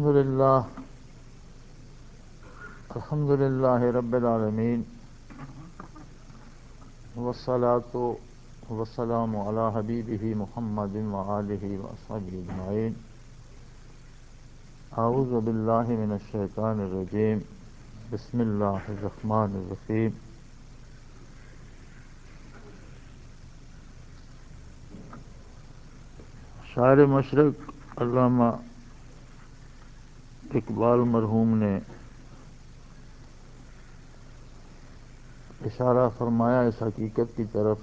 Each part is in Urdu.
الحمد للہ رب العالمین والصلاة والسلام علی حبیبہ محمد وآلہ وصحبہ اجمعین. اعوذ باللہ من الشیطان الرجیم. بسم اللہ الرحمن الرحیم. شاعر مشرق علامہ اقبال مرحوم نے اشارہ فرمایا اس حقیقت کی طرف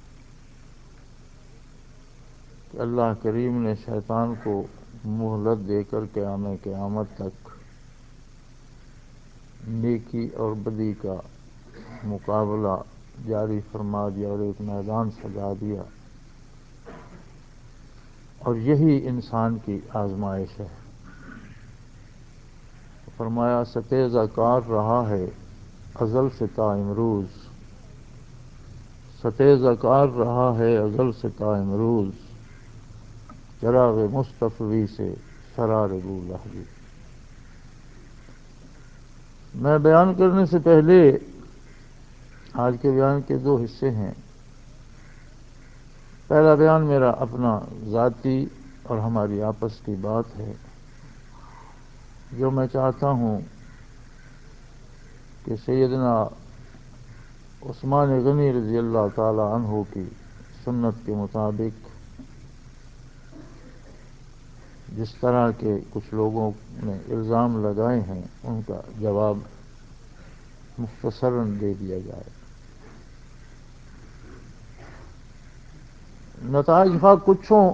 کہ اللہ کریم نے شیطان کو مہلت دے کر قیامت تک نیکی اور بدی کا مقابلہ جاری فرما دیا اور ایک میدان سجا دیا، اور یہی انسان کی آزمائش ہے. فرمایا ستیزہ کار رہا ہے ازل سے تا امروز، ستیزہ کار رہا ہے ازل سے تا امروز، چراغ مصطفی سے شرار بو لہبی. میں بیان کرنے سے پہلے آج کے بیان کے دو حصے ہیں. پہلا بیان میرا اپنا ذاتی اور ہماری آپس کی بات ہے، جو میں چاہتا ہوں کہ سیدنا عثمان غنی رضی اللہ تعالی عنہ کی سنت کے مطابق جس طرح کے کچھ لوگوں نے الزام لگائے ہیں ان کا جواب مختصراً دے دیا جائے. نتائج خواہ کچھ ہوں،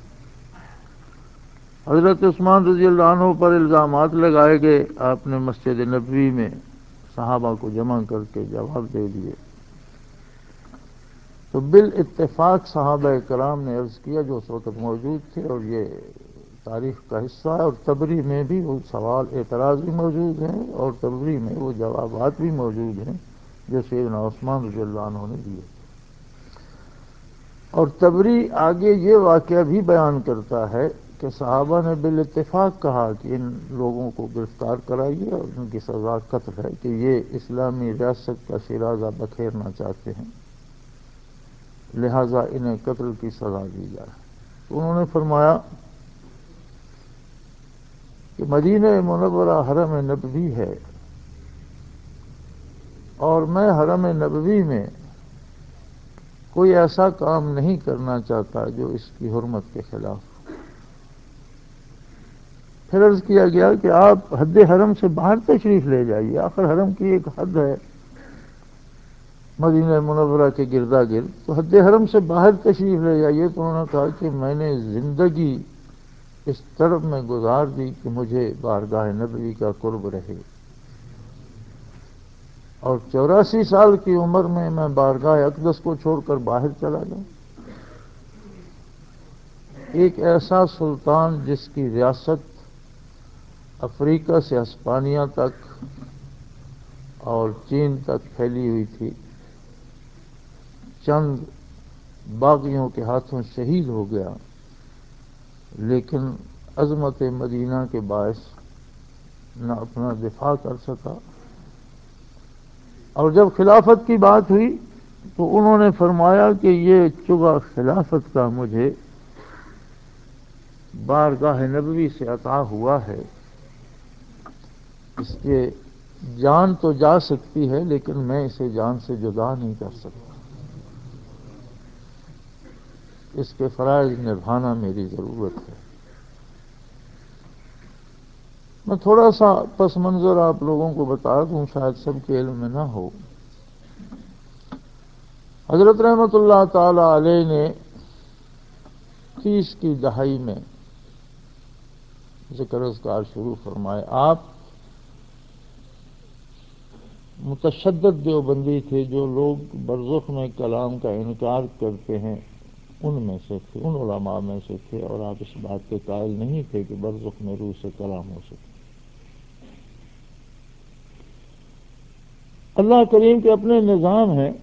حضرت عثمان رضی اللہ عنہ پر الزامات لگائے گئے، آپ نے مسجد نبوی میں صحابہ کو جمع کر کے جواب دے دیے. تو بالاتفاق صحابہ کرام نے عرض کیا جو اس وقت موجود تھے، اور یہ تاریخ کا حصہ ہے، اور تبری میں بھی وہ سوال اعتراض بھی موجود ہیں اور تبری میں وہ جوابات بھی موجود ہیں جو سیدنا عثمان رضی اللہ عنہ نے دیے. اور تبری آگے یہ واقعہ بھی بیان کرتا ہے کہ صحابہ نے بالاتفاق کہا کہ ان لوگوں کو گرفتار کرائیے اور ان کی سزا قتل ہے، کہ یہ اسلامی ریاست کا شیرازہ بکھیرنا چاہتے ہیں، لہذا انہیں قتل کی سزا دی جائے. تو انہوں نے فرمایا کہ مدینہ منورہ حرم نبوی ہے، اور میں حرم نبوی میں کوئی ایسا کام نہیں کرنا چاہتا جو اس کی حرمت کے خلاف. پھر عرض کیا گیا کہ آپ حد حرم سے باہر تشریف لے جائیے، آخر حرم کی ایک حد ہے مدینہ منورہ کے گردا گرد، تو حد حرم سے باہر تشریف لے جائیے. تو انہوں نے کہا کہ میں نے زندگی اس طرف میں گزار دی کہ مجھے بارگاہ نبوی کا قرب رہے، اور 84 سال کی عمر میں بارگاہ اقدس کو چھوڑ کر باہر چلا جاؤں. ایک ایسا سلطان جس کی ریاست افریقہ سے ہسپانیہ تک اور چین تک پھیلی ہوئی تھی، چند باغیوں کے ہاتھوں شہید ہو گیا، لیکن عظمت مدینہ کے باعث نہ اپنا دفاع کر سکا. اور جب خلافت کی بات ہوئی تو انہوں نے فرمایا کہ یہ چگا خلافت کا مجھے بارگاہ نبوی سے عطا ہوا ہے، اس کے جان تو جا سکتی ہے لیکن میں اسے جان سے جدا نہیں کر سکتا، اس کے فرائض نبھانا میری ضرورت ہے. میں تھوڑا سا پس منظر آپ لوگوں کو بتا دوں، شاید سب کے علم میں نہ ہو. حضرت رحمت اللہ تعالی علیہ نے 30 کی دہائی میں ذکر اذکار شروع فرمائے. آپ متشدد دیوبندی تھے، جو لوگ برزخ میں کلام کا انکار کرتے ہیں ان میں سے تھے، ان علماء میں سے تھے، اور آپ اس بات کے قائل نہیں تھے کہ برزخ میں روح سے کلام ہو سکے. اللہ کریم کے اپنے نظام ہیں.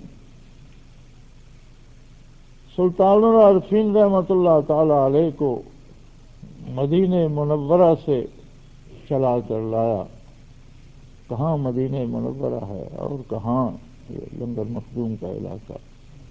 سلطان العارفین رحمۃ اللہ تعالی علیہ کو مدینہ منورہ سے چلا کر لایا، کہاں مدینہ منورہ ہے اور کہاں یہ لنگر مخدوم کا علاقہ،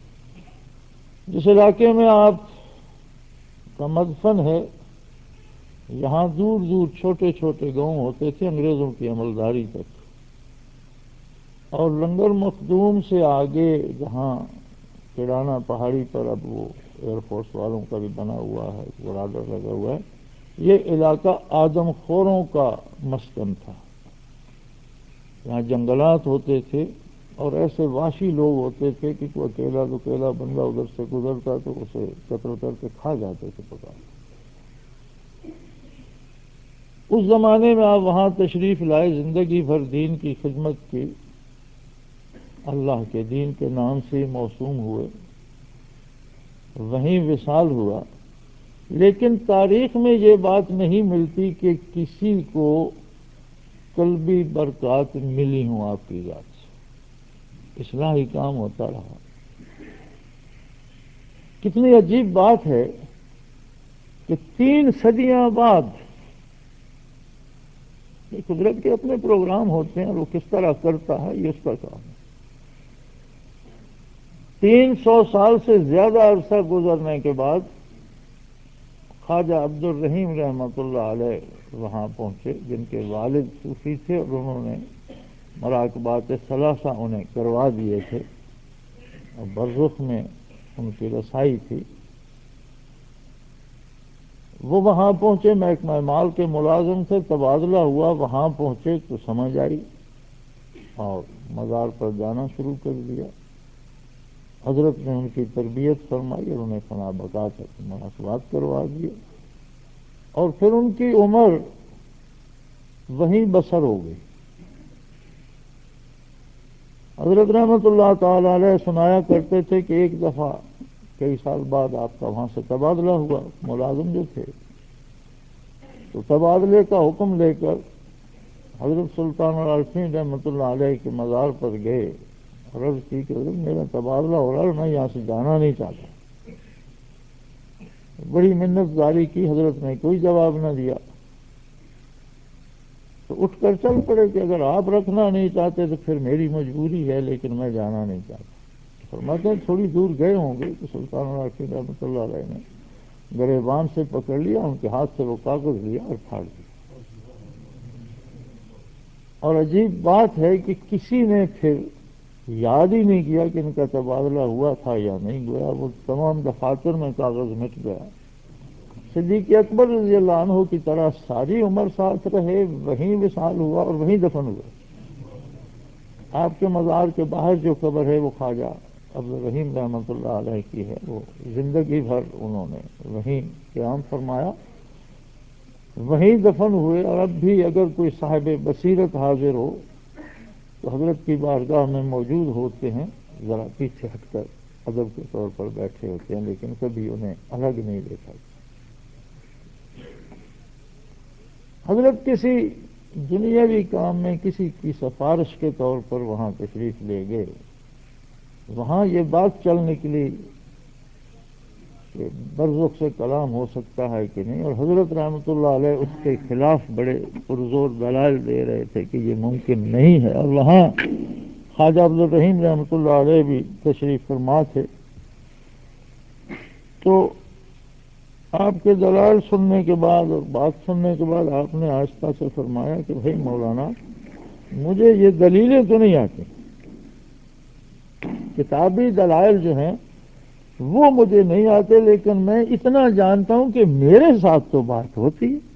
جس علاقے میں آپ کا مدفن ہے، یہاں دور دور چھوٹے چھوٹے گاؤں ہوتے تھے انگریزوں کی عملداری تک، اور لنگر مخدوم سے آگے جہاں کیڑانہ پہاڑی پر اب وہ ایئر فورس والوں کا بھی بنا ہوا ہے، برادر لگا ہوا ہے، یہ علاقہ آدم خوروں کا مسکن تھا۔ یہاں جنگلات ہوتے تھے اور ایسے وحشی لوگ ہوتے تھے کہ کوئی اکیلا دکیلا بندہ ادھر سے گزرتا تو اسے قتل کر کے کھا جاتے تھے پکا۔ اس زمانے میں آپ وہاں تشریف لائے، زندگی بھر دین کی خدمت کی، اللہ کے دین کے نام سے موسوم ہوئے، وہیں وصال ہوا، لیکن تاریخ میں یہ بات نہیں ملتی کہ کسی کو قلبی برکات ملی ہوں آپ کی ذات سے، اصلاحی کام ہوتا رہا۔ کتنی عجیب بات ہے کہ 3 صدیاں بعد، قدرت کے اپنے پروگرام ہوتے ہیں اور وہ کس طرح کرتا ہے یہ اس کا کام ہے۔ 300 سال سے زیادہ عرصہ گزرنے کے بعد خواجہ عبد الرحیم رحمۃ اللہ علیہ وہاں پہنچے، جن کے والد صوفی تھے اور انہوں نے مراقبات ثلاثہ انہیں کروا دیے تھے اور برزخ میں ان کی رسائی تھی۔ وہ وہاں پہنچے، محکمہ مال کے ملازم تھے، تبادلہ ہوا، وہاں پہنچے تو سمجھ آئی اور مزار پر جانا شروع کر دیا۔ حضرت نے ان کی تربیت فرمائی اور انہیں فنا بقا تک مناسبات کروا دیے، اور پھر ان کی عمر وہیں بسر ہو گئی۔ حضرت رحمت اللہ تعالی علیہ سنایا کرتے تھے کہ ایک دفعہ کئی سال بعد آپ کا وہاں سے تبادلہ ہوا، ملازم جو تھے تو تبادلے کا حکم لے کر حضرت سلطان العارفین رحمۃ اللہ علیہ کے مزار پر گئے اور عرض کی کہ حضرت میرا تبادلہ ہو رہا ہے، میں یہاں سے جانا نہیں چاہتا۔ بڑی منت زاری کی، حضرت نے کوئی جواب نہ دیا، تو اٹھ کر چل پڑے کہ اگر آپ رکھنا نہیں چاہتے تو پھر میری مجبوری ہے، لیکن میں جانا نہیں چاہتا۔ فرماتے ہیں تھوڑی دور گئے ہوں گے تو سلطان العارفین رحمۃ اللہ علیہ نے گریبان سے پکڑ لیا، ان کے ہاتھ سے وہ کاغذ لیا اور پھاڑ دیا۔ اور عجیب بات ہے کہ کسی نے پھر یاد ہی نہیں کیا کہ ان کا تبادلہ ہوا تھا یا نہیں ہوا، وہ تمام دفاتر میں کاغذ مٹ گیا۔ صدیق اکبر رضی اللہ عنہ کی طرح ساری عمر ساتھ رہے، وہیں وصال ہوا اور وہیں دفن ہوا۔ آپ کے مزار کے باہر جو قبر ہے وہ خواجہ عبد الرحیم رحمۃ اللہ علیہ کی ہے، وہ زندگی بھر انہوں نے وہیں قیام فرمایا، وہیں دفن ہوئے، اور اب بھی اگر کوئی صاحب بصیرت حاضر ہو تو حضرت کی بارگاہ میں موجود ہوتے ہیں، ذرا پیچھے ہٹ کر ادب کے طور پر بیٹھے ہوتے ہیں، لیکن کبھی انہیں الگ نہیں دیکھا۔ حضرت کسی دنیاوی کام میں کسی کی سفارش کے طور پر وہاں تشریف لے گئے، وہاں یہ بات چل نکلی کہ برزخ سے کلام ہو سکتا ہے کہ نہیں، اور حضرت رحمۃ اللہ علیہ اس کے خلاف بڑے پرزور دلائل دے رہے تھے کہ یہ ممکن نہیں ہے، اور وہاں خواجہ عبد الرحیم رحمۃ اللہ علیہ بھی تشریف فرما تھے۔ تو آپ کے دلائل سننے کے بعد اور بات سننے کے بعد آپ نے آہستہ سے فرمایا کہ بھائی مولانا، مجھے یہ دلیلیں تو نہیں آتی، کتابی دلائل جو ہیں وہ مجھے نہیں آتے، لیکن میں اتنا جانتا ہوں کہ میرے ساتھ تو بات ہوتی ہے،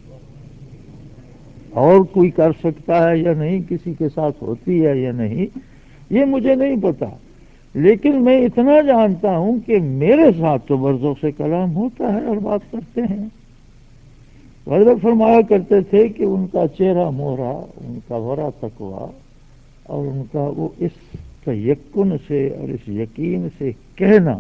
اور کوئی کر سکتا ہے یا نہیں، کسی کے ساتھ ہوتی ہے یا نہیں یہ مجھے نہیں پتا، لیکن میں اتنا جانتا ہوں کہ میرے ساتھ تو برزخ سے کلام ہوتا ہے اور بات کرتے ہیں۔ حضرت فرمایا کرتے تھے کہ ان کا چہرہ مہرا، ان کا ورع تقویٰ اور ان کا وہ اس تیقن سے اور اس یقین سے کہنا،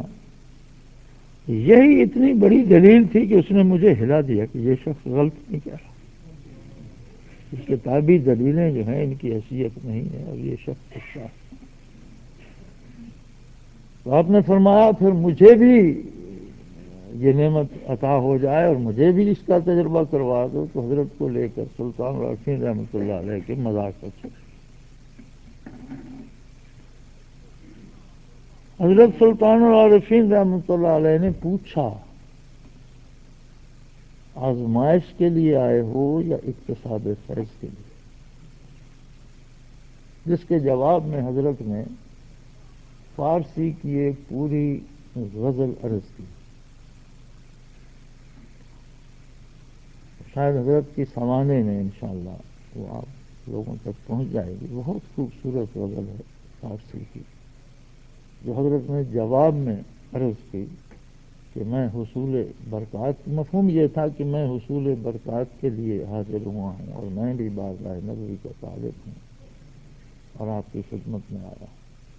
یہی اتنی بڑی دلیل تھی کہ اس نے مجھے ہلا دیا کہ یہ شخص غلط نہیں کہہ رہا، اس کتابی دلیلیں جو ہیں ان کی حیثیت نہیں ہے اور یہ شخص سچا ہے۔ تو آپ نے فرمایا پھر مجھے بھی یہ نعمت عطا ہو جائے اور مجھے بھی اس کا تجربہ کروا دو، تو حضرت کو لے کر سلطان العارفین رحمۃ اللہ علیہ کے مزار پر چلے۔ حضرت سلطان العارفین رحمۃ اللہ علیہ نے پوچھا، آزمائش کے لیے آئے ہو یا اقتصاد فیض کے لیے؟ جس کے جواب میں حضرت نے فارسی کی ایک پوری غزل عرض کی، شاید حضرت کی سوانے میں انشاءاللہ وہ آپ لوگوں تک پہنچ جائے گی۔ بہت خوبصورت غزل ہے فارسی کی، جو حضرت نے جواب میں عرض کی کہ میں حصول برکات، مفہوم یہ تھا کہ میں حصول برکات کے لیے حاضر ہوا ہوں اور میں بھی بارگاہ نبوی کا طالب ہوں اور آپ کی خدمت میں آیا ہوں۔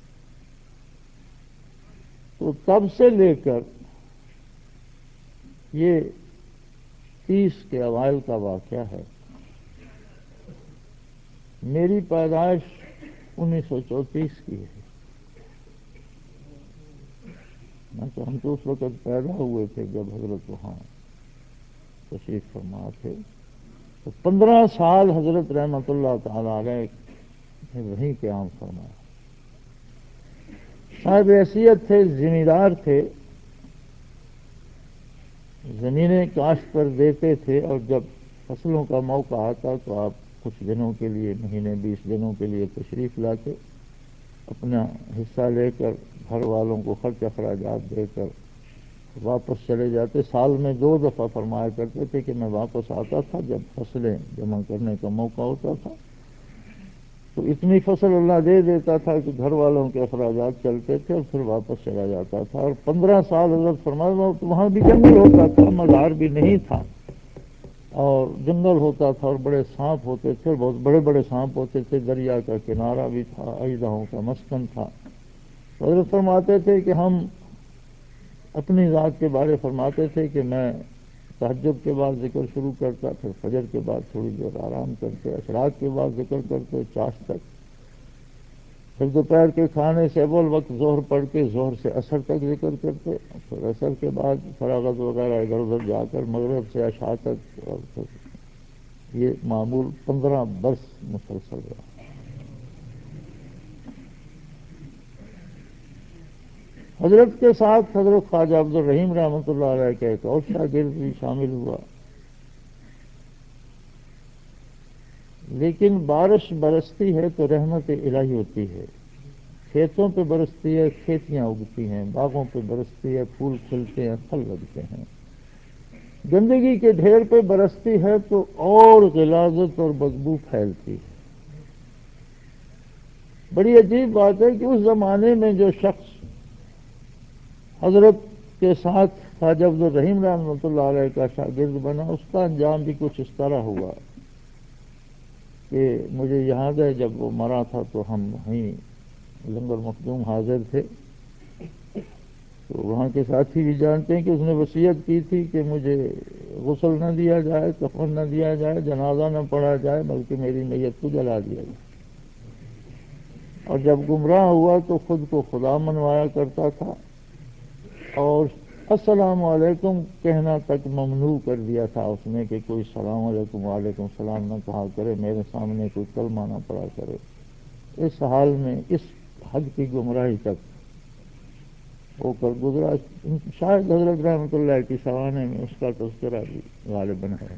تو تب سے لے کر یہ 30 کے اوائل کا واقعہ ہے۔ میری پیدائش 1934 کی ہے، تو ہم تو اس وقت پیدا ہوئے تھے جب حضرت وہاں تشریف فرما تھے۔ تو 15 سال حضرت رحمۃ اللہ تعالی علیہ نے وہیں قیام فرمایا۔ صاحب حیثیت تھے، ذمہ دار تھے، زمینیں کاشت پر دیتے تھے، اور جب فصلوں کا موقع آتا تو آپ کچھ دنوں کے لیے، مہینے 20 دنوں کے لیے تشریف لاتے، اپنا حصہ لے کر گھر والوں کو خرچ اخراجات دے کر واپس چلے جاتے۔ سال میں 2 دفعہ فرمایا کرتے تھے کہ میں واپس آتا تھا جب فصلیں جمع کرنے کا موقع ہوتا تھا، تو اتنی فصل اللہ دے دیتا تھا کہ گھر والوں کے اخراجات چلتے تھے اور پھر واپس چلا جاتا تھا۔ اور 15 سال حضرت فرمایا، وہاں بھی جنگل ہوتا تھا، مزار بھی نہیں تھا، اور جنگل ہوتا تھا اور بڑے سانپ ہوتے تھے، بہت بڑے بڑے سانپ ہوتے تھے، دریا کا کنارہ بھی تھا، اژدہوں کا مسکن تھا۔ حضرت فرماتے تھے کہ ہم اپنی ذات کے بارے فرماتے تھے کہ میں تہجد کے بعد ذکر شروع کرتا، پھر فجر کے بعد تھوڑی دیر آرام کرتے، اشراق کے بعد ذکر کرتے چاشت تک، پھر دوپہر کے کھانے سے اول وقت ظہر پڑھ کے ظہر سے عصر تک ذکر کرتے، پھر عصر کے بعد فراغت وغیرہ ادھر ادھر جا کر مغرب سے عشاء تک، اور پھر یہ معمول 15 برس مسلسل رہا۔ حضرت کے ساتھ حضرت خواجہ عبد الرحیم رحمۃ اللہ علیہ کا ایک اور شاگرد بھی شامل ہوا، لیکن بارش برستی ہے تو رحمت الہی ہوتی ہے، کھیتوں پہ برستی ہے کھیتیاں اگتی ہیں، باغوں پہ برستی ہے پھول کھلتے ہیں پھل لگتے ہیں، گندگی کے ڈھیر پہ برستی ہے تو اور غلاظت اور بدبو پھیلتی ہے۔ بڑی عجیب بات ہے کہ اس زمانے میں جو شخص حضرت کے ساتھ خواجہ عبد الرحیم رحمۃ اللہ علیہ کا شاگرد بنا، اس کا انجام بھی کچھ اس طرح ہوا کہ مجھے یاد ہے جب وہ مرا تھا تو ہم وہیں لنگر مخدوم حاضر تھے، تو وہاں کے ساتھی بھی جانتے ہیں کہ اس نے وصیت کی تھی کہ مجھے غسل نہ دیا جائے، کفن نہ دیا جائے، جنازہ نہ پڑھا جائے، بلکہ میری میت کو جلا دیا جائے۔ اور جب گمراہ ہوا تو خود کو خدا منوایا کرتا تھا، اور السلام علیکم کہنا تک ممنوع کر دیا تھا اس نے کہ کوئی السلام علیکم وعلیکم السلام نہ کہا کرے، میرے سامنے کوئی کلمہ نہ پڑھا کرے۔ اس حال میں اس حد کی گمراہی تک ہو کر گزرا۔ شاید حضرت رحمۃ اللہ کی سوانے میں اس کا تذکرہ بھی غالباً ہے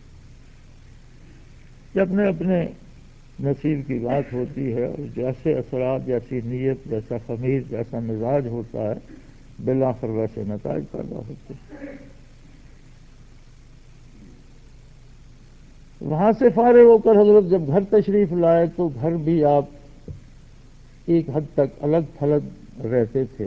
کہ اپنے اپنے نصیب کی بات ہوتی ہے، اور جیسے اثرات، جیسی نیت، جیسا خمیر، جیسا مزاج ہوتا ہے، بالآخر ویسے نتائج پیدا ہوتے ہیں۔ وہاں سے فارغ ہو کر حضرت جب گھر تشریف لائے تو گھر بھی آپ ایک حد تک الگ تھلگ رہتے تھے۔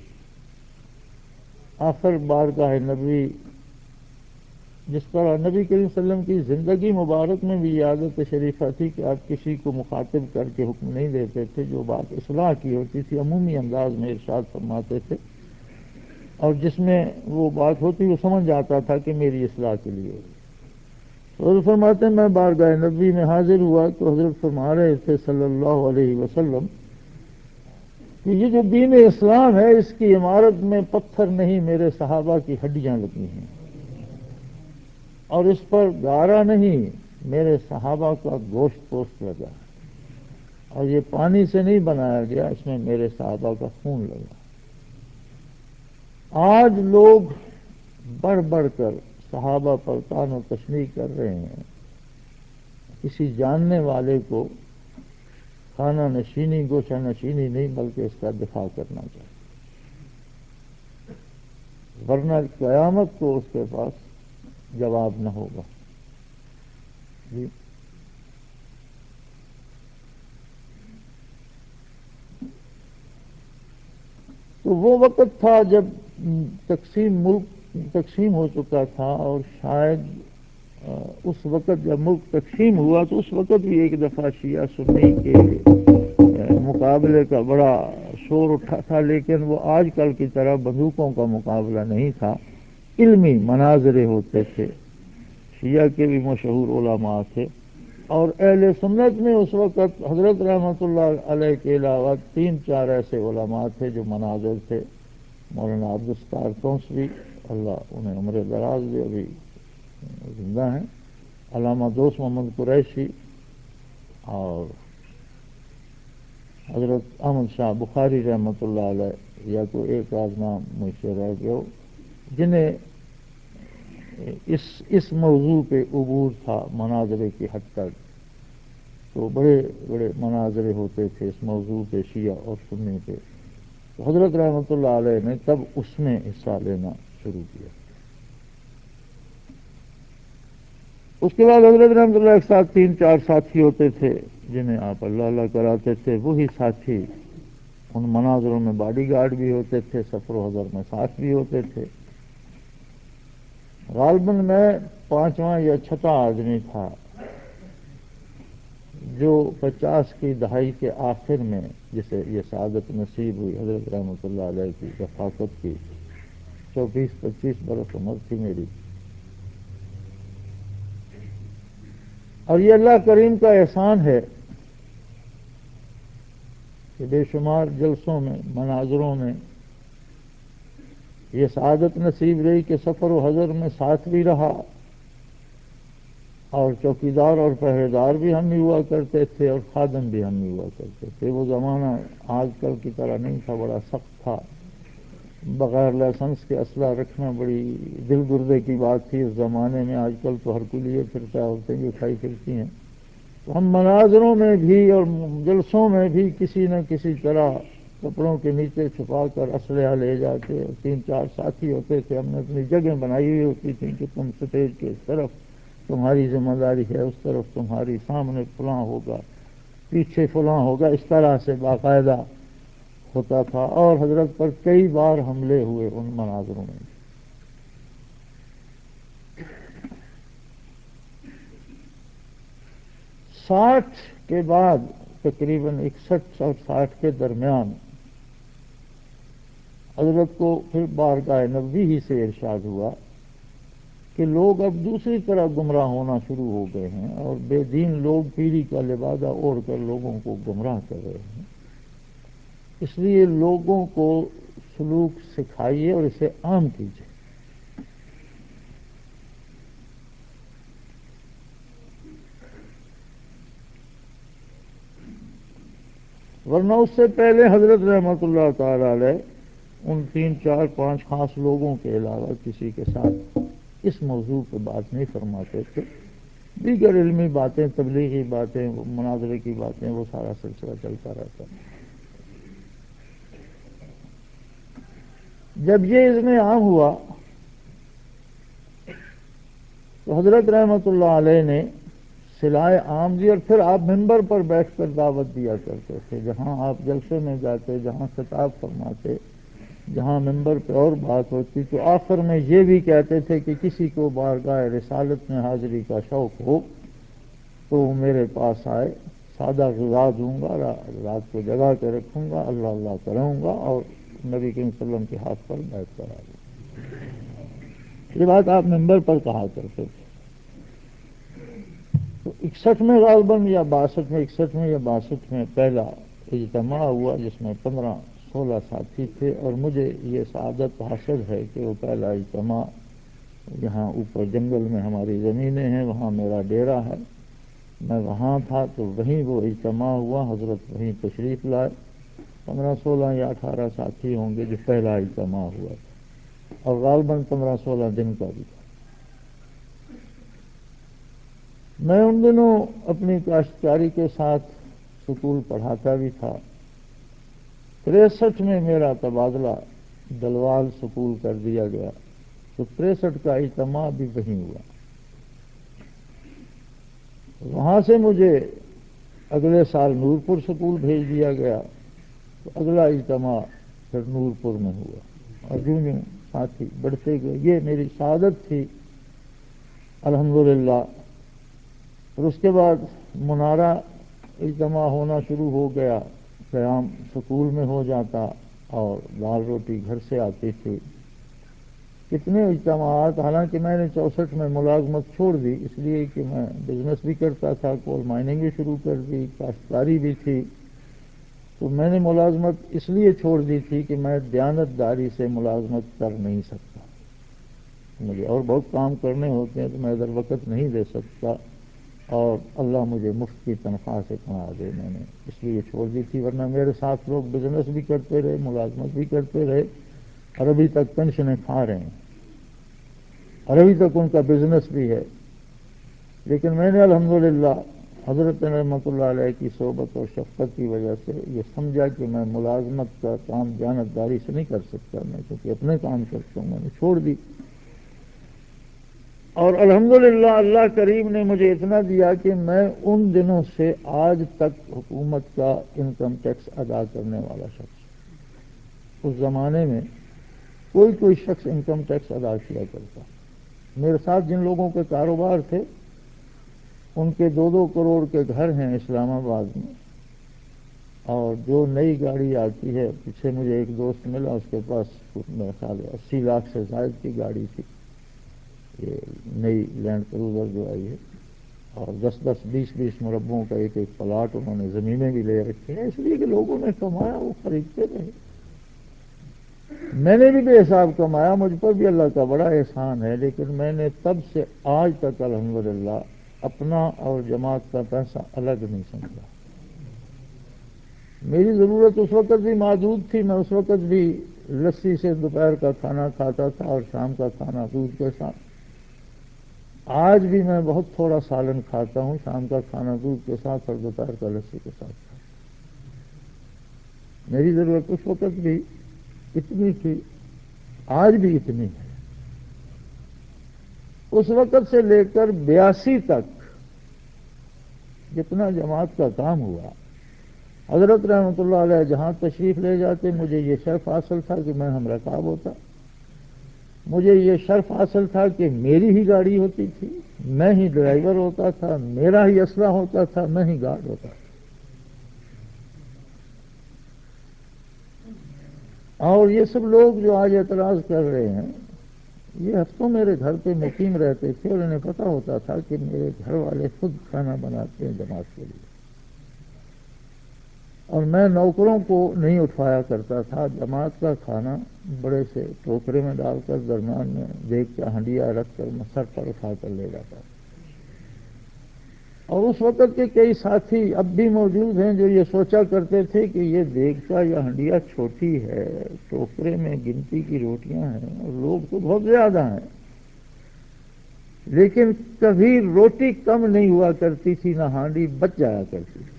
آخر بارگاہ نبوی، جس طرح نبی کریم صلی اللہ علیہ وسلم کی زندگی مبارک میں بھی یہ عادت شریفہ تھی کہ آپ کسی کو مخاطب کر کے حکم نہیں دیتے تھے، جو بات اصلاح کی ہوتی تھی عمومی انداز میں ارشاد فرماتے تھے، اور جس میں وہ بات ہوتی وہ سمجھ جاتا تھا کہ میری اصلاح کے لیے۔ حضرت فرماتے ہیں میں بارگاہ نبوی میں حاضر ہوا تو حضرت فرما رہے تھے صلی اللہ علیہ وسلم کہ یہ جو دین اسلام ہے اس کی عمارت میں پتھر نہیں میرے صحابہ کی ہڈیاں لگی ہیں، اور اس پر گارا نہیں میرے صحابہ کا گوشت پوست لگا ہے، اور یہ پانی سے نہیں بنایا گیا، اس میں میرے صحابہ کا خون لگا۔ آج لوگ بڑھ بڑھ کر صحابہ پر طعن و تشنیع کر رہے ہیں، کسی جاننے والے کو خانہ نشینی گوشہ نشینی نہیں بلکہ اس کا دفاع کرنا چاہیے، ورنہ قیامت کو اس کے پاس جواب نہ ہوگا۔ جی تو وہ وقت تھا جب تقسیم ہو چکا تھا، اور شاید اس وقت جب ملک تقسیم ہوا تو اس وقت بھی ایک دفعہ شیعہ سنی کے مقابلے کا بڑا شور اٹھا تھا، لیکن وہ آج کل کی طرح بندوقوں کا مقابلہ نہیں تھا، علمی مناظرے ہوتے تھے۔ شیعہ کے بھی مشہور علماء تھے، اور اہل سنت میں اس وقت حضرت رحمۃ اللہ علیہ کے علاوہ 3-4 ایسے علماء تھے جو مناظر تھے۔ مولانا عبدالستار تونسوی، اللہ انہیں عمر دراز دے، ابھی زندہ ہیں، علامہ دوست محمد قریشی، اور حضرت احمد شاہ بخاری رحمۃ اللہ علیہ، یا کوئی ایک آدھ نام مجھ سے رہ گیا ہو، جنہیں اس موضوع پہ عبور تھا مناظرے کی حد تک، تو بڑے بڑے مناظرے ہوتے تھے اس موضوع پہ، شیعہ اور سنی پہ۔ تو حضرت رحمۃ اللہ علیہ نے تب اس میں حصہ لینا شروع کیا۔ اس کے بعد حضرت رحمۃ اللہ کے ساتھ 3-4 ساتھی ہوتے تھے جنہیں آپ اللہ اللہ کراتے تھے، وہی ساتھی ان مناظروں میں باڈی گارڈ بھی ہوتے تھے، سفر و حضر میں ساتھ بھی ہوتے تھے۔ غالباً میں 5واں یا 6واں آدمی تھا جو 50 کی دہائی کے آخر میں جسے یہ سعادت نصیب ہوئی حضرت رحمۃ اللہ علیہ کی رفاقت کی۔ 24-25 برس عمر تھی میری، اور یہ اللہ کریم کا احسان ہے کہ بے شمار جلسوں میں، مناظروں میں یہ سعادت نصیب رہی کہ سفر و حضر میں ساتھ بھی رہا، اور چوکیدار اور پہرے دار بھی ہم ہی ہوا کرتے تھے، اور خادم بھی ہم ہی ہوا کرتے تھے۔ وہ زمانہ آج کل کی طرح نہیں تھا، بڑا سخت تھا، بغیر لائسنس کے اسلحہ رکھنا بڑی دل گردے کی بات تھی اس زمانے میں۔ آج کل تو ہر کوئی لیے پھرتا ہے، عورتیں بھی اٹھائی پھرتی ہیں۔ تو ہم مناظروں میں بھی اور جلسوں میں بھی کسی نہ کسی طرح کپڑوں کے نیچے چھپا کر اسلحہ لے جاتے، اور 3-4 ساتھی ہوتے تھے، ہم نے اپنی جگہ بنائی ہوئی ہوتی تھی کہ تم سٹیج کے اس طرف تمہاری ذمہ داری ہے، اس طرف تمہاری، سامنے فلاں ہوگا، پیچھے فلاں ہوگا، اس طرح سے باقاعدہ ہوتا تھا۔ اور حضرت پر کئی بار حملے ہوئے ان مناظروں میں۔ 60 کے بعد، تقریباً 61 اور 60 کے درمیان، حضرت کو پھر بارگاہ نبوی ہی سے ارشاد ہوا کہ لوگ اب دوسری طرح گمراہ ہونا شروع ہو گئے ہیں، اور بے دین لوگ پیری کا لبادہ اوڑھ کر لوگوں کو گمراہ کر رہے ہیں، اس لیے لوگوں کو سلوک سکھائیے اور اسے عام کیجیے۔ ورنہ اس سے پہلے حضرت رحمۃ اللہ تعالی علیہ ان 3-4-5 خاص لوگوں کے علاوہ کسی کے ساتھ اس موضوع پہ بات نہیں فرماتے تھے۔ دیگر علمی باتیں، تبلیغی باتیں، مناظرے کی باتیں، وہ سارا سلسلہ چلتا رہتا۔ جب یہ اذن عام ہوا تو حضرت رحمۃ اللہ علیہ نے صلاح عام دی، اور پھر آپ ممبر پر بیٹھ کر دعوت دیا کرتے تھے، جہاں آپ جلسے میں جاتے، جہاں خطاب فرماتے، جہاں ممبر پہ اور بات ہوتی، تو آخر میں یہ بھی کہتے تھے کہ کسی کو بارگاہ رسالت میں حاضری کا شوق ہو تو وہ میرے پاس آئے، سادہ غذا دوں گا، رات کو جگا کے رکھوں گا، اللہ اللہ کروں گا، اور نبی کریم صلی اللہ علیہ وسلم کے ہاتھ پر بیٹھ کر آ گا۔ یہ بات آپ ممبر پر کہا کرتے تھے۔ تو 61 میں غالباً یا 62 میں، 61 میں یا 62 میں پہلا اجتماع ہوا، جس میں 15 16 ساتھی تھے، اور مجھے یہ سعادت حاصل ہے کہ وہ پہلا اجتماع یہاں اوپر جنگل میں ہماری زمینیں ہیں، وہاں میرا ڈیرا ہے، میں وہاں تھا تو وہیں وہ اجتماع ہوا، حضرت وہیں تشریف لائے، 15 16 یا 18 ساتھی ہوں گے جو پہلا اجتماع ہوا تھا، اور غالباً 15 16 دن کا بھی تھا۔ میں ان دنوں اپنی کاشتکاری کے ساتھ سکول پڑھاتا بھی تھا۔ 63 میں میرا تبادلہ دلوال سکول کر دیا گیا، تو 63 کا اجتماع بھی وہیں ہوا۔ وہاں سے مجھے اگلے سال نورپور سکول بھیج دیا گیا، تو اگلا اجتماع پھر نورپور میں ہوا، اور یوں یوں ساتھی بڑھتے گئے۔ یہ میری سعادت تھی الحمدللہ۔ پھر اس کے بعد منارہ اجتماع ہونا شروع ہو گیا، قیام سکول میں ہو جاتا اور دال روٹی گھر سے آتی تھی۔ کتنے اجتماعات، حالانکہ میں نے 64 میں ملازمت چھوڑ دی، اس لیے کہ میں بزنس بھی کرتا تھا، کول مائننگ بھی شروع کر دی، کاشتکاری بھی تھی، تو میں نے ملازمت اس لیے چھوڑ دی تھی کہ میں دیانت داری سے ملازمت کر نہیں سکتا، مجھے اور بہت کام کرنے ہوتے ہیں تو میں ادھر وقت نہیں دے سکتا، اور اللہ مجھے مفت کی تنخواہ سے کما دے، میں نے اس لیے چھوڑ دی تھی۔ ورنہ میرے ساتھ لوگ بزنس بھی کرتے رہے، ملازمت بھی کرتے رہے، اور ابھی تک پینشنیں کھا رہے ہیں، اور ابھی تک ان کا بزنس بھی ہے۔ لیکن میں نے الحمدللہ حضرت رحمۃ اللہ علیہ کی صحبت اور شفقت کی وجہ سے یہ سمجھا کہ میں ملازمت کا کام دیانتداری سے نہیں کر سکتا، میں کیونکہ اپنے کام کرتا ہوں، میں نے چھوڑ دی۔ اور الحمدللہ اللہ کریم نے مجھے اتنا دیا کہ میں ان دنوں سے آج تک حکومت کا انکم ٹیکس ادا کرنے والا شخص۔ اس زمانے میں کوئی شخص انکم ٹیکس ادا کیا کرتا، میرے ساتھ جن لوگوں کے کاروبار تھے ان کے 2 کروڑ کے گھر ہیں اسلام آباد میں، اور جو نئی گاڑی آتی ہے، پیچھے مجھے ایک دوست ملا، اس کے پاس میرے خیال 80 لاکھ سے زائد کی گاڑی تھی، یہ نئی لینڈ کروزر جو آئی ہے، اور 10 20 مربعوں کا ایک پلاٹ انہوں نے زمینیں بھی لے رکھی ہیں، اس لیے کہ لوگوں نے کمایا، وہ خریدتے رہے۔ میں نے بھی بے حساب کمایا، مجھ پر بھی اللہ کا بڑا احسان ہے، لیکن میں نے تب سے آج تک الحمدللہ اپنا اور جماعت کا پیسہ الگ نہیں سمجھا۔ میری ضرورت اس وقت بھی محدود تھی، میں اس وقت بھی لسی سے دوپہر کا کھانا کھاتا تھا اور شام کا کھانا دودھ کے ساتھ۔ آج بھی میں بہت تھوڑا سالن کھاتا ہوں، شام کا کھانا دودھ کے ساتھ اور دوپہر کا لسی کے ساتھ کھاتا ہوں۔ میری ضرورت اس وقت بھی اتنی تھی، آج بھی اتنی ہے۔ اس وقت سے لے کر 82 تک جتنا جماعت کا کام ہوا، حضرت رحمۃ اللہ علیہ جہاں تشریف لے جاتے مجھے یہ شرف حاصل تھا کہ میں ہم رکاب ہوتا، مجھے یہ شرف حاصل تھا کہ میری ہی گاڑی ہوتی تھی، میں ہی ڈرائیور ہوتا تھا، میرا ہی اسلحہ ہوتا تھا، میں ہی گارڈ ہوتا تھا۔ اور یہ سب لوگ جو آج اعتراض کر رہے ہیں، یہ ہفتوں میرے گھر پہ مقیم رہتے تھے، اور انہیں پتہ ہوتا تھا کہ میرے گھر والے خود کھانا بناتے ہیں جماعت کے لیے، اور میں نوکروں کو نہیں اٹھوایا کرتا تھا، جماعت کا کھانا بڑے سے ٹوکرے میں ڈال کر درمیان میں دیگ کا ہنڈیا رکھ کر میں سر پر اٹھا کر لے جاتا تھا۔ اور اس وقت کے کئی ساتھی اب بھی موجود ہیں جو یہ سوچا کرتے تھے کہ یہ دیگچا یا ہنڈیا چھوٹی ہے، ٹوکرے میں گنتی کی روٹیاں ہیں اور لوگ تو بہت زیادہ ہیں، لیکن کبھی روٹی کم نہیں ہوا کرتی تھی، نہ ہانڈی بچ جایا کرتی تھی۔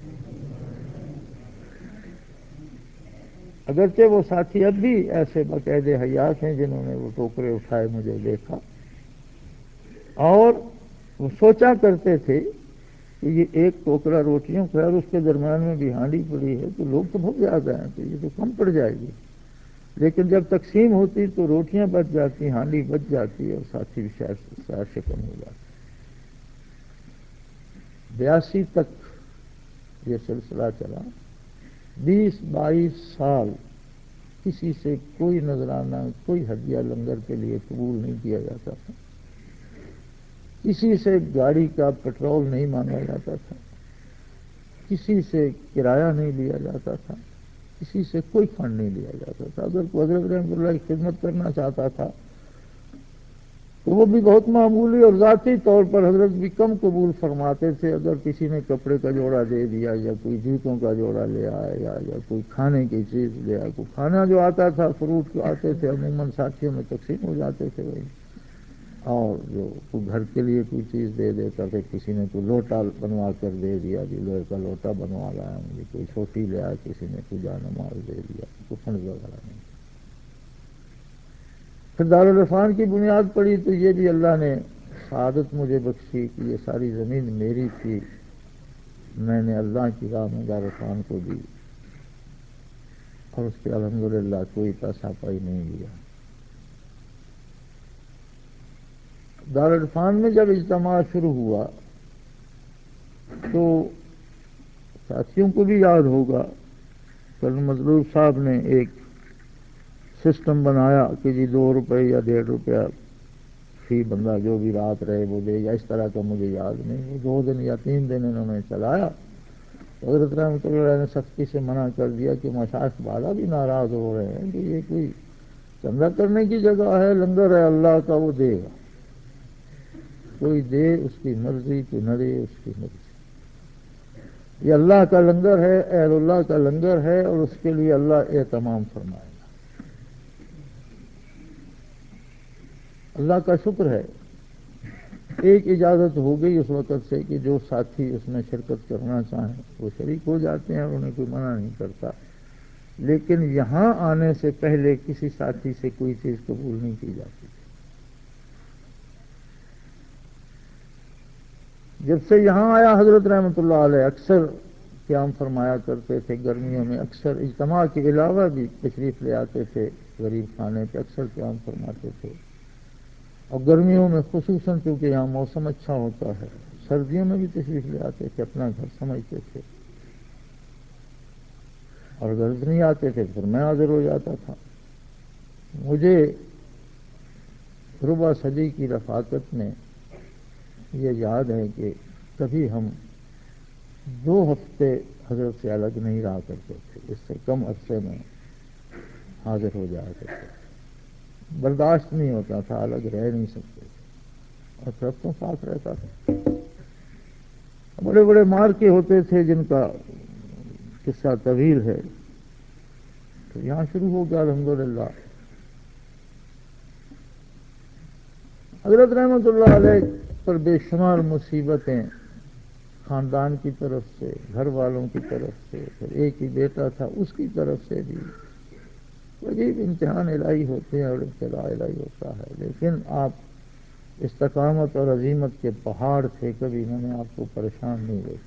اگرچہ وہ ساتھی اب بھی ایسے باقاعد حیات ہیں جنہوں نے وہ ٹوکرے اٹھائے مجھے دیکھا، اور وہ سوچا کرتے تھے کہ یہ ایک ٹوکرا روٹیوں کا ہے اور اس کے درمیان میں بھی ہانڈی پڑی ہے، تو لوگ تو بہت زیادہ ہیں، تو یہ تو کم پڑ جائے گی، لیکن جب تقسیم ہوتی تو روٹیاں بچ جاتی، ہانڈی بچ جاتی، اور ساتھی بھی شاید سے کم ہو جاتے۔ 82 تک یہ سلسلہ چلا، 20 22 سال کسی سے کوئی نذرانہ، کوئی ہدیہ لنگر کے لیے قبول نہیں کیا جاتا تھا، کسی سے گاڑی کا پیٹرول نہیں مانگا جاتا تھا، کسی سے کرایہ نہیں لیا جاتا تھا، کسی سے کوئی فنڈ نہیں لیا جاتا تھا. اگر کوئی حضرت رحمۃ اللہ کی خدمت کرنا چاہتا تھا تو وہ بھی بہت معمولی اور ذاتی طور پر حضرت بھی کم قبول فرماتے تھے. اگر کسی نے کپڑے کا جوڑا دے دیا یا کوئی جوتوں کا جوڑا لے آیا یا کوئی کھانے کی چیز لے آیا, کوئی کھانا جو آتا تھا, فروٹ جو آتے تھے, عموماً ساتھیوں میں تقسیم ہو جاتے تھے وہی. اور جو کوئی گھر کے لیے کوئی چیز دے دیتا تھا, کسی نے کوئی لوٹا بنوا کر دے دیا, جی لوہے کا لوٹا بنوا لایا مجھے, کوئی چھوٹی لے آیا, کسی نے کوئی جانماز دے دیا, کوئی فنڈ وغیرہ نہیں. پھر دارالعرفان کی بنیاد پڑی تو یہ بھی اللہ نے سعادت مجھے بخشی کہ یہ ساری زمین میری تھی, میں نے اللہ کی راہ میں دارالعرفان کو دی اور اس پہ الحمدللہ کوئی پیسہ پائی نہیں لیا. دارالعرفان میں جب اجتماع شروع ہوا تو ساتھیوں کو بھی یاد ہوگا, کرن مطلوب صاحب نے ایک سسٹم بنایا کہ جی 2 روپے یا 1.5 روپیہ فی بندہ جو بھی رات رہے وہ دے, یا اس طرح کا مجھے یاد نہیں. 2 دن یا 3 دن انہوں نے چلایا. حضرت رحمۃ اللہ نے سختی سے منع کر دیا کہ مشائخ والا بھی ناراض ہو رہے ہیں کہ یہ کوئی چندہ کرنے کی جگہ ہے, لنگر ہے اللہ کا, وہ دے گا. کوئی دے اس کی مرضی, کوئی نہ دے اس کی مرضی. یہ اللہ کا لنگر ہے, اہل اللہ کا لنگر ہے, اور اس کے لیے اللہ اہتمام فرمائے گا. اللہ کا شکر ہے ایک اجازت ہو گئی اس وقت سے کہ جو ساتھی اس میں شرکت کرنا چاہیں وہ شریک ہو جاتے ہیں اور انہیں کوئی منع نہیں کرتا. لیکن یہاں آنے سے پہلے کسی ساتھی سے کوئی چیز قبول نہیں کی جاتی تھی. جب سے یہاں آیا حضرت رحمۃ اللہ علیہ اکثر قیام فرمایا کرتے تھے. گرمیوں میں اکثر اجتماع کے علاوہ بھی تشریف لے آتے تھے, غریب خانے پہ اکثر قیام فرماتے تھے. اور گرمیوں میں خصوصاً کیونکہ یہاں موسم اچھا ہوتا ہے, سردیوں میں بھی تشریف لے آتے تھے, اپنا گھر سمجھتے تھے. اور اگر نہیں آتے تھے پھر میں حاضر ہو جاتا تھا. مجھے ربع صدی کی رفاقت میں یہ یاد ہے کہ کبھی ہم 2 ہفتے حضرت سے الگ نہیں رہا کرتے تھے, اس سے کم عرصے میں حاضر ہو جایا کرتے تھے. برداشت نہیں ہوتا تھا, الگ رہ نہیں سکتے تھے, اور ہفتوں ساتھ رہتا تھا. بڑے بڑے مارکے ہوتے تھے جن کا قصہ طویل ہے. تو یہاں شروع ہو گیا الحمدللہ. حضرت رحمۃ اللہ علیہ پر بے شمار مصیبتیں خاندان کی طرف سے, گھر والوں کی طرف سے, پھر ایک ہی بیٹا تھا اس کی طرف سے بھی. عجیب امتحان الہی ہوتے ہیں اور ابتلا الہی ہوتا ہے. لیکن آپ استقامت اور عزیمت کے پہاڑ تھے, کبھی میں نے آپ کو پریشان نہیں دیکھا.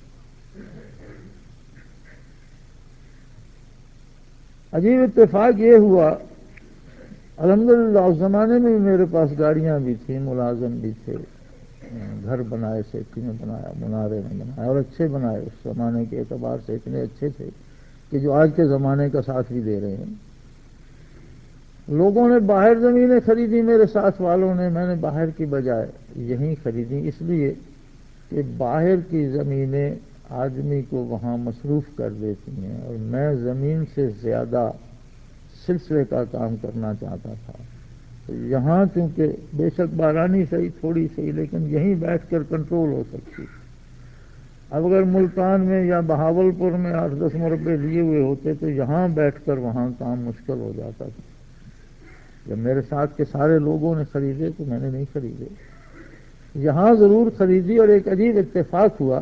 عجیب اتفاق یہ ہوا, الحمدللہ اس زمانے میں میرے پاس گاڑیاں بھی تھیں, ملازم بھی تھے, گھر بنائے, سیٹی میں بنایا, منارے میں بنایا, اور اچھے بنائے. اس زمانے کے اعتبار سے اتنے اچھے تھے کہ جو آج کے زمانے کا ساتھ بھی دے رہے ہیں. لوگوں نے باہر زمینیں خریدی, میرے ساتھ والوں نے, میں نے باہر کی بجائے یہیں خریدی, اس لیے کہ باہر کی زمینیں آدمی کو وہاں مصروف کر دیتی ہیں, اور میں زمین سے زیادہ سلسلے کا کام کرنا چاہتا تھا. تو یہاں چونکہ بے شک بارانی صحیح, تھوڑی صحیح, لیکن یہیں بیٹھ کر کنٹرول ہو سکتی. اب اگر ملتان میں یا بہاول پور میں 8-10 مربے لیے ہوئے ہوتے تو یہاں بیٹھ کر وہاں کام مشکل ہو جاتا تھا. جب میرے ساتھ کے سارے لوگوں نے خریدے تو میں نے نہیں خریدے. یہاں ضرور خریدی, اور ایک عجیب اتفاق ہوا.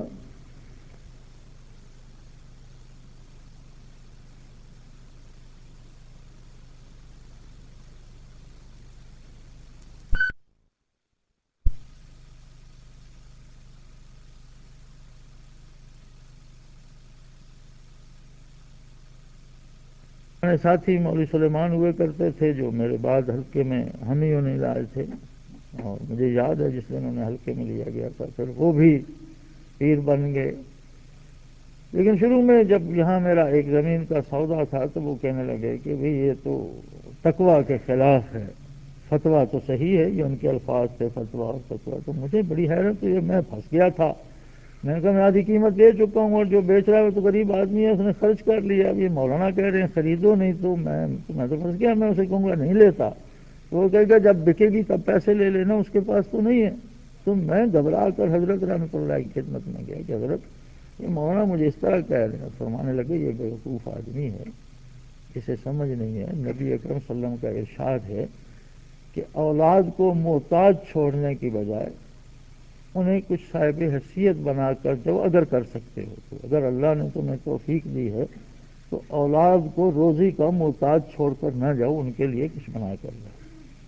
ہمارے ساتھی مولوی سلیمان ہوئے کرتے تھے جو میرے بعد حلقے میں ہم ہی انہیں لائے تھے, اور مجھے یاد ہے جس دن انہیں حلقے میں لیا گیا تھا پھر وہ بھی پیر بن گئے. لیکن شروع میں جب یہاں میرا ایک زمین کا سودا تھا تو وہ کہنے لگے کہ بھئی یہ تو تقویٰ کے خلاف ہے, فتویٰ تو صحیح ہے, یہ ان کے الفاظ تھے فتویٰ اور تقویٰ. تو مجھے بڑی حیرت ہوئی, میں پھنس گیا تھا میں نے کہا میں آدھی قیمت دے چکا ہوں، اور جو بیچ رہا ہے وہ تو غریب آدمی ہے، اس نے خرچ کر لیا، اب یہ مولانا کہہ رہے ہیں خریدو نہیں، تو میں تو پھنس گیا، میں اسے کہوں گا نہیں لیتا، تو وہ کہے گا جب بکے گی تب پیسے لے لینا، اس کے پاس تو نہیں ہے۔ تو میں گھبرا کر حضرت رحمۃ اللہ کی خدمت میں گیا کہ حضرت یہ مولانا مجھے اس طرح کہہ رہے ہیں، فرمانے لگے یہ بیوقوف آدمی ہے، اسے سمجھ نہیں ہے، نبی اکرم صلی اللہ علیہ وسلم کا ارشاد ہے کہ اولاد کو محتاج چھوڑنے کی بجائے انہیں کچھ صاحب حیثیت بنا کر دو اگر کر سکتے ہو تو، اگر اللہ نے تمہیں توفیق دی ہے تو اولاد کو روزی کا محتاج چھوڑ کر نہ جاؤ، ان کے لیے کچھ بنا کر جاؤ۔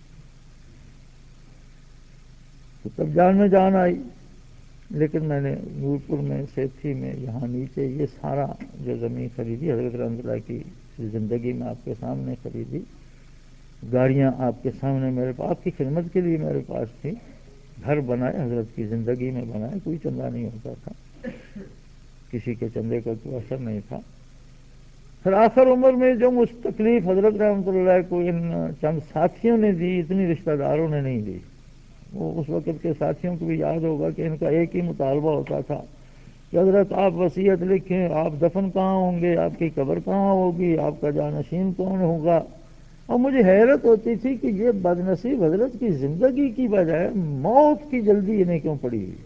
تو تب جان میں جان آئی، لیکن میں نے نورپور میں، سیتھی میں، یہاں نیچے یہ سارا جو زمین خریدی حضرت رحمۃ اللہ کی زندگی میں آپ کے سامنے خریدی، گاڑیاں آپ کے سامنے میرے پاس، آپ کی خدمت کے لیے میرے پاس تھی، گھر بنائے حضرت کی زندگی میں بنائے، کوئی چندہ نہیں ہوتا تھا، کسی کے چندے کا کوئی اثر نہیں تھا۔ پھر آخر عمر میں جو مجھ تکلیف حضرت رحمۃ اللہ کو ان چند ساتھیوں نے دی، اتنی رشتہ داروں نے نہیں دی۔ وہ اس وقت کے ساتھیوں کو بھی یاد ہوگا کہ ان کا ایک ہی مطالبہ ہوتا تھا کہ حضرت آپ وصیت لکھیں، آپ دفن کہاں ہوں گے، آپ کی قبر کہاں ہوگی، آپ کا جانشین کون ہوگا۔ اور مجھے حیرت ہوتی تھی کہ یہ بدنصیب حضرت کی زندگی کی بجائے موت کی جلدی انہیں کیوں پڑی ہوئی۔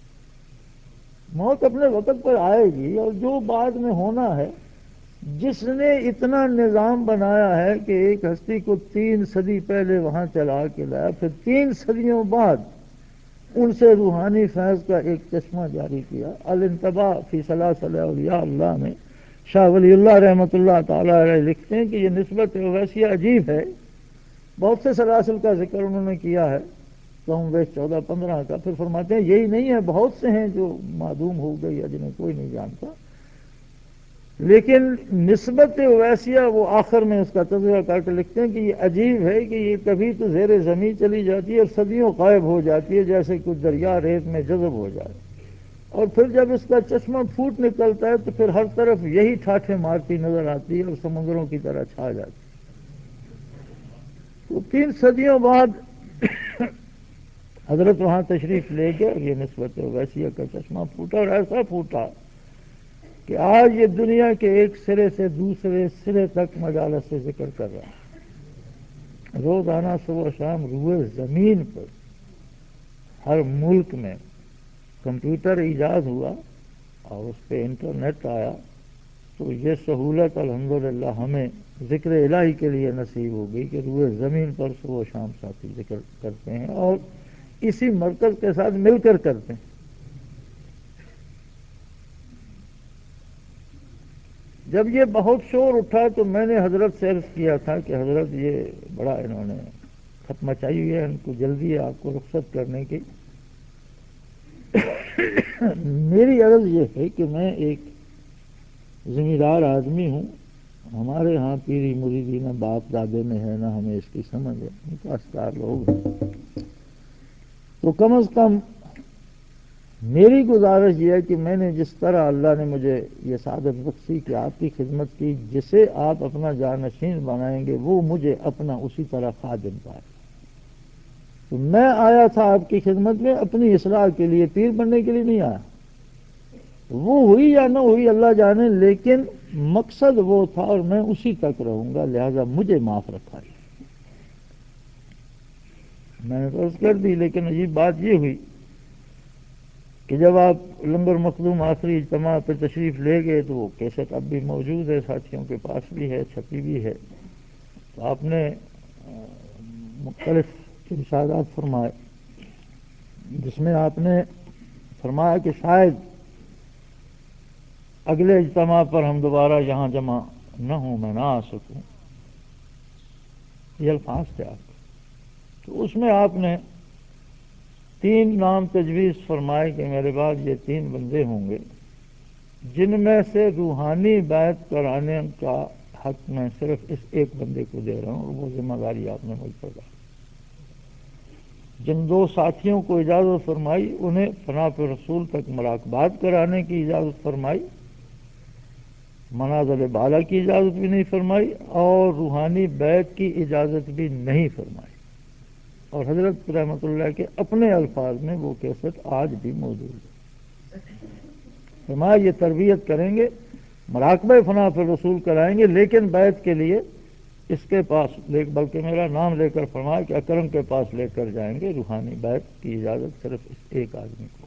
موت اپنے وقت پر آئے گی، اور جو بعد میں ہونا ہے، جس نے اتنا نظام بنایا ہے کہ ایک ہستی کو 3 صدی پہلے وہاں چلا کے لایا، پھر 3 صدیوں بعد ان سے روحانی فیض کا ایک چشمہ جاری کیا۔ الانتباہ فی سلاسل اولیاء اللہ میں شاہ ولی اللہ رحمۃ اللہ تعالی علیہ لکھتے ہیں کہ یہ نسبت اویسیہ عجیب ہے، بہت سے سلاسل کا ذکر انہوں نے کیا ہے، کم بیش 14-15 کا، پھر فرماتے ہیں یہی نہیں ہے، بہت سے ہیں جو معدوم ہو گئی یا جنہیں کوئی نہیں جانتا، لیکن نسبت اویسیہ وہ آخر میں اس کا تذکرہ کر کے لکھتے ہیں کہ یہ عجیب ہے کہ یہ کبھی تو زیر زمین چلی جاتی ہے اور صدیوں غائب ہو جاتی ہے، جیسے کچھ دریا ریت میں جذب ہو جائے، اور پھر جب اس کا چشمہ پھوٹ نکلتا ہے تو پھر ہر طرف یہی ٹھاٹھے مارتی نظر آتی ہے اور سمندروں کی طرح چھا جاتی ہے۔ تو 3 صدیوں بعد حضرت وہاں تشریف لے گئے، اور یہ نسبت ویسیہ کا چشمہ پھوٹا، اور ایسا پھوٹا کہ آج یہ دنیا کے ایک سرے سے دوسرے سرے تک مجالس سے ذکر کر رہا ہے۔ روزانہ صبح و شام روئے زمین پر ہر ملک میں کمپیوٹر ایجاد ہوا اور اس پہ انٹرنیٹ آیا، تو یہ سہولت الحمدللہ ہمیں ذکر الہی کے لیے نصیب ہو گئی کہ روئے زمین پر صبح و شام ساتھی ذکر کرتے ہیں، اور اسی مرکز کے ساتھ مل کر کرتے ہیں۔ جب یہ بہت شور اٹھا تو میں نے حضرت سے عرض کیا تھا کہ حضرت یہ بڑا انہوں نے خط مچائی ہوئی ہے، ان کو جلدی ہے آپ کو رخصت کرنے کی۔ میری عرض یہ ہے کہ میں ایک ذمہ دار آدمی ہوں، ہمارے ہاں پیری مریدی نہ باپ دادے میں ہے، نہ ہمیں اس کی سمجھ ہے، ہم کاشتکار لوگ ہیں، تو کم از کم میری گزارش یہ ہے کہ میں نے جس طرح اللہ نے مجھے یہ سعادت بخشی کہ آپ کی خدمت کی، جسے آپ اپنا جانشین بنائیں گے وہ مجھے اپنا اسی طرح خادم پائے۔ تو میں آیا تھا آپ کی خدمت میں اپنی اصلاح کے لیے، پیر بننے کے لیے نہیں آیا، وہ ہوئی یا نہ ہوئی اللہ جانے، لیکن مقصد وہ تھا اور میں اسی تک رہوں گا، لہذا مجھے معاف رکھا ہے۔ میں نے تو عرض کر دی، لیکن عجیب بات یہ ہوئی کہ جب آپ لنگر مخدوم آخری اجتماع پہ تشریف لے گئے تو وہ کیسٹ اب بھی موجود ہے، ساتھیوں کے پاس بھی ہے، چھپی بھی ہے، تو آپ نے مختلف ارشادات فرمائے، جس میں آپ نے فرمایا کہ شاید اگلے اجتماع پر ہم دوبارہ یہاں جمع نہ ہوں، میں نہ آ سکوں، یہ الفاظ تھے آپ کے۔ تو اس میں آپ نے 3 نام تجویز فرمائے کہ میرے بعد یہ 3 بندے ہوں گے، جن میں سے روحانی بیعت کرانے کا حق میں صرف اس ایک بندے کو دے رہا ہوں، اور وہ ذمہ داری آپ نے مجھ پر ڈالی۔ جن 2 ساتھیوں کو اجازت فرمائی انہیں فناء رسول تک مراقبات کرانے کی اجازت فرمائی، منازل بالا کی اجازت بھی نہیں فرمائی، اور روحانی بیعت کی اجازت بھی نہیں فرمائی، اور حضرت رحمۃ اللہ کے اپنے الفاظ میں وہ کیسٹ آج بھی موجود ہے۔ فرمایا یہ تربیت کریں گے، مراقبہ فنا پھر رسول کرائیں گے، لیکن بیعت کے لیے اس کے پاس بلکہ میرا نام لے کر فرمایا کہ اکرم کے پاس لے کر جائیں گے، روحانی بیعت کی اجازت صرف اس ایک آدمی کو۔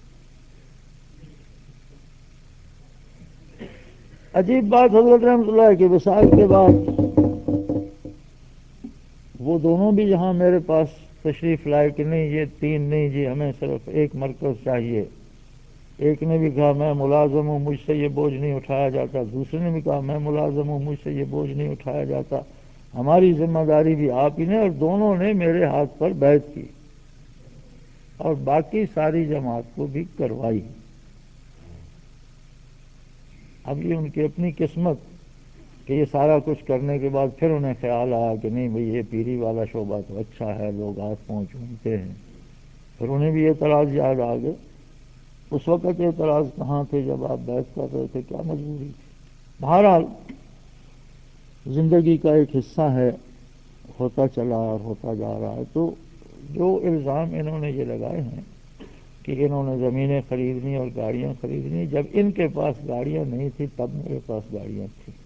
عجیب بات، حضرت رحمۃ اللہ کے وصال کے بعد وہ دونوں بھی یہاں میرے پاس تشریف لائے کہ نہیں یہ تین نہیں جی، ہمیں صرف ایک مرکز چاہیے۔ ایک نے بھی کہا میں ملازم ہوں، مجھ سے یہ بوجھ نہیں اٹھایا جاتا، دوسرے نے بھی کہا میں ملازم ہوں، مجھ سے یہ بوجھ نہیں اٹھایا جاتا، ہماری ذمہ داری بھی آپ ہی نے، اور دونوں نے میرے ہاتھ پر بیعت کی اور باقی ساری جماعت کو بھی کروائی۔ اب یہ ان کی اپنی قسمت کہ یہ سارا کچھ کرنے کے بعد پھر انہیں خیال آیا کہ نہیں بھئی یہ پیری والا شعبہ تو اچھا ہے، لوگ ہاتھ پاؤں چومتے ہیں، پھر انہیں بھی اعتراض یاد آ گئے۔ اس وقت اعتراض کہاں تھے جب آپ بیعت کر رہے تھے، کیا مجبوری تھی؟ بہرحال زندگی کا ایک حصہ ہے، ہوتا چلا اور ہوتا جا رہا ہے۔ تو جو الزام انہوں نے یہ لگائے ہیں کہ انہوں نے زمینیں خریدنی اور گاڑیاں خریدنی، جب ان کے پاس گاڑیاں نہیں تھی تب میرے پاس گاڑیاں تھیں،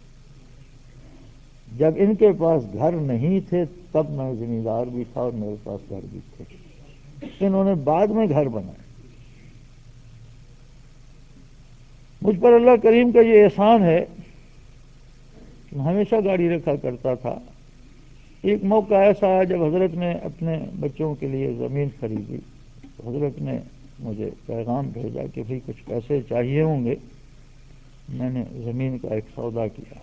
جب ان کے پاس گھر نہیں تھے تب میں زمیندار بھی تھا اور میرے پاس گھر بھی تھے، انہوں نے بعد میں گھر بنائے۔ مجھ پر اللہ کریم کا یہ احسان ہے کہ میں ہمیشہ گاڑی رکھا کرتا تھا۔ ایک موقع ایسا آیا جب حضرت نے اپنے بچوں کے لیے زمین خریدی تو حضرت نے مجھے پیغام بھیجا کہ بھئی کچھ پیسے چاہیے ہوں گے، میں نے زمین کا ایک سودا کیا۔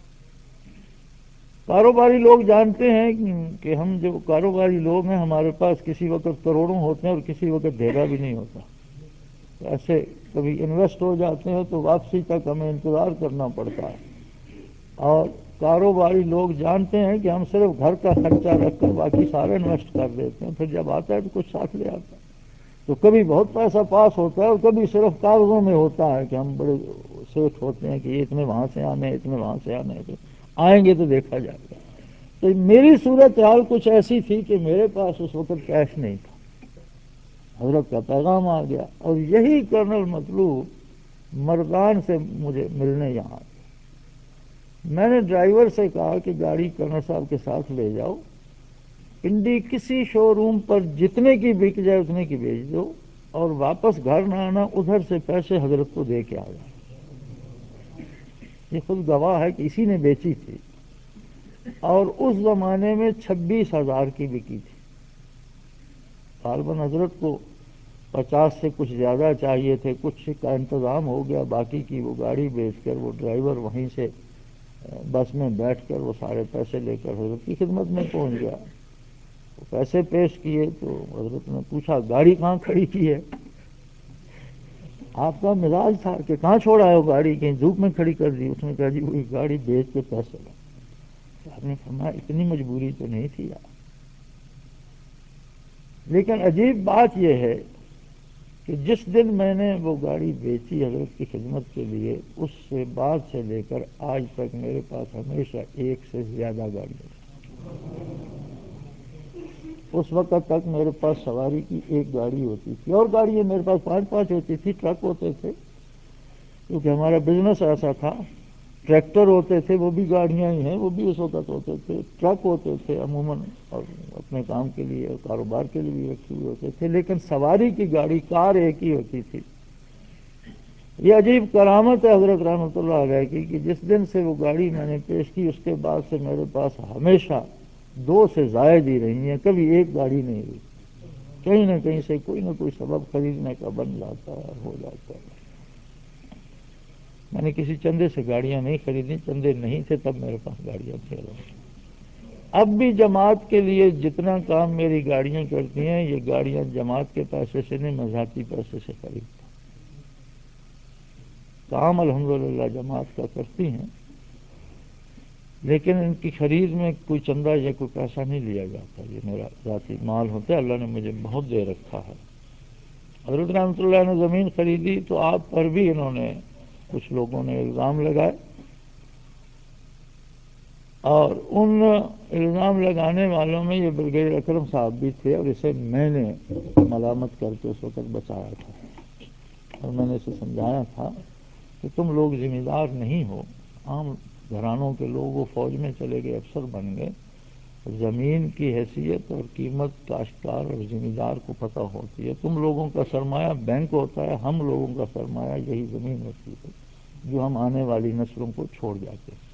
کاروباری لوگ جانتے ہیں کہ ہم جو کاروباری لوگ ہیں ہمارے پاس کسی وقت کروڑوں ہوتے ہیں اور کسی وقت ڈھیرا بھی نہیں ہوتا، ایسے کبھی انویسٹ ہو جاتے ہیں تو واپسی تک ہمیں انتظار کرنا پڑتا ہے، اور کاروباری لوگ جانتے ہیں کہ ہم صرف گھر کا خرچہ رکھ کر باقی سارے انویسٹ کر دیتے ہیں، پھر جب آتا ہے تو کچھ ساتھ لے آتا ہے، تو کبھی بہت پیسہ پاس ہوتا ہے اور کبھی صرف کاغذوں میں ہوتا ہے کہ ہم بڑے سیٹ ہوتے ہیں کہ یہ اتنے وہاں سے آنے، اتنے وہاں سے آنے، تو آئیں گے تو دیکھا جائے گا۔ تو میری صورتحال کچھ ایسی تھی کہ میرے پاس اس وقت کیش نہیں تھا، حضرت کا پیغام آ گیا، اور یہی کرنل مطلوب مردان سے مجھے ملنے یہاں آیا۔ میں نے ڈرائیور سے کہا کہ گاڑی کرنل صاحب کے ساتھ لے جاؤ، پنڈی کسی شو روم پر جتنے کی بک جائے اتنے کی بیچ دو، اور واپس گھر نہ آنا، ادھر سے پیسے حضرت کو دے کے آ جاؤ۔ یہ خود گواہ ہے کہ اسی نے بیچی تھی، اور اس زمانے میں 26,000 کی بکی تھی۔ غالباً حضرت کو 50 سے کچھ زیادہ چاہیے تھے، کچھ کا انتظام ہو گیا، باقی کی وہ گاڑی بیچ کر وہ ڈرائیور وہیں سے بس میں بیٹھ کر وہ سارے پیسے لے کر حضرت کی خدمت میں پہنچ گیا۔ وہ پیسے پیش کیے تو حضرت نے پوچھا گاڑی کہاں کھڑی کی ہے؟ آپ کا مزاج تھا کہ کہاں چھوڑا ہے وہ گاڑی، کہیں دھوپ میں کھڑی کر دی؟ اس نے کہا جی وہی گاڑی بیچ کے پیسے لے۔ آپ نے فرمایا اتنی مجبوری تو نہیں تھی یار۔ لیکن عجیب بات یہ ہے کہ جس دن میں نے وہ گاڑی بیچی حضرت کی خدمت کے لیے، اس سے بعد سے لے کر آج تک میرے پاس ہمیشہ ایک سے زیادہ گاڑیاں ہیں۔ اس وقت تک میرے پاس سواری کی ایک گاڑی ہوتی تھی، اور گاڑیاں میرے پاس 5 ہوتی تھی، ٹرک ہوتے تھے کیونکہ ہمارا بزنس ایسا تھا، ٹریکٹر ہوتے تھے وہ بھی گاڑیاں ہی ہیں، وہ بھی اس وقت ہوتے تھے، ٹرک ہوتے تھے عموماً، اور اپنے کام کے لیے اور کاروبار کے لیے بھی رکھے ہوئے ہوتے تھے، لیکن سواری کی گاڑی کار ایک ہی ہوتی تھی۔ یہ عجیب کرامت ہے حضرت رحمۃ اللہ علیہ کی کہ جس دن سے وہ گاڑی میں نے پیش کی اس کے بعد سے میرے پاس ہمیشہ 2 سے زائد ہی رہی ہیں، کبھی ایک گاڑی نہیں رہی، کہیں نہ کہیں سے کوئی نہ کوئی سبب خریدنے کا بن جاتا ہے، ہو جاتا ہے۔ میں نے کسی چندے سے گاڑیاں نہیں خریدی، چندے نہیں تھے تب میرے پاس گاڑیاں تھے۔ اب بھی جماعت کے لیے جتنا کام میری گاڑیاں کرتی ہیں، یہ گاڑیاں جماعت کے پیسے سے نہیں، میں ذاتی پیسے سے خریدتا ہوں۔ کام الحمدللہ جماعت کا کرتی ہیں، لیکن ان کی خرید میں کوئی چندہ یا کوئی پیسہ نہیں لیا جاتا، یہ میرا ذاتی مال ہوتا ہے، اللہ نے مجھے بہت دے رکھا ہے۔ حضرت رحمۃ اللہ نے زمین خریدی تو آپ پر بھی انہوں نے کچھ لوگوں نے الزام لگائے، اور ان الزام لگانے والوں میں یہ برگیڈیئر اکرم صاحب بھی تھے، اور اسے میں نے ملامت کر کے اس وقت بچایا تھا۔ اور میں نے اسے سمجھایا تھا کہ تم لوگ ذمہ دار نہیں ہو، عام گھرانوں کے لوگ وہ فوج میں چلے گئے، افسر بن گئے، زمین کی حیثیت اور قیمت کاشتکار اور ذمہ دار کو پتہ ہوتی ہے۔ تم لوگوں کا سرمایہ بینک ہوتا ہے، ہم لوگوں کا سرمایہ یہی زمین ہوتی ہے جو ہم آنے والی نسلوں کو چھوڑ جاتے ہیں۔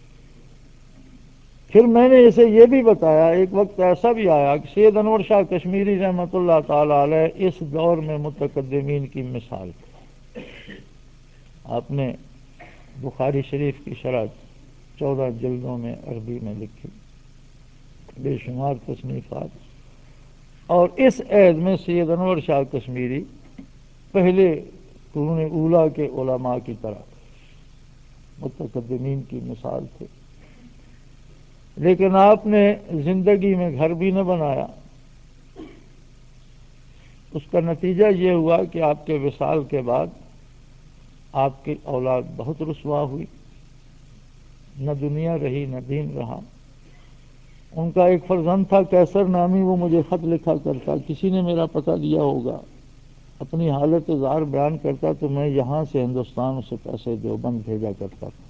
پھر میں نے اسے یہ بھی بتایا، ایک وقت ایسا بھی آیا کہ سید انور شاہ کشمیری رحمۃ اللہ تعالی علیہ اس دور میں متقدمین کی مثال تھے۔ آپ نے بخاری شریف کی شرح 14 جلدوں میں عربی میں لکھی، بے شمار تصنیفات، اور اس عہد میں سید انور شاہ کشمیری پہلے قرون اولیٰ کے علماء کی طرح متقدمین کی مثال تھے۔ لیکن آپ نے زندگی میں گھر بھی نہ بنایا۔ اس کا نتیجہ یہ ہوا کہ آپ کے وصال کے بعد آپ کی اولاد بہت رسوا ہوئی، نہ دنیا رہی نہ دین رہا۔ ان کا ایک فرزند تھا کیسر نامی، وہ مجھے خط لکھا کرتا، کسی نے میرا پتہ دیا ہوگا، اپنی حالت زار بیان کرتا تو میں یہاں سے ہندوستان سے پیسے دیوبند بھیجا کرتا تھا۔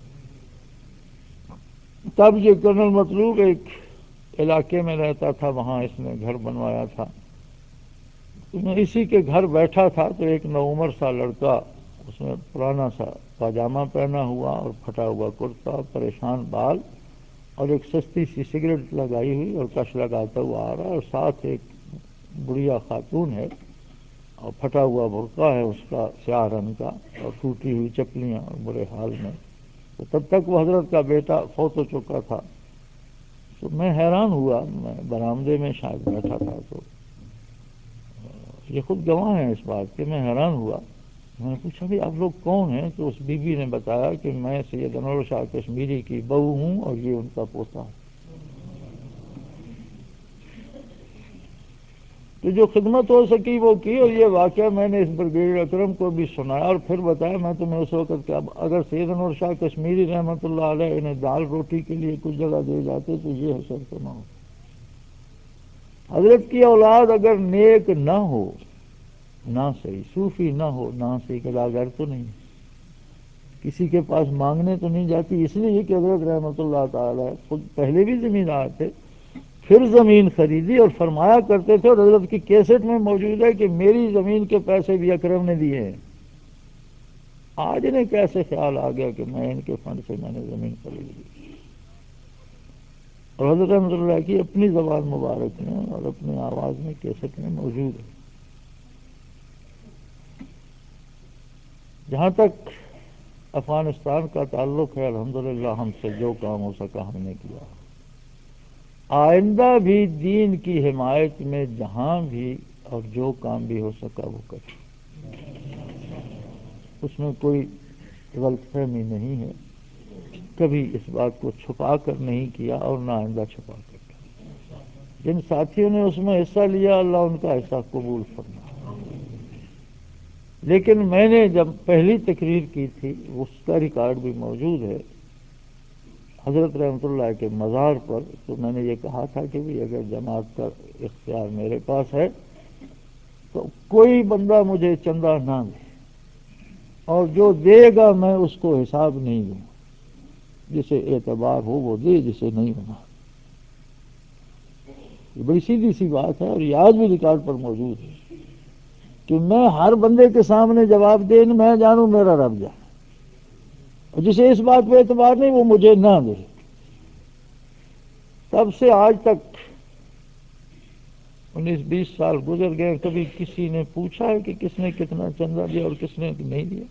تب یہ کرنل مطلوب ایک علاقے میں رہتا تھا، وہاں اس نے گھر بنوایا تھا۔ میں اسی کے گھر بیٹھا تھا تو ایک نوعمر سا لڑکا، اس نے پرانا سا پاجامہ پہنا ہوا اور پھٹا ہوا کرتا، پریشان بال، اور ایک سستی سی سگریٹ لگائی ہوئی اور کش لگاتا ہوا آ رہا ہے، اور ساتھ ایک بڑھیا خاتون ہے اور پھٹا ہوا برقع ہے اس کا سیاہ رنگ کا، اور ٹوٹی ہوئی چپلیاں اور برے حال میں۔ تو تب تک وہ حضرت کا بیٹا فوت ہو چکا تھا۔ تو میں حیران ہوا، میں برآمدے میں شاید بیٹھا تھا، تو یہ خود گواہ ہیں اس بات کے، میں حیران ہوا۔ میں نے پوچھا بھی آپ لوگ کون ہیں؟ تو اس بی بی نے بتایا کہ میں سید انور شاہ کشمیری کی بہو ہوں اور یہ ان کا پوتا ہوں۔ تو جو خدمت ہو سکی وہ کی، اور یہ واقعہ میں نے اس بریگیڈیئر اکرم کو بھی سنایا اور پھر بتایا۔ میں تمہیں اس وقت کہ اگر سید انور شاہ کشمیری رحمۃ اللہ علیہ انہیں دال روٹی کے لیے کچھ جگہ دے جاتے تو یہ حشر تو نہ ہو۔ حضرت کی اولاد اگر نیک نہ ہو، نہ صحیح صوفی نہ ہو، نہ صحیح گداگر تو نہیں، کسی کے پاس مانگنے تو نہیں جاتی، اس لیے کہ حضرت رحمۃ اللہ تعالی خود پہلے بھی زمیندار تھے، پھر زمین خریدی اور فرمایا کرتے تھے، اور حضرت کی کیسٹ میں موجود ہے کہ میری زمین کے پیسے بھی اکرم نے دیے ہیں۔ آج انہیں کیسے خیال آ گیا کہ میں ان کے فنڈ سے میں نے زمین خرید لی؟ اور حضرت رحمۃ اللہ کی اپنی زبان مبارک میں اور اپنی آواز میں کیسٹ میں موجود ہے۔ جہاں تک افغانستان کا تعلق ہے، الحمدللہ ہم سے جو کام ہو سکا ہم نے کیا۔ آئندہ بھی دین کی حمایت میں جہاں بھی اور جو کام بھی ہو سکا وہ کریں، اس میں کوئی غلط فہمی نہیں ہے، کبھی اس بات کو چھپا کر نہیں کیا اور نہ آئندہ چھپا کر کیا۔ جن ساتھیوں نے اس میں حصہ لیا اللہ ان کا حصہ قبول فرمائے۔ لیکن میں نے جب پہلی تقریر کی تھی، اس کا ریکارڈ بھی موجود ہے، حضرت رحمۃ اللہ کے مزار پر، تو میں نے یہ کہا تھا کہ بھی اگر جماعت کا اختیار میرے پاس ہے تو کوئی بندہ مجھے چندہ نہ دے، اور جو دے گا میں اس کو حساب نہیں دوں، جسے اعتبار ہو وہ دے، جسے نہیں ہونا۔ یہ بڑی سیدھی سی بات ہے، اور یہ آج بھی ریکارڈ پر موجود ہے کہ میں ہر بندے کے سامنے جواب دے، میں جانوں میرا رب جانے، اور جسے اس بات پہ اعتبار نہیں وہ مجھے نہ دے۔ تب سے آج تک 19-20 سال گزر گئے، کبھی کسی نے پوچھا ہے کہ کس نے کتنا چندہ دیا اور کس نے نہیں دیا؟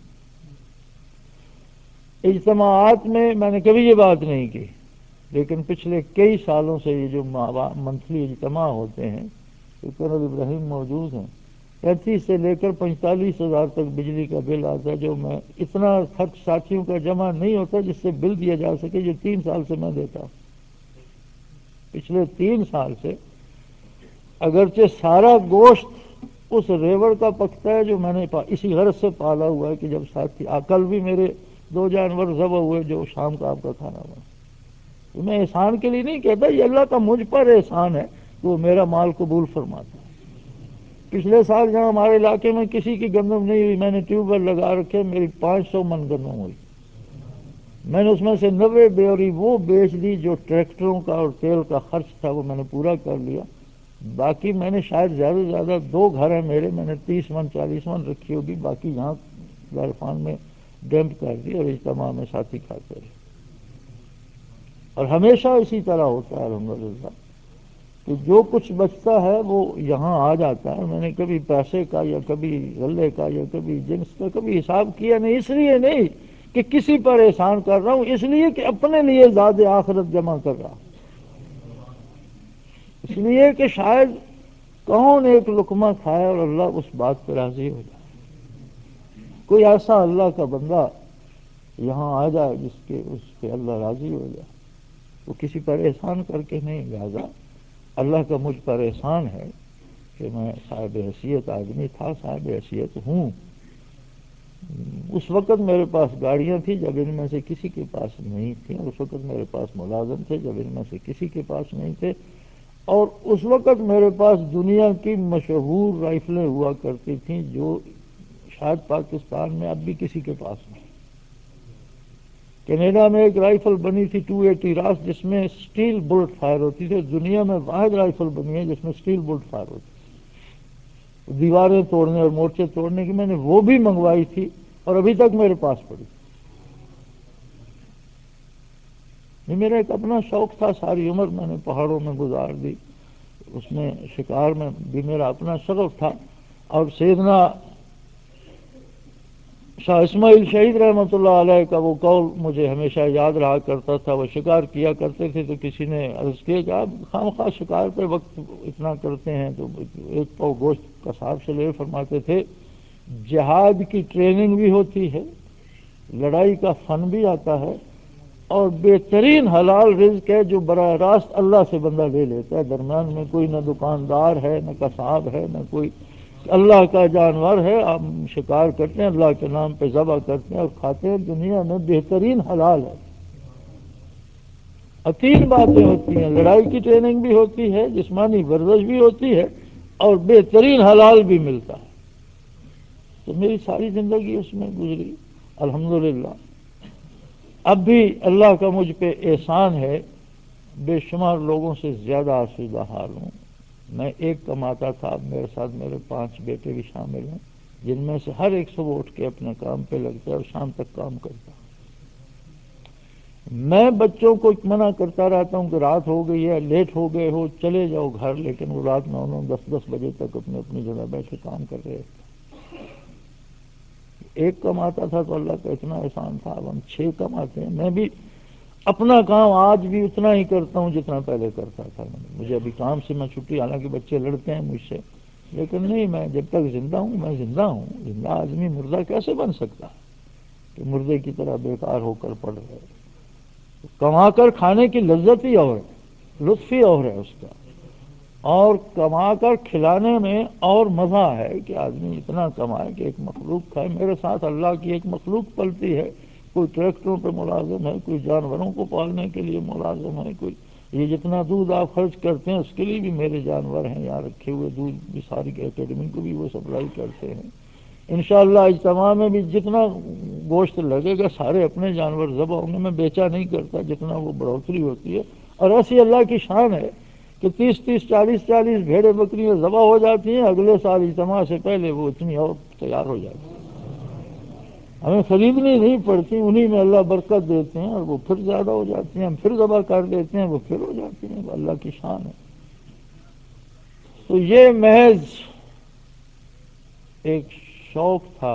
اجتماعات میں نے کبھی یہ بات نہیں کی، لیکن پچھلے کئی سالوں سے یہ جو منتھلی اجتماع ہوتے ہیں، کرنل ابراہیم موجود ہیں، 35 سے لے کر 45,000 تک بجلی کا بل آتا ہے، جو میں اتنا خرچ ساتھیوں کا جمع نہیں ہوتا جس سے بل دیا جا سکے، جو 3 سال سے میں دیتا ہوں۔ پچھلے 3 سال سے اگرچہ سارا گوشت اس ریوڑ کا پکتا ہے جو میں نے اسی غرض سے پالا ہوا ہے کہ جب ساتھی کل بھی میرے 2 جانور ذبح ہوئے جو شام کا آپ کا کھانا بنا۔ میں احسان کے لیے نہیں کہتا، یہ اللہ کا مجھ پر احسان ہے کہ وہ میرا مال قبول فرماتا ہے۔ پچھلے سال جہاں ہمارے علاقے میں کسی کی گندم نہیں ہوئی، میں نے ٹیوب ویل لگا رکھے، میری 500 من گندم ہوئی، میں نے اس میں سے 90 بیوری وہ بیچ دی جو ٹریکٹروں کا اور تیل کا خرچ تھا، وہ میں نے پورا کر لیا۔ باقی میں نے شاید زیادہ سے زیادہ 2 گھر ہیں میرے، میں نے 30 من 40 من رکھی ہوگی، باقی یہاں دارفان میں ڈیمپ کر دی اور اجتماع میں ساتھی کھاتے رہے۔ اور ہمیشہ اسی طرح ہوتا ہے الحمدللہ کہ جو کچھ بچتا ہے وہ یہاں آ جاتا ہے۔ میں نے کبھی پیسے کا یا کبھی غلے کا یا کبھی جنس کا کبھی حساب کیا نہیں، اس لیے نہیں کہ کسی پر احسان کر رہا ہوں، اس لیے کہ اپنے لیے زاد آخرت جمع کر رہا ہوں، اس لیے کہ شاید کون ایک لقمہ کھائے اور اللہ اس بات پہ راضی ہو جائے۔ کوئی ایسا اللہ کا بندہ یہاں آ جائے جس کے اس پہ اللہ راضی ہو جائے، وہ کسی پر احسان کر کے نہیں، لہذا اللہ کا مجھ پر احسان ہے کہ میں صاحب حیثیت آدمی تھا، صاحب حیثیت ہوں۔ اس وقت میرے پاس گاڑیاں تھیں جب ان میں سے کسی کے پاس نہیں تھیں، اس وقت میرے پاس ملازم تھے جب ان میں سے کسی کے پاس نہیں تھے، اور اس وقت میرے پاس دنیا کی مشہور رائفلیں ہوا کرتی تھیں جو شاید پاکستان میں اب بھی کسی کے پاس نہیں۔ کینیڈا میں ایک رائفل بنی تھی 280 راس، جس میں سٹیل بلٹ فائر ہوتی تھی، دنیا میں واحد رائفل بنی ہے جس میں سٹیل بلٹ فائر ہوتی تھی، دیواریں توڑنے اور مورچے توڑنے کی۔ میں نے وہ بھی منگوائی تھی اور ابھی تک میرے پاس پڑی۔ یہ میرا ایک اپنا شوق تھا، ساری عمر میں نے پہاڑوں میں گزار دی، اس میں شکار میں بھی میرا اپنا شغف تھا۔ اور سیدنا شاہ اسماعیل شہید رحمۃ اللہ علیہ کا وہ قول مجھے ہمیشہ یاد رہا کرتا تھا۔ وہ شکار کیا کرتے تھے تو کسی نے عرض کیا کہ آپ خواہ خواہ شکار پہ وقت اتنا کرتے ہیں، تو ایک پاؤ گوشت کا صاحب سے لے فرماتے تھے جہاد کی ٹریننگ بھی ہوتی ہے، لڑائی کا فن بھی آتا ہے، اور بہترین حلال رزق ہے جو براہ راست اللہ سے بندہ لے لیتا ہے۔ درمیان میں کوئی نہ دکاندار ہے، نہ قصاب ہے، نہ کوئی، اللہ کا جانور ہے، آپ شکار کرتے ہیں، اللہ کے نام پہ ذبح کرتے ہیں اور کھاتے ہیں، دنیا میں بہترین حلال ہے۔ اور 3 باتیں ہوتی ہیں، لڑائی کی ٹریننگ بھی ہوتی ہے، جسمانی ورزش بھی ہوتی ہے، اور بہترین حلال بھی ملتا ہے۔ تو میری ساری زندگی اس میں گزری الحمدللہ۔ اب بھی اللہ کا مجھ پہ احسان ہے، بے شمار لوگوں سے زیادہ آسودہ حال ہوں۔ میں ایک کماتا تھا، اب میرے ساتھ میرے 5 بیٹے بھی شامل ہیں، جن میں سے ہر ایک صبح اٹھ کے اپنے کام پہ لگتا ہے اور شام تک کام کرتا ہے۔ میں بچوں کو منع کرتا رہتا ہوں کہ رات ہو گئی ہے، لیٹ ہو گئے ہو، چلے جاؤ گھر، لیکن وہ رات 9 10 بجے تک اپنی اپنی جگہ بیٹھے کام کر رہے تھے۔ ایک کماتا تھا تو اللہ کا اتنا احسان تھا، اب ہم 6 کماتے ہیں۔ میں بھی اپنا کام آج بھی اتنا ہی کرتا ہوں جتنا پہلے کرتا تھا۔ مجھے ابھی کام سے میں چھٹی، حالانکہ بچے لڑتے ہیں مجھ سے، لیکن نہیں، میں جب تک زندہ ہوں میں زندہ ہوں۔ زندہ آدمی مردہ کیسے بن سکتا ہے کہ مردے کی طرح بیکار ہو کر پڑ رہے؟ کما کر کھانے کی لذت ہی اور ہے، لطف ہی اور ہے اس کا، اور کما کر کھلانے میں اور مزہ ہے کہ آدمی اتنا کمائے کہ ایک مخلوق کھائے۔ میرے ساتھ اللہ کی ایک مخلوق پلتی ہے، کوئی ٹریکٹروں پہ ملازم ہے، کوئی جانوروں کو پالنے کے لیے ملازم ہے، کوئی یہ جتنا دودھ آپ خرچ کرتے ہیں اس کے لیے بھی میرے جانور ہیں یہاں رکھے ہوئے، دودھ بھی ساری اکیڈمی کو بھی وہ سپلائی کرتے ہیں۔ انشاءاللہ اجتماع میں بھی جتنا گوشت لگے گا سارے اپنے جانور ذبح ہوں گے، میں بیچا نہیں کرتا، جتنا وہ بڑھوتری ہوتی ہے۔ اور ایسی اللہ کی شان ہے کہ 30 40 بھیڑیں بکریاں ذبح ہو جاتی ہیں، اگلے سال اجتماع سے پہلے وہ اتنی اور تیار ہو جاتی ہیں، ہمیں خریدنی نہیں پڑتی، انہی میں اللہ برکت دیتے ہیں اور وہ پھر زیادہ ہو جاتی ہیں، ہم پھر ذبح کر دیتے ہیں، وہ پھر ہو جاتی ہیں، وہ اللہ کی شان ہے۔ تو یہ محض ایک شوق تھا۔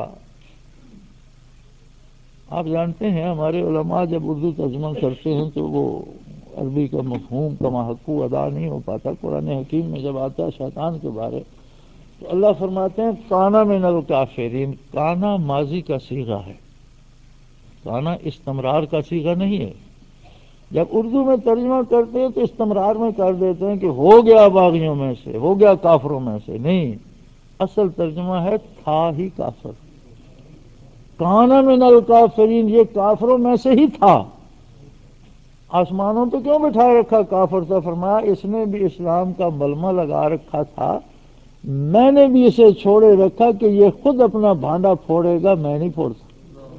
آپ جانتے ہیں ہمارے علماء جب اردو ترجمہ کرتے ہیں تو وہ عربی کا مفہوم کما حقو ادا نہیں ہو پاتا۔ قرآن حکیم میں جب آتا ہے شیطان کے بارے تو اللہ فرماتے ہیں کانا من الکافرین، کانا ماضی کا صیغہ ہے، کانا استمرار کا صیغہ نہیں ہے۔ جب اردو میں ترجمہ کرتے ہیں تو استمرار میں کر دیتے ہیں کہ ہو گیا باغیوں میں سے، ہو گیا کافروں میں سے، نہیں، اصل ترجمہ ہے تھا ہی کافر۔ کانا من الکافرین، یہ کافروں میں سے ہی تھا۔ آسمانوں پہ کیوں بٹھا رکھا کافر تھا؟ فرمایا اس نے بھی اسلام کا ملمہ لگا رکھا تھا، میں نے بھی اسے چھوڑے رکھا کہ یہ خود اپنا بھانڈا پھوڑے گا، میں نہیں پھوڑ سکتا۔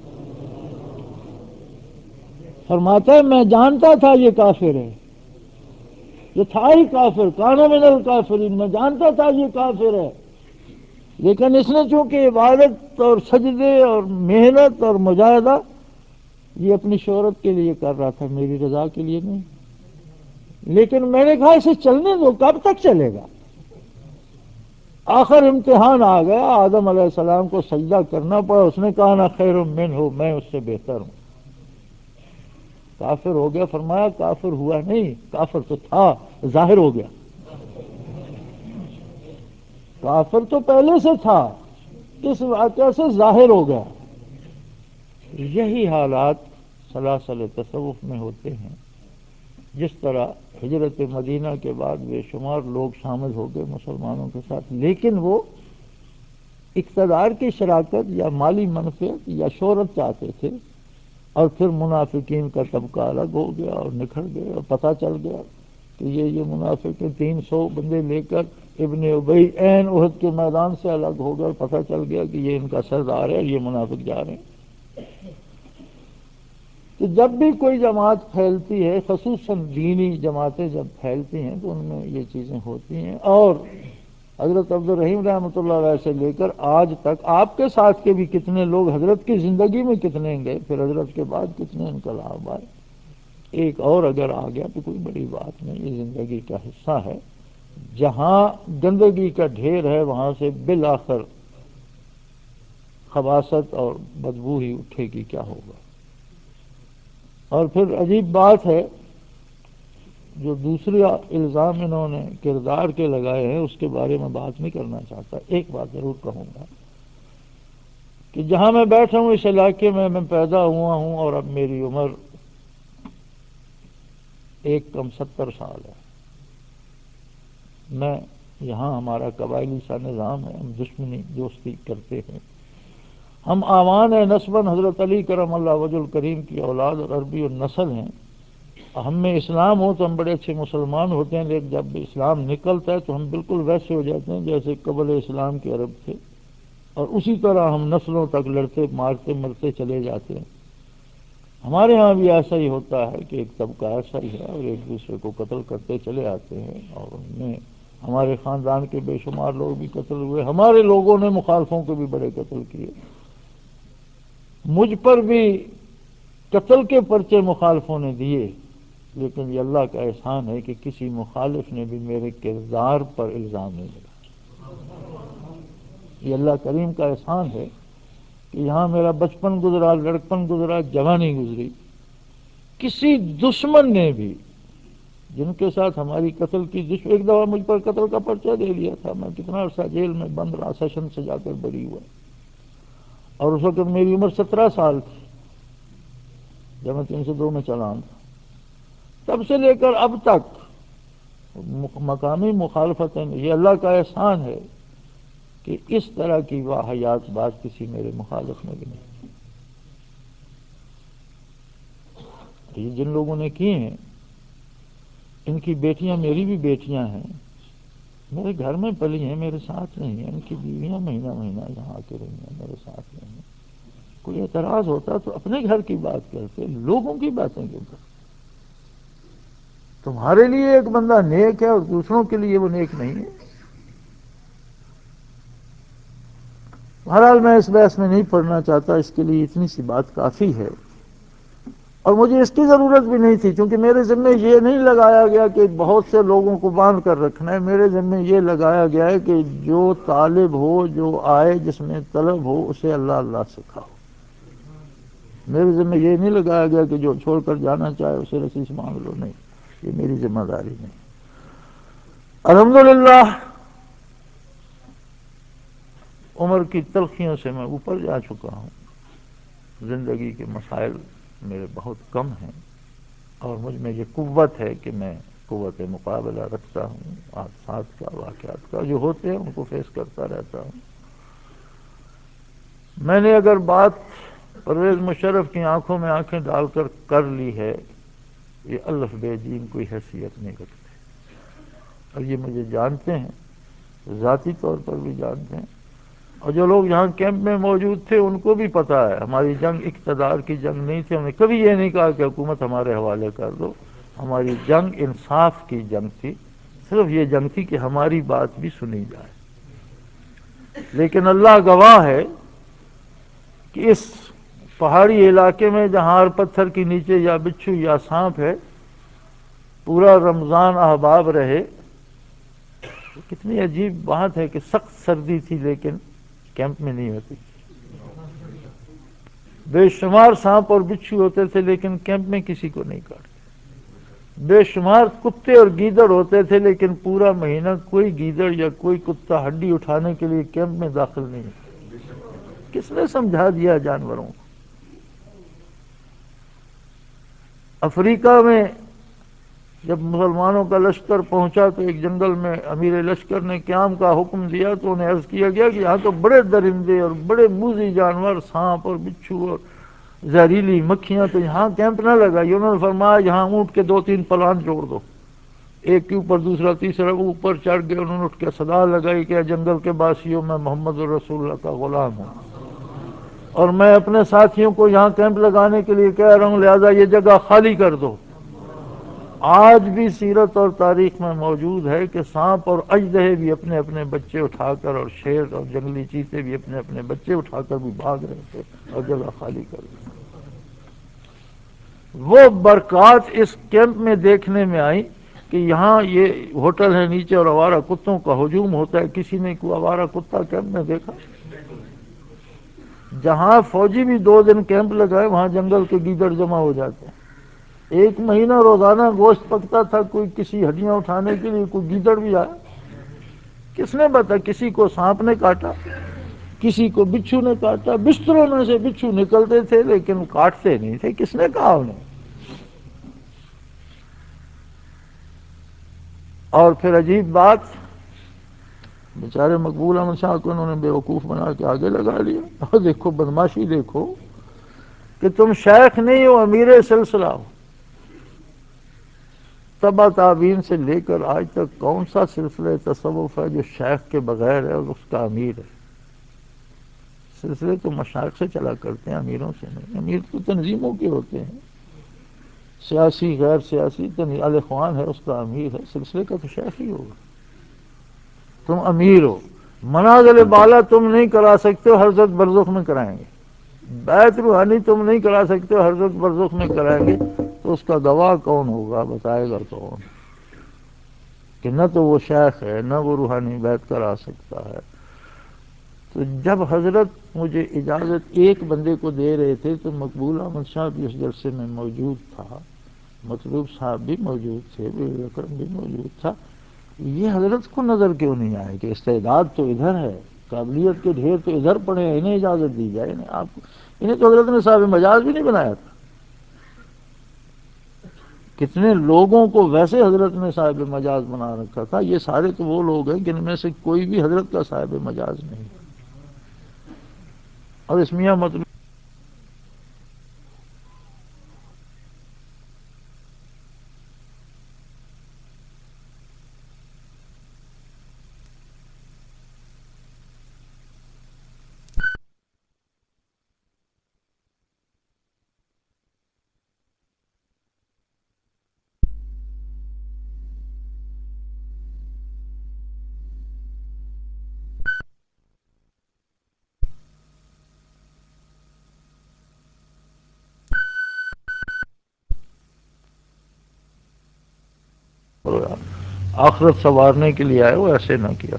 فرماتا ہے میں جانتا تھا یہ کافر ہے، یہ تھا ہی کافر، کان من الکافرین، میں جانتا تھا یہ کافر ہے، لیکن اس نے چونکہ عبادت اور سجدے اور محنت اور مجاہدہ یہ اپنی شہرت کے لیے کر رہا تھا، میری رضا کے لیے نہیں۔ لیکن میں نے کہا اسے چلنے دو، کب تک چلے گا؟ آخر امتحان آ گیا، آدم علیہ السلام کو سجدہ کرنا پڑا، اس نے کہا نا خیر منہ، میں اس سے بہتر ہوں۔ کافر ہو گیا؟ فرمایا کافر ہوا نہیں، کافر تو تھا، ظاہر ہو گیا۔ کافر تو پہلے سے تھا، اس واقعہ سے ظاہر ہو گیا۔ یہی حالات سلاسل تصوف میں ہوتے ہیں۔ جس طرح ہجرت مدینہ کے بعد بے شمار لوگ شامل ہو گئے مسلمانوں کے ساتھ، لیکن وہ اقتدار کی شراکت یا مالی منفعت یا شہرت چاہتے تھے، اور پھر منافقین کا طبقہ الگ ہو گیا اور نکھر گئے، اور پتہ چل گیا کہ یہ منافق 300 بندے لے کر ابن ابی عین احد کے میدان سے الگ ہو گئے، اور پتہ چل گیا کہ یہ ان کا سردار ہے، یہ منافق جا رہے ہیں۔ کہ جب بھی کوئی جماعت پھیلتی ہے، خصوصاً دینی جماعتیں جب پھیلتی ہیں تو ان میں یہ چیزیں ہوتی ہیں۔ اور حضرت عبد الرحیم رحمۃ اللہ علیہ سے لے کر آج تک آپ کے ساتھ کے بھی کتنے لوگ، حضرت کی زندگی میں کتنے گئے، پھر حضرت کے بعد کتنے انقلاب آئے، ایک اور اگر آ گیا تو کوئی بڑی بات نہیں، یہ زندگی کا حصہ ہے۔ جہاں گندگی کا ڈھیر ہے وہاں سے بالآخر خباثت اور بدبو ہی اٹھے گی، کیا ہوگا۔ اور پھر عجیب بات ہے، جو دوسرے الزام انہوں نے کردار کے لگائے ہیں اس کے بارے میں بات نہیں کرنا چاہتا، ایک بات ضرور کہوں گا کہ جہاں میں بیٹھا ہوں اس علاقے میں پیدا ہوا ہوں، اور اب میری عمر ایک کم 70 سال ہے۔ میں یہاں ہمارا قبائلی سا نظام ہے، ہم دشمنی دوستی کرتے ہیں، ہم آوان نسباً حضرت علی کرم اللہ وجہ الکریم کی اولاد اور عربی اور نسل ہیں۔ ہم میں اسلام ہو تو ہم بڑے اچھے مسلمان ہوتے ہیں، لیکن جب اسلام نکلتا ہے تو ہم بالکل ویسے ہو جاتے ہیں جیسے قبل اسلام کے عرب تھے، اور اسی طرح ہم نسلوں تک لڑتے مارتے مرتے چلے جاتے ہیں۔ ہمارے ہاں بھی ایسا ہی ہوتا ہے کہ ایک طبقہ ایسا ہی ہے، اور ایک دوسرے کو قتل کرتے چلے آتے ہیں، اور ان میں ہمارے خاندان کے بے شمار لوگ بھی قتل ہوئے، ہمارے لوگوں نے مخالفوں کو بھی بڑے قتل کیے، مجھ پر بھی قتل کے پرچے مخالفوں نے دیے، لیکن یہ اللہ کا احسان ہے کہ کسی مخالف نے بھی میرے کردار پر الزام نہیں لگایا۔ یہ اللہ کریم کا احسان ہے کہ یہاں میرا بچپن گزرا، لڑکپن گزرا، جوانی گزری، کسی دشمن نے بھی جن کے ساتھ ہماری قتل کی ایک دفعہ مجھ پر قتل کا پرچہ دے دیا تھا، میں کتنا عرصہ جیل میں بند رہا، سیشن سے جا کر بری ہوا، اور اس وقت میری عمر 17 سال تھی جب میں 302 میں چلان تھا۔ تب سے لے کر اب تک مقامی مخالفتیں، یہ اللہ کا احسان ہے کہ اس طرح کی واحیات بات کسی میرے مخالف نے بھی نہیں۔ یہ جن لوگوں نے کیے ہیں ان کی بیٹیاں میری بھی بیٹیاں ہیں، میرے گھر میں پلی ہیں، میرے ساتھ نہیں ہیں، ان کی بیویاں مہینہ مہینہ یہاں آ کے رہی ہیں، میرے ساتھ نہیں ہیں۔ کوئی اعتراض ہوتا تو اپنے گھر کی بات کرتے، لوگوں کی باتیں کیوں کرتے؟ تمہارے لیے ایک بندہ نیک ہے اور دوسروں کے لیے وہ نیک نہیں ہے۔ بہرحال میں اس بحث میں نہیں پڑھنا چاہتا، اس کے لیے اتنی سی بات کافی ہے، اور مجھے اس کی ضرورت بھی نہیں تھی، کیونکہ میرے ذمہ یہ نہیں لگایا گیا کہ بہت سے لوگوں کو باندھ کر رکھنا ہے، میرے ذمہ یہ لگایا گیا ہے کہ جو طالب ہو، جو آئے، جس میں طلب ہو، اسے اللہ اللہ سکھاؤ۔ میرے ذمہ یہ نہیں لگایا گیا کہ جو چھوڑ کر جانا چاہے اسے رسیس مانگ لو، نہیں، یہ میری ذمہ داری نہیں۔ الحمدللہ عمر کی تلخیوں سے میں اوپر جا چکا ہوں، زندگی کے مسائل میرے بہت کم ہیں، اور مجھ میں یہ قوت ہے کہ میں قوت مقابلہ رکھتا ہوں، حادثات کا، واقعات کا جو ہوتے ہیں ان کو فیس کرتا رہتا ہوں۔ میں نے اگر بات پرویز مشرف کی آنکھوں میں آنکھیں ڈال کر لی ہے، یہ الف بے جیم کوئی حیثیت نہیں رکھتے، اور یہ مجھے جانتے ہیں ذاتی طور پر بھی جانتے ہیں، اور جو لوگ یہاں کیمپ میں موجود تھے ان کو بھی پتہ ہے ہماری جنگ اقتدار کی جنگ نہیں تھی، ہم نے کبھی یہ نہیں کہا کہ حکومت ہمارے حوالے کر دو، ہماری جنگ انصاف کی جنگ تھی، صرف یہ جنگ تھی کہ ہماری بات بھی سنی جائے۔ لیکن اللہ گواہ ہے کہ اس پہاڑی علاقے میں جہاں ہر پتھر کے نیچے یا بچھو یا سانپ ہے، پورا رمضان احباب رہے۔ کتنی عجیب بات ہے کہ سخت سردی تھی لیکن کیمپ میں نہیں ہوتی، بے شمار سانپ اور بچھو ہوتے تھے لیکن کیمپ میں کسی کو نہیں کاٹتے، بے شمار کتے اور گیدڑ ہوتے تھے لیکن پورا مہینہ کوئی گیدڑ یا کوئی کتا ہڈی اٹھانے کے لیے کیمپ میں داخل نہیں ہوتا۔ کس نے سمجھا دیا جانوروں کو؟ افریقہ میں جب مسلمانوں کا لشکر پہنچا تو ایک جنگل میں امیر لشکر نے قیام کا حکم دیا تو انہیں عرض کیا گیا کہ یہاں تو بڑے درندے اور بڑے موذی جانور، سانپ اور بچھو اور زہریلی مکھیاں، تو یہاں کیمپ نہ لگائیے۔ انہوں نے فرمایا یہاں اونٹ کے 2-3 پلان جوڑ دو، ایک کے اوپر دوسرا تیسرا، اوپر چڑھ گئے۔ انہوں نے اٹھ کے صدا لگائی کہ جنگل کے باسیوں، میں محمد رسول اللہ کا غلام ہوں اور میں اپنے ساتھیوں کو یہاں کیمپ لگانے کے لیے کہہ رہا ہوں، لہذا یہ جگہ خالی کر دو۔ آج بھی سیرت اور تاریخ میں موجود ہے کہ سانپ اور اژدہے بھی اپنے اپنے بچے اٹھا کر، اور شیر اور جنگلی چیتے بھی اپنے اپنے بچے اٹھا کر بھی بھاگ رہے تھے اور جگہ خالی کر دی۔ وہ برکات اس کیمپ میں دیکھنے میں آئی کہ یہاں یہ ہوٹل ہے نیچے اور آوارہ کتوں کا ہجوم ہوتا ہے، کسی نے کوئی آوارہ کتا کیمپ میں دیکھا؟ جہاں فوجی بھی 2 دن کیمپ لگائے وہاں جنگل کے گیدڑ جمع ہو جاتے ہیں۔ 1 مہینہ روزانہ گوشت پکتا تھا، کوئی کسی ہڈیاں اٹھانے کے لیے کوئی گیدڑ بھی آیا؟ کس نے بتا؟ کسی کو سانپ نے کاٹا، کسی کو بچھو نے کاٹا، بستروں میں سے بچھو نکلتے تھے لیکن کاٹتے نہیں تھے، کس نے کہا انہیں؟ اور پھر عجیب بات، بیچارے مقبول احمد شاہ کو انہوں نے بیوقوف بنا کے آگے لگا لیا۔ اور دیکھو بدماشی، دیکھو کہ تم شیخ نہیں ہو، امیر سلسلہ ہو۔ تبا تابعین سے لے کر آج تک کون سا سلسلہ تصوف ہے جو شیخ کے بغیر ہے اور اس کا امیر ہے؟ سلسلے تو مشائخ سے چلا کرتے ہیں، امیروں سے نہیں۔ امیر تو تنظیموں کے ہوتے ہیں، سیاسی غیر سیاسی، الاخوان ہے اس کا امیر ہے، سلسلے کا تو شیخ ہی ہوگا۔ تم امیر ہو، منازل بالا تم نہیں کرا سکتے ہو، حضرت برزخ میں کرائیں گے۔ بیعت روحانی تم نہیں کرا سکتے ہو، حضرت برزخ میں کرائیں گے۔ تو اس کا گواہ کون ہوگا؟ بتائے گا کون کہ نہ تو وہ شیخ ہے نہ وہ روحانی بیعت کرا سکتا ہے؟ تو جب حضرت مجھے اجازت ایک بندے کو دے رہے تھے تو مقبول احمد شاہ بھی اس جلسے میں موجود تھا، مطلوب صاحب بھی موجود تھے، ولی اکرم بھی موجود تھا۔ یہ حضرت کو نظر کیوں نہیں آئے کہ استعداد تو ادھر ہے، قابلیت کے ڈھیر تو ادھر پڑے ہیں، انہیں اجازت دی جائے؟ انہیں تو حضرت نے صاحب مجاز بھی نہیں بنایا تھا۔ کتنے لوگوں کو ویسے حضرت نے صاحب مجاز بنا رکھا تھا، یہ سارے تو وہ لوگ ہیں جن میں سے کوئی بھی حضرت کا صاحب مجاز نہیں۔ اور اس میاں مطلوب آخرت سنوارنے کے لیے آئے، وہ ایسے نہ کیا۔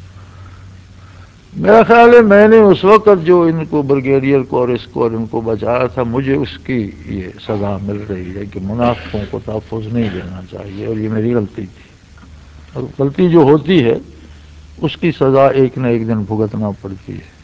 میرا خیال ہے میں نے اس وقت جو ان کو بریگیڈیئر کو اور اس کو اور ان کو بچایا تھا، مجھے اس کی یہ سزا مل رہی ہے کہ منافقوں کو تحفظ نہیں دینا چاہیے، اور یہ میری غلطی تھی، اور غلطی جو ہوتی ہے اس کی سزا ایک نہ ایک دن بھگتنا پڑتی ہے،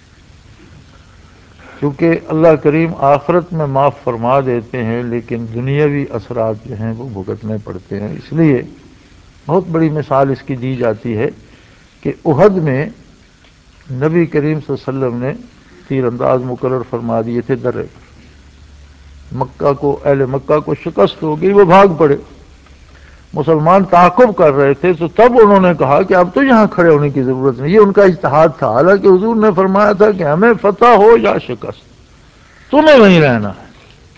کیونکہ اللہ کریم آخرت میں معاف فرما دیتے ہیں لیکن دنیاوی اثرات جو ہیں وہ بھگتنے پڑتے ہیں۔ اس لیے بہت بڑی مثال اس کی دی جاتی ہے کہ احد میں نبی کریم صلی اللہ علیہ وسلم نے تیر انداز مقرر فرما دیے تھے درے پر، مکہ کو، اہل مکہ کو شکست ہو گئی، وہ بھاگ پڑے، مسلمان تعاقب کر رہے تھے تو تب انہوں نے کہا کہ اب تو یہاں کھڑے ہونے کی ضرورت نہیں، یہ ان کا اجتہاد تھا، حالانکہ حضور نے فرمایا تھا کہ ہمیں فتح ہو یا شکست تمہیں وہیں رہنا ہے۔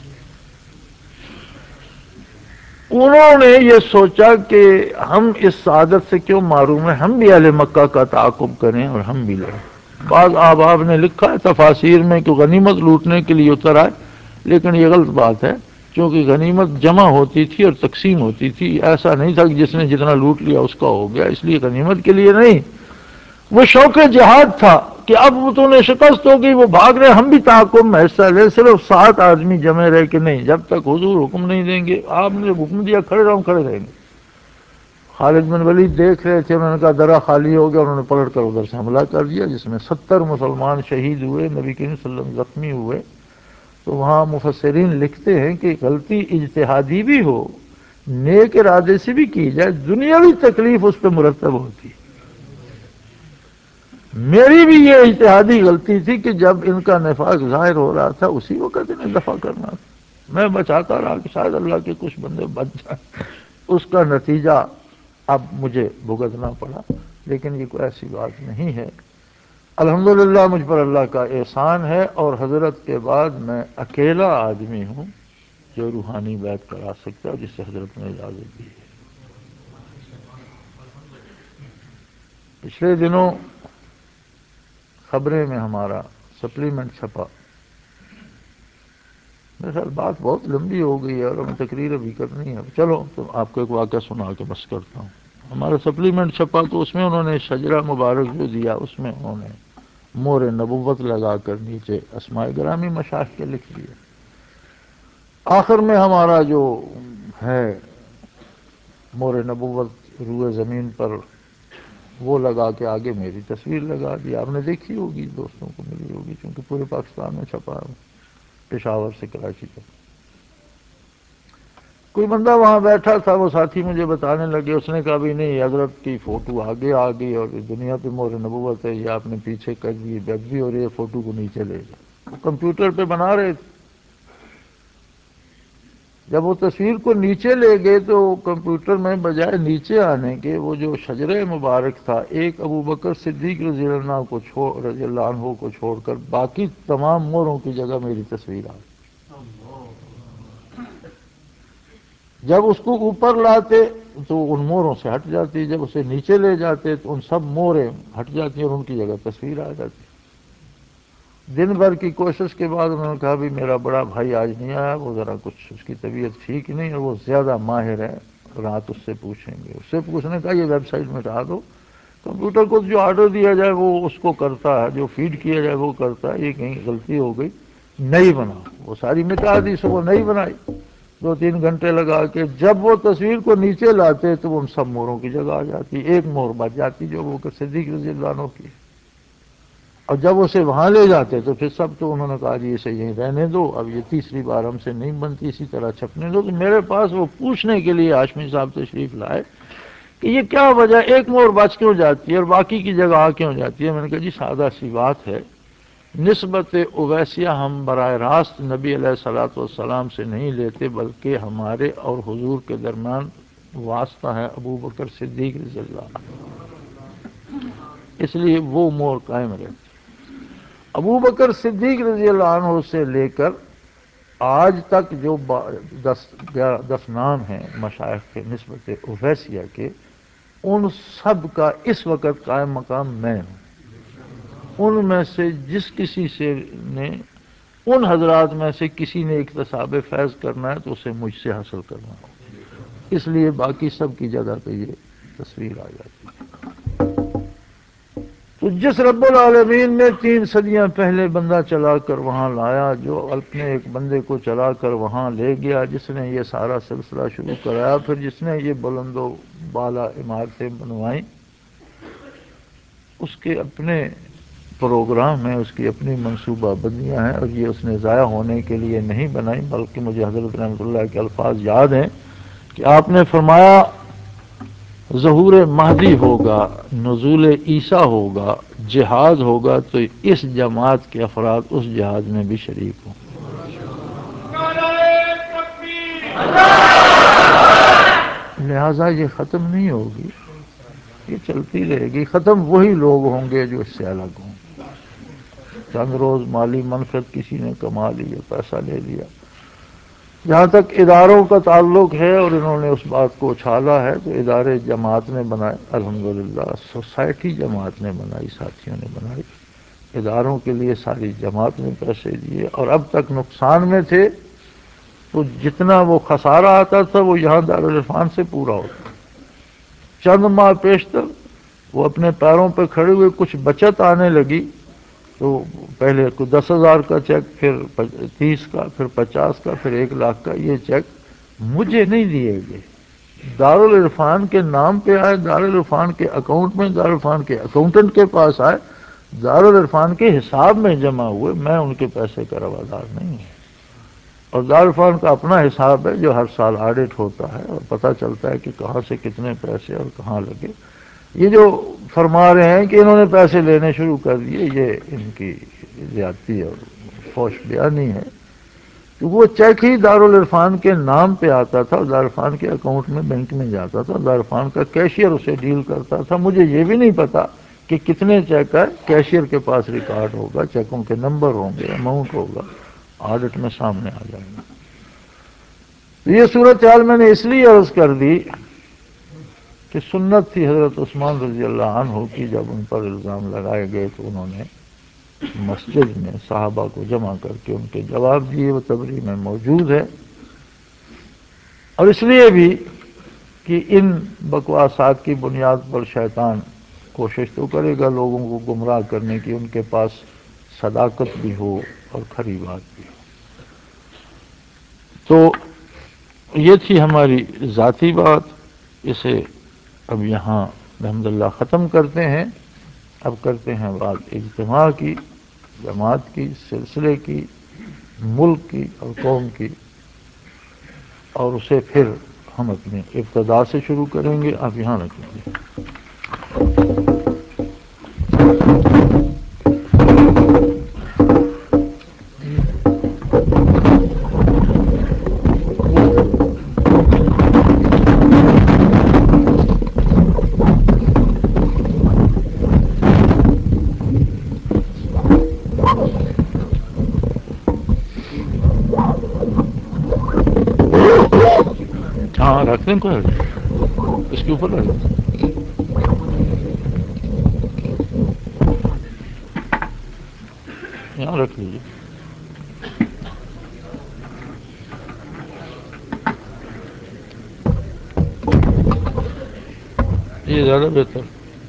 انہوں نے یہ سوچا کہ ہم اس سعادت سے کیوں معروم ہیں، ہم بھی اہل مکہ کا تعاقب کریں اور ہم بھی لڑیں۔ بعض احباب نے لکھا ہے تفاسیر میں کہ غنیمت لوٹنے کے لیے اتر آئے، لیکن یہ غلط بات ہے، کیونکہ غنیمت جمع ہوتی تھی اور تقسیم ہوتی تھی، ایسا نہیں تھا کہ جس نے جتنا لوٹ لیا اس کا ہو گیا، اس لیے غنیمت کے لیے نہیں، وہ شوق جہاد تھا کہ اب تو نے شکست ہو گئی، وہ بھاگ رہے، ہم بھی تعاقب میں حصہ لے، صرف 7 آدمی جمع رہے کہ نہیں، جب تک حضور حکم نہیں دیں گے، آپ نے حکم دیا کھڑے رہو، کھڑے رہیں گے۔ خالد بن ولید دیکھ رہے تھے، انہوں نے کہا درہ خالی ہو گیا، انہوں نے پلٹ کر ادھر سے حملہ کر دیا، جس میں 70 مسلمان شہید ہوئے، نبی کریم صلی اللہ علیہ وسلم زخمی ہوئے۔ تو وہاں مفسرین لکھتے ہیں کہ غلطی اجتہادی بھی ہو، نیک ارادے سے بھی کی جائے، دنیاوی تکلیف اس پہ مرتب ہوتی ہے۔ میری بھی یہ اجتہادی غلطی تھی کہ جب ان کا نفاق ظاہر ہو رہا تھا اسی وقت انہیں دفع کرنا تھا، میں بچاتا رہا کہ شاید اللہ کے کچھ بندے بچ جائیں، اس کا نتیجہ اب مجھے بھگتنا پڑا، لیکن یہ کوئی ایسی بات نہیں ہے۔ الحمدللہ مجھ پر اللہ کا احسان ہے، اور حضرت کے بعد میں اکیلا آدمی ہوں جو روحانی بیعت کرا سکتا ہے، جس سے حضرت نے اجازت دی ہے۔ پچھلے دنوں خبریں میں ہمارا سپلیمنٹ چھپا، میرے خیال بات بہت لمبی ہو گئی ہے اور ہمیں تقریر ابھی کرنی ہے، چلو تو آپ کو ایک واقعہ سنا کے بس کرتا ہوں۔ ہمارا سپلیمنٹ چھپا تو اس میں انہوں نے شجرہ مبارک جو دیا، اس میں انہوں نے مور نبوت لگا کر نیچے اسماء گرامی مشائخ کے لکھ دیے۔ آخر میں ہمارا جو ہے مور نبوت روئے زمین پر وہ لگا کے آگے میری تصویر لگا دی، آپ نے دیکھی ہوگی، دوستوں کو ملی ہوگی، چونکہ پورے پاکستان میں چھپا ہے، پشاور سے کراچی تک۔ کوئی بندہ وہاں بیٹھا تھا، وہ ساتھی مجھے بتانے لگے، اس نے کہا بھی نہیں، حضرت کی فوٹو آگے آ گئی اور دنیا پہ مور نبوت ہے، یہ آپ نے پیچھے کر دی، بد بھی ہو رہی ہے، فوٹو کو نیچے لے جائے۔ وہ کمپیوٹر پہ بنا رہے تھے، جب وہ تصویر کو نیچے لے گئے تو کمپیوٹر میں بجائے نیچے آنے کے وہ جو شجرہ مبارک تھا، ایک ابو بکر صدیق رضی اللہ عنہ کو چھوڑ کر باقی تمام موروں کی جگہ میری تصویر آ گئی۔ جب اس کو اوپر لاتے تو ان موروں سے ہٹ جاتی، جب اسے نیچے لے جاتے تو ان سب موریں ہٹ جاتی اور ان کی جگہ تصویر آ جاتی۔ دن بھر کی کوشش کے بعد انہوں نے کہا بھی میرا بڑا بھائی آج نہیں آیا، وہ ذرا کچھ اس کی طبیعت ٹھیک نہیں، اور وہ زیادہ ماہر ہے، رات اس سے پوچھیں گے۔ اس سے پوچھنے کا یہ ویب سائٹ میں ڈال دو، کمپیوٹر کو جو آرڈر دیا جائے وہ اس کو کرتا ہے، جو فیڈ کیا جائے وہ کرتا ہے، یہ کہیں غلطی ہو گئی، نئی بناؤ۔ وہ ساری مٹا دی، سو وہ نئی بنائی، 2-3 گھنٹے لگا کے جب وہ تصویر کو نیچے لاتے تو وہ ان سب موروں کی جگہ آ جاتی، ایک مور بچ جاتی جو وہ صدیق رضی اللہ عنہ کی۔ اور جب اسے وہاں لے جاتے تو پھر سب تو انہوں نے کہا جی اسے یہیں رہنے دو، اب یہ تیسری بار ہم سے نہیں بنتی، اسی طرح چھپنے دو۔ تو میرے پاس وہ پوچھنے کے لیے ہاشمی صاحب تشریف لائے کہ یہ کیا وجہ، ایک مور بچ کیوں جاتی ہے اور باقی کی جگہ آ کیوں جاتی ہے؟ میں نے کہا جی سادہ سی بات ہے، نسبت اویسیہ ہم براہ راست نبی علیہ الصلوۃ والسلام سے نہیں لیتے، بلکہ ہمارے اور حضور کے درمیان واسطہ ہے ابو بکر صدیق رضی اللہ عنہ، اس لیے وہ مور قائم رہتی۔ ابو بکر صدیق رضی اللہ عنہ سے لے کر آج تک جو 10 نام ہیں مشائخ کے نسبت اویسیہ کے، ان سب کا اس وقت قائم مقام میں ہوں۔ ان میں سے جس کسی سے نے، ان حضرات میں سے کسی نے اکتساب فیض کرنا ہے تو اسے مجھ سے حاصل کرنا ہو، اس لیے باقی سب کی جگہ پہ یہ تصویر آ جاتی ہے۔ تو جس رب العالمین نے 3 صدیاں پہلے بندہ چلا کر وہاں لایا، جو اپنے ایک بندے کو چلا کر وہاں لے گیا، جس نے یہ سارا سلسلہ شروع کرایا، پھر جس نے یہ بلند و بالا عمارتیں بنوائیں، اس کے اپنے پروگرام ہیں، اس کی اپنی منصوبہ بندیاں ہیں، اور یہ اس نے ضائع ہونے کے لیے نہیں بنائی، بلکہ مجھے حضرت رحمۃ اللہ کے الفاظ یاد ہیں کہ آپ نے فرمایا ظہور مہدی ہوگا، نزول عیسیٰ ہوگا، جہاد ہوگا، تو اس جماعت کے افراد اس جہاد میں بھی شریک ہوں۔ لہذا یہ ختم نہیں ہوگی، یہ چلتی رہے گی. ختم وہی لوگ ہوں گے جو اس سے الگ ہوں. چند روز مالی منفعت کسی نے کما لی، پیسہ لے لیا. جہاں تک اداروں کا تعلق ہے اور انہوں نے اس بات کو اچھالا ہے تو ادارے جماعت نے بنائے، الحمدللہ سوسائٹی جماعت نے بنائی، ساتھیوں نے بنائی. اداروں کے لیے ساری جماعت نے پیسے دیے اور اب تک نقصان میں تھے، تو جتنا وہ خسارہ آتا تھا وہ یہاں دارالعرفان سے پورا ہوتا. چند ماہ پیشتر وہ اپنے پیروں پہ کھڑے ہوئے، کچھ بچت آنے لگی تو پہلے 10,000 کا چیک، پھر 30 کا، پھر 50 کا، پھر 1,00,000 کا. یہ چیک مجھے نہیں دیے گئے، دارالعرفان کے نام پہ آئے، دارالعرفان کے اکاؤنٹ میں، دارالعرفان کے اکاؤنٹنٹ کے پاس آئے، دارالعرفان کے حساب میں جمع ہوئے. میں ان کے پیسے کا روادار نہیں ہوں. اور دارالعرفان کا اپنا حساب ہے جو ہر سال آڈٹ ہوتا ہے اور پتہ چلتا ہے کہ کہاں سے کتنے پیسے اور کہاں لگے. یہ جو فرما رہے ہیں کہ انہوں نے پیسے لینے شروع کر دیے، یہ ان کی زیادتی اور فوش بیانی ہے. کہ وہ چیک ہی دارالعرفان کے نام پہ آتا تھا، دارالعرفان کے اکاؤنٹ میں بینک میں جاتا تھا، دارالعرفان کا کیشیئر اسے ڈیل کرتا تھا. مجھے یہ بھی نہیں پتا کہ کتنے چیک ہے، کیشیئر کے پاس ریکارڈ ہوگا، چیکوں کے نمبر ہوں گے، اماؤنٹ ہوگا، آڈٹ میں سامنے آ جائے گا. تو یہ صورتحال میں نے اس لیے عرض کر دی کہ سنت تھی حضرت عثمان رضی اللہ عنہ کی، جب ان پر الزام لگائے گئے تو انہوں نے مسجد میں صحابہ کو جمع کر کے ان کے جواب دیے. وہ تبری میں موجود ہے. اور اس لیے بھی کہ ان بکواسات کی بنیاد پر شیطان کوشش تو کرے گا لوگوں کو گمراہ کرنے کی، ان کے پاس صداقت بھی ہو اور کھری بات بھی ہو. تو یہ تھی ہماری ذاتی بات. اسے اب یہاں الحمدللہ ختم کرتے ہیں. اب کرتے ہیں بات اجتماع کی، جماعت کی، سلسلے کی، ملک کی اور قوم کی. اور اسے پھر ہم اپنی ابتدا سے شروع کریں گے. آپ یہاں رکھ لیجیے. ہاں رکھ دیں، کوئی اس کے اوپر رکھ دیں. یہاں رکھ لیجیے. یہ زیادہ بہتر.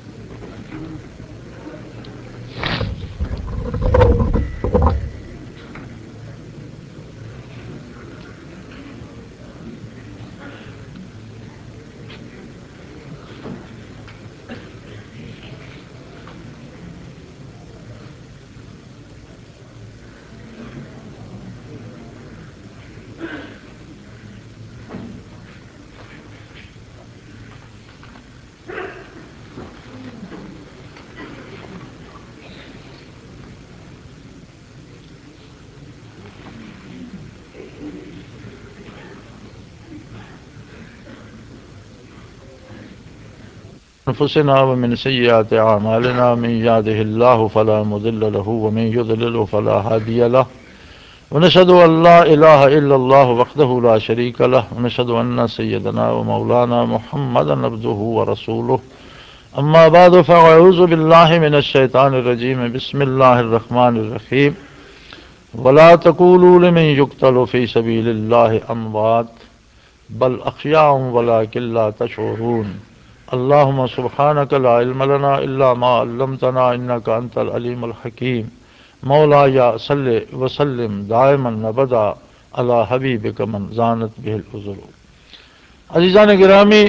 أنفسنا ومن سيئات أعمالنا من يهده الله فلا مضل له ومن يضلل فلا هادي له ونشهد أن لا إله إلا الله وحده لا شريك له ونشهد أن سيدنا ومولانا محمدا عبده ورسوله. أما بعد فأعوذ بالله من الشيطان الرجيم. بسم الله الرحمن الرحيم. ولا تقولوا لمن يقتل في سبيل الله أموات بل أحياء ولكن لا تشعرون. اللهم سبحانك لا علم لنا إلا ما علمتنا إنك أنت العليم الحكيم. مولاي صل وسلم دائما ابدا على حبيبك من زانت به العذر. عزیزان گرامی،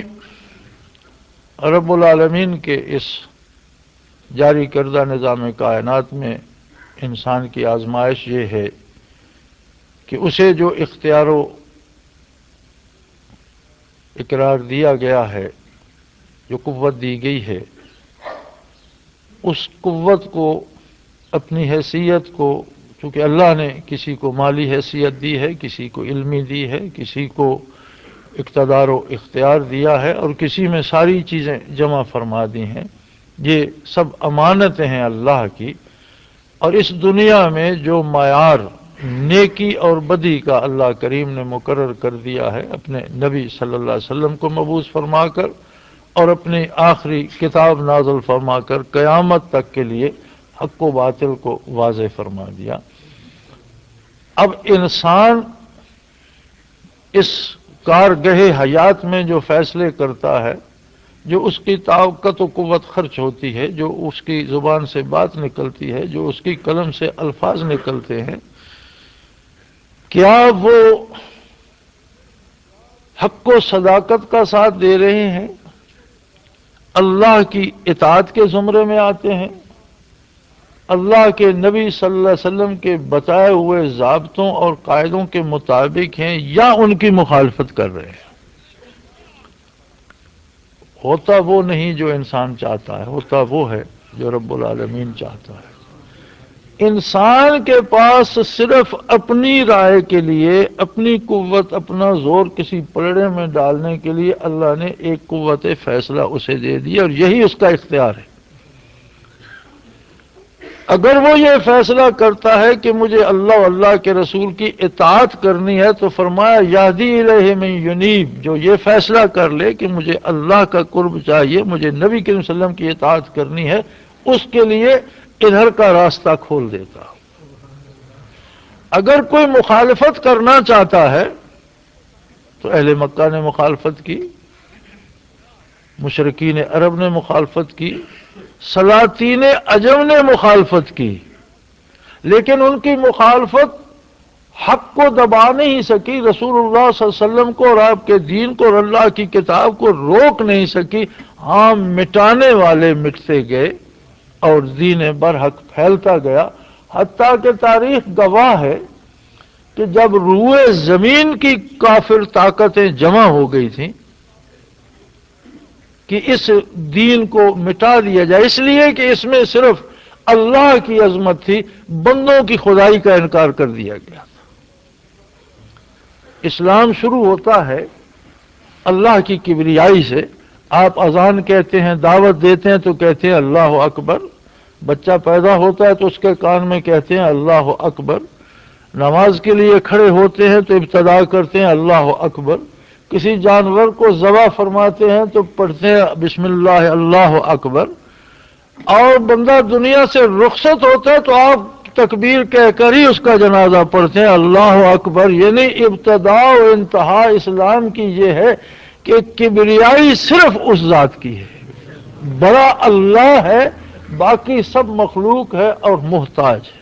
رب العالمین کے اس جاری کردہ نظام کائنات میں انسان کی آزمائش یہ ہے کہ اسے جو اختیار و اقرار دیا گیا ہے، جو قوت دی گئی ہے، اس قوت کو، اپنی حیثیت کو، چونکہ اللہ نے کسی کو مالی حیثیت دی ہے، کسی کو علمی دی ہے، کسی کو اقتدار و اختیار دیا ہے اور کسی میں ساری چیزیں جمع فرما دی ہیں۔ یہ سب امانتیں ہیں اللہ کی، اور اس دنیا میں جو معیار نیکی اور بدی کا اللہ کریم نے مقرر کر دیا ہے اپنے نبی صلی اللہ علیہ وسلم کو مبعوث فرما کر اور اپنی آخری کتاب نازل فرما کر قیامت تک کے لیے حق و باطل کو واضح فرما دیا۔ اب انسان اس کارگہ حیات میں جو فیصلے کرتا ہے، جو اس کی طاقت و قوت خرچ ہوتی ہے، جو اس کی زبان سے بات نکلتی ہے، جو اس کی قلم سے الفاظ نکلتے ہیں، کیا وہ حق و صداقت کا ساتھ دے رہے ہیں، اللہ کی اطاعت کے زمرے میں آتے ہیں، اللہ کے نبی صلی اللہ علیہ وسلم کے بتائے ہوئے ضابطوں اور قاعدوں کے مطابق ہیں، یا ان کی مخالفت کر رہے ہیں؟ ہوتا وہ نہیں جو انسان چاہتا ہے، ہوتا وہ ہے جو رب العالمین چاہتا ہے۔ انسان کے پاس صرف اپنی رائے کے لیے، اپنی قوت، اپنا زور کسی پلڑے میں ڈالنے کے لیے اللہ نے ایک قوت فیصلہ اسے دے دی، اور یہی اس کا اختیار ہے۔ اگر وہ یہ فیصلہ کرتا ہے کہ مجھے اللہ و اللہ کے رسول کی اطاعت کرنی ہے، تو فرمایا یہدی الیہ من ینیب، جو یہ فیصلہ کر لے کہ مجھے اللہ کا قرب چاہیے، مجھے نبی کریم صلی اللہ علیہ وسلم کی اطاعت کرنی ہے، اس کے لیے ادھر کا راستہ کھول دیتا۔ اگر کوئی مخالفت کرنا چاہتا ہے تو اہل مکہ نے مخالفت کی، مشرکین عرب نے مخالفت کی، سلاطین عجم نے مخالفت کی، لیکن ان کی مخالفت حق کو دبا نہیں سکی، رسول اللہ صلی اللہ علیہ وسلم کو اور آپ کے دین کو اور اللہ کی کتاب کو روک نہیں سکی۔ ہاں، مٹانے والے مٹتے گئے اور دین برحق پھیلتا گیا، حتیٰ کہ تاریخ گواہ ہے کہ جب روئے زمین کی کافر طاقتیں جمع ہو گئی تھیں کہ اس دین کو مٹا دیا جائے، اس لیے کہ اس میں صرف اللہ کی عظمت تھی، بندوں کی خدائی کا انکار کر دیا گیا۔ اسلام شروع ہوتا ہے اللہ کی کبریائی سے۔ آپ اذان کہتے ہیں، دعوت دیتے ہیں تو کہتے ہیں اللہ اکبر، بچہ پیدا ہوتا ہے تو اس کے کان میں کہتے ہیں اللہ اکبر، نماز کے لیے کھڑے ہوتے ہیں تو ابتدا کرتے ہیں اللہ اکبر، کسی جانور کو ذبح فرماتے ہیں تو پڑھتے ہیں بسم اللہ اللہ اکبر، اور بندہ دنیا سے رخصت ہوتا ہے تو آپ تکبیر کہہ کر ہی اس کا جنازہ پڑھتے ہیں اللہ اکبر۔ یعنی ابتدا و انتہا اسلام کی یہ ہے کہ کبریائی صرف اس ذات کی ہے، بڑا اللہ ہے، باقی سب مخلوق ہے اور محتاج ہے۔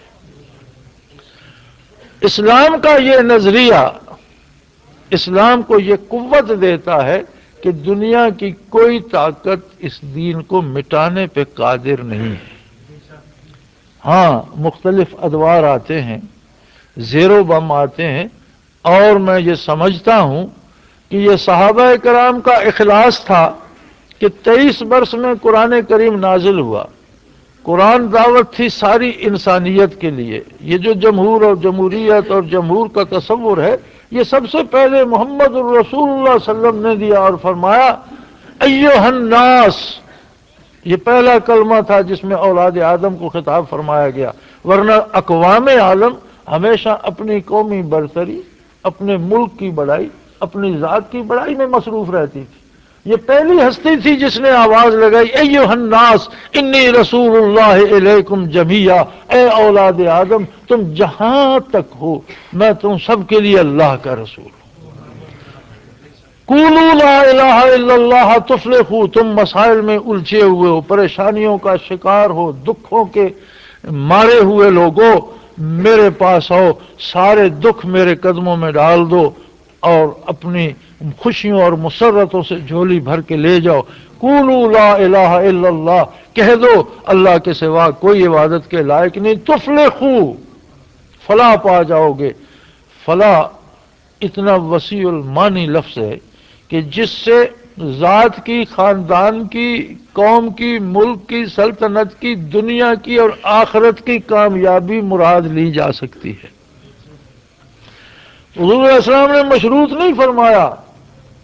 اسلام کا یہ نظریہ اسلام کو یہ قوت دیتا ہے کہ دنیا کی کوئی طاقت اس دین کو مٹانے پہ قادر نہیں ہے۔ ہاں، مختلف ادوار آتے ہیں، زیرو بم آتے ہیں، اور میں یہ سمجھتا ہوں کہ یہ صحابہ کرام کا اخلاص تھا کہ 23 برس میں قرآن کریم نازل ہوا۔ قرآن دعوت تھی ساری انسانیت کے لیے۔ یہ جو جمہور اور جمہوریت اور جمہور کا تصور ہے، یہ سب سے پہلے محمد الرسول اللہ صلی اللہ علیہ وسلم نے دیا اور فرمایا ایھا الناس، یہ پہلا کلمہ تھا جس میں اولاد آدم کو خطاب فرمایا گیا، ورنہ اقوام عالم ہمیشہ اپنی قومی برتری، اپنے ملک کی بڑائی، اپنی ذات کی بڑائی میں مصروف رہتی تھی۔ یہ پہلی ہستی تھی جس نے آواز لگائی ایھا الناس انی رسول اللہ الیکم جمیعا، اے اولاد آدم تم جہاں تک ہو میں تم سب کے لیے اللہ کا رسول ہوں۔ قولوا لا الہ الا اللہ تفلحوا، تم مسائل میں الجھے ہوئے ہو، پریشانیوں کا شکار ہو، دکھوں کے مارے ہوئے لوگوں، میرے پاس آؤ، سارے دکھ میرے قدموں میں ڈال دو اور اپنی خوشیوں اور مسرتوں سے جھولی بھر کے لے جاؤ۔ قولوا لا الہ الا اللہ، کہہ دو اللہ کے سوا کوئی عبادت کے لائق نہیں، تفلحوا، فلاح پا جاؤ گے۔ فلاح اتنا وسیع المانی لفظ ہے کہ جس سے ذات کی، خاندان کی، قوم کی، ملک کی، سلطنت کی، دنیا کی اور آخرت کی کامیابی مراد لی جا سکتی ہے۔ حضور علیہ السلام نے مشروط نہیں فرمایا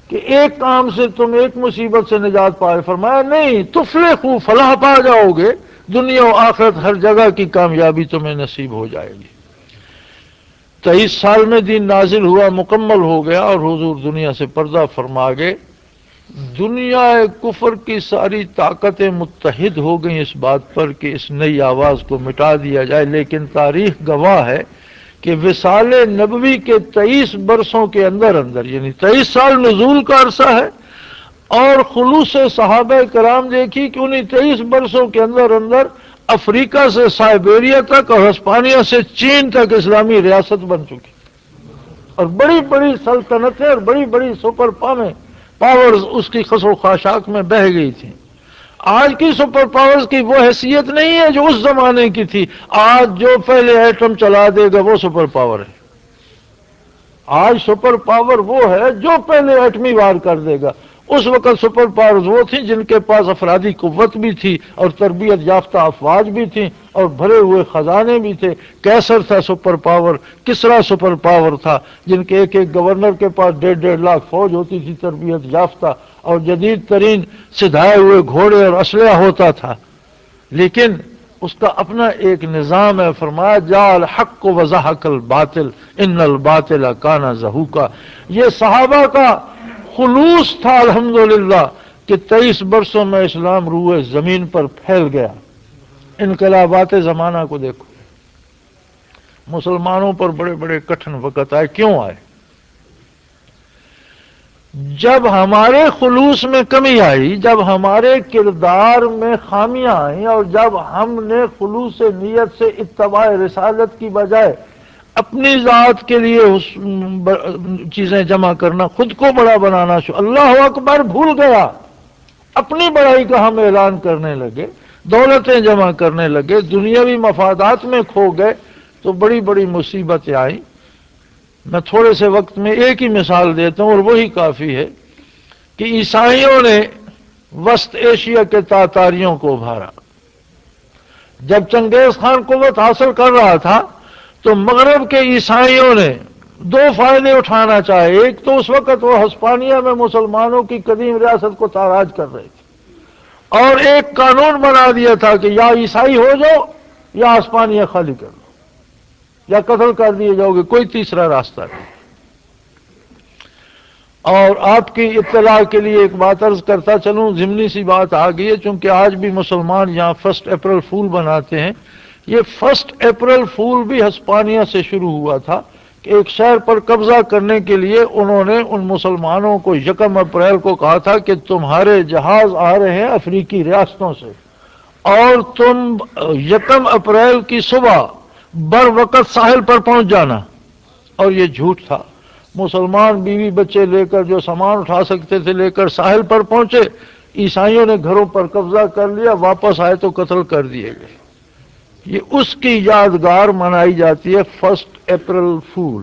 کہ ایک کام سے تم ایک مصیبت سے نجات پائے، فرمایا نہیں، تفلحوا فلاح پا جاؤ گے، دنیا و آخرت ہر جگہ کی کامیابی تمہیں نصیب ہو جائے گی۔ 23 سال میں دین نازل ہوا، مکمل ہو گیا، اور حضور دنیا سے پردہ فرما گئے۔ دنیا کفر کی ساری طاقتیں متحد ہو گئیں اس بات پر کہ اس نئی آواز کو مٹا دیا جائے، لیکن تاریخ گواہ ہے کہ وصال نبوی کے 23 برسوں کے اندر اندر، یعنی 23 سال نزول کا عرصہ ہے، اور خلوص صحابہ کرام دیکھی کہ انہیں 23 برسوں کے اندر اندر افریقہ سے سائبیریا تک اور ہسپانیہ سے چین تک اسلامی ریاست بن چکی، اور بڑی بڑی سلطنتیں اور بڑی بڑی سپر پاورز اس کی خس و خاشاک میں بہہ گئی تھیں۔ آج کی سپر پاورز کی وہ حیثیت نہیں ہے جو اس زمانے کی تھی۔ آج جو پہلے ایٹم چلا دے گا وہ سپر پاور ہے۔ آج سپر پاور وہ ہے جو پہلے ایٹمی وار کر دے گا۔ اس وقت سپر پاورز وہ تھیں جن کے پاس افرادی قوت بھی تھی اور تربیت یافتہ افواج بھی تھیں اور بھرے ہوئے خزانے بھی تھے۔ کیسر تھا سپر پاور، کسرا سپر پاور تھا، جن کے ایک ایک گورنر کے پاس 1.5 لاکھ فوج ہوتی تھی تربیت یافتہ، اور جدید ترین سدھائے ہوئے گھوڑے اور اسلحہ ہوتا تھا، لیکن اس کا اپنا ایک نظام ہے۔ فرمایا جاء الحق وزہق الباطل ان الباطل کان زہوقا۔ یہ صحابہ کا خلوص تھا الحمدللہ کہ 23 برسوں میں اسلام روئے زمین پر پھیل گیا۔ انقلابات زمانہ کو دیکھو، مسلمانوں پر بڑے بڑے کٹھن وقت آئے، کیوں آئے؟ جب ہمارے خلوص میں کمی آئی، جب ہمارے کردار میں خامیاں آئیں، اور جب ہم نے خلوص نیت سے اتباع رسالت کی بجائے اپنی ذات کے لیے چیزیں جمع کرنا، خود کو بڑا بنانا، اللہ اکبر بھول گیا، اپنی بڑائی کا ہم اعلان کرنے لگے، دولتیں جمع کرنے لگے، دنیاوی مفادات میں کھو گئے، تو بڑی بڑی مصیبتیں آئیں۔ میں تھوڑے سے وقت میں ایک ہی مثال دیتا ہوں اور وہی کافی ہے کہ عیسائیوں نے وسط ایشیا کے تاتاریوں کو ابھارا۔ جب چنگیز خان قوت حاصل کر رہا تھا تو مغرب کے عیسائیوں نے 2 فائدے اٹھانا چاہے۔ ایک تو اس وقت وہ ہسپانیہ میں مسلمانوں کی قدیم ریاست کو تاراج کر رہے تھے، اور ایک قانون بنا دیا تھا کہ یا عیسائی ہو جاؤ یا ہسپانیہ خالی کر دو، یا قتل کر دیے جاؤ گے، کوئی تیسرا راستہ نہیں۔ اور آپ کی اطلاع کے لیے ایک بات عرض کرتا چلوں، ضمنی سی بات آ گئی ہے، چونکہ آج بھی مسلمان یہاں 1 اپریل فول مناتے ہیں۔ یہ 1 اپریل فول بھی ہسپانیہ سے شروع ہوا تھا کہ ایک شہر پر قبضہ کرنے کے لیے انہوں نے ان مسلمانوں کو 1 اپریل کو کہا تھا کہ تمہارے جہاز آ رہے ہیں افریقی ریاستوں سے، اور تم 1 اپریل کی صبح بر وقت ساحل پر پہنچ جانا۔ اور یہ جھوٹ تھا۔ مسلمان بیوی بچے لے کر، جو سامان اٹھا سکتے تھے لے کر ساحل پر پہنچے، عیسائیوں نے گھروں پر قبضہ کر لیا، واپس آئے تو قتل کر دیے گئے۔ یہ اس کی یادگار منائی جاتی ہے 1 اپریل فول۔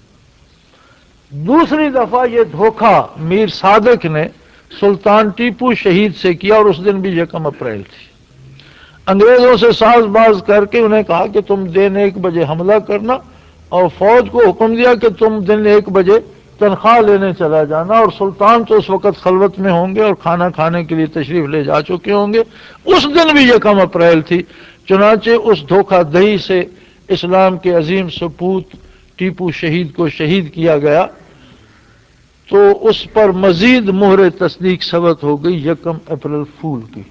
دوسری دفعہ یہ دھوکہ میر صادق نے سلطان ٹیپو شہید سے کیا، اور اس دن بھی 1 اپریل تھی۔ انگریزوں سے ساز باز کر کے انہیں کہا کہ تم دن 1 بجے حملہ کرنا، اور فوج کو حکم دیا کہ تم دن 1 بجے تنخواہ لینے چلا جانا، اور سلطان تو اس وقت خلوت میں ہوں گے اور کھانا کھانے کے لیے تشریف لے جا چکے ہوں گے۔ اس دن بھی 1 اپریل تھی۔ چنانچہ اس دھوکہ دہی سے اسلام کے عظیم سپوت ٹیپو شہید کو شہید کیا گیا، تو اس پر مزید مہر تصدیق ثبت ہو گئی 1 اپریل فول کی۔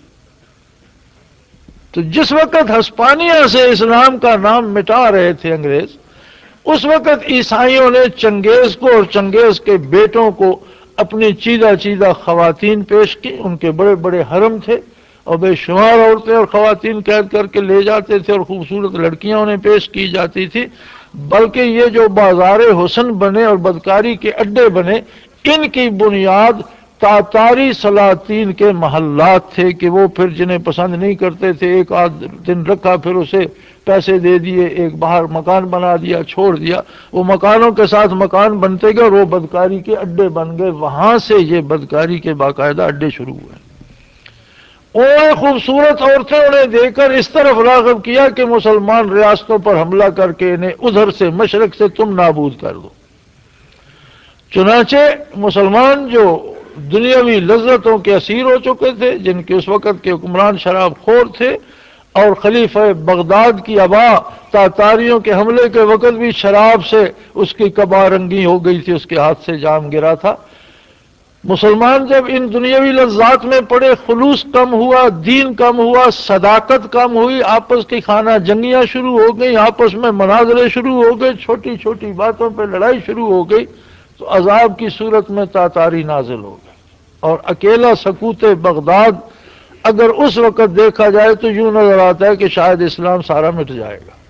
تو جس وقت ہسپانیہ سے اسلام کا نام مٹا رہے تھے انگریز، اس وقت عیسائیوں نے چنگیز کو اور چنگیز کے بیٹوں کو اپنی چیدہ چیدہ خواتین پیش کی۔ ان کے بڑے بڑے حرم تھے، اور بے شمار عورتیں اور خواتین قید کر کے لے جاتے تھے، اور خوبصورت لڑکیاں انہیں پیش کی جاتی تھی۔ بلکہ یہ جو بازار حسن بنے اور بدکاری کے اڈے بنے، ان کی بنیاد تاتاری سلاطین کے محلات تھے کہ وہ پھر جنہیں پسند نہیں کرتے تھے، ایک آدھ دن رکھا، پھر اسے پیسے دے دیے، ایک باہر مکان بنا دیا، چھوڑ دیا، وہ مکانوں کے ساتھ مکان بنتے گئے اور وہ بدکاری کے اڈے بن گئے۔ وہاں سے یہ بدکاری کے باقاعدہ اڈے شروع ہوئے۔ اور خوبصورت عورتیں انہیں دے کر اس طرف راغب کیا کہ مسلمان ریاستوں پر حملہ کر کے انہیں ادھر سے مشرق سے تم نابود کر دو۔ چنانچہ مسلمان جو دنیاوی لذتوں کے اسیر ہو چکے تھے، جن کے اس وقت کے حکمران شراب خور تھے، اور خلیفہ بغداد کی ابا تاتاریوں کے حملے کے وقت بھی شراب سے اس کی قبا رنگی ہو گئی تھی، اس کے ہاتھ سے جام گرا تھا۔ مسلمان جب ان دنیاوی لذات میں پڑے، خلوص کم ہوا، دین کم ہوا، صداقت کم ہوئی، آپس کی خانہ جنگیاں شروع ہو گئی، آپس میں مناظرے شروع ہو گئے، چھوٹی چھوٹی باتوں پہ لڑائی شروع ہو گئی، تو عذاب کی صورت میں تاتاری نازل ہو گئی۔ اور اکیلا سکوت بغداد اگر اس وقت دیکھا جائے تو یوں نظر آتا ہے کہ شاید اسلام سارا مٹ جائے گا۔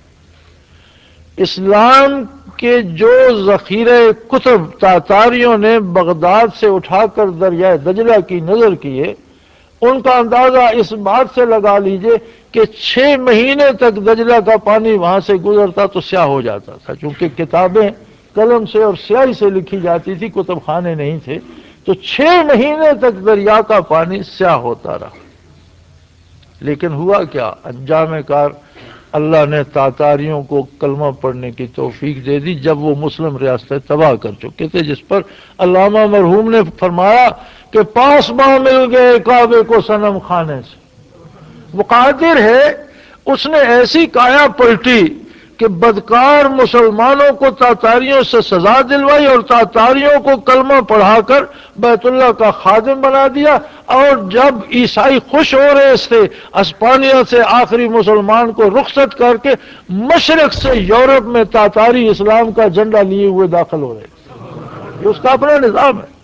اسلام کے جو ذخیرہ کتب تاتاریوں نے بغداد سے اٹھا کر دریائے دجلہ کی نظر کیے، ان کا اندازہ اس بات سے لگا لیجئے کہ 6 مہینے تک دجلہ کا پانی وہاں سے گزرتا تو سیاہ ہو جاتا تھا، چونکہ کتابیں قلم سے اور سیاہی سے لکھی جاتی تھی، کتب خانے نہیں تھے، تو 6 مہینے تک دریا کا پانی سیاہ ہوتا رہا۔ لیکن ہوا کیا؟ انجام کار اللہ نے تاتاریوں کو کلمہ پڑھنے کی توفیق دے دی جب وہ مسلم ریاستیں تباہ کر چکے تھے، جس پر علامہ مرحوم نے فرمایا کہ پاس باں مل گئے کعبے کو صنم خانے سے۔ وہ قادر ہے، اس نے ایسی کایا پلٹی کہ بدکار مسلمانوں کو تاتاریوں سے سزا دلوائی اور تاتاریوں کو کلمہ پڑھا کر بیت اللہ کا خادم بنا دیا، اور جب عیسائی خوش ہو رہے تھے اسپانیہ سے آخری مسلمان کو رخصت کر کے، مشرق سے یورپ میں تاتاری اسلام کا جھنڈا لیے ہوئے داخل ہو رہے تھے۔ یہ اس کا اپنا نظام ہے۔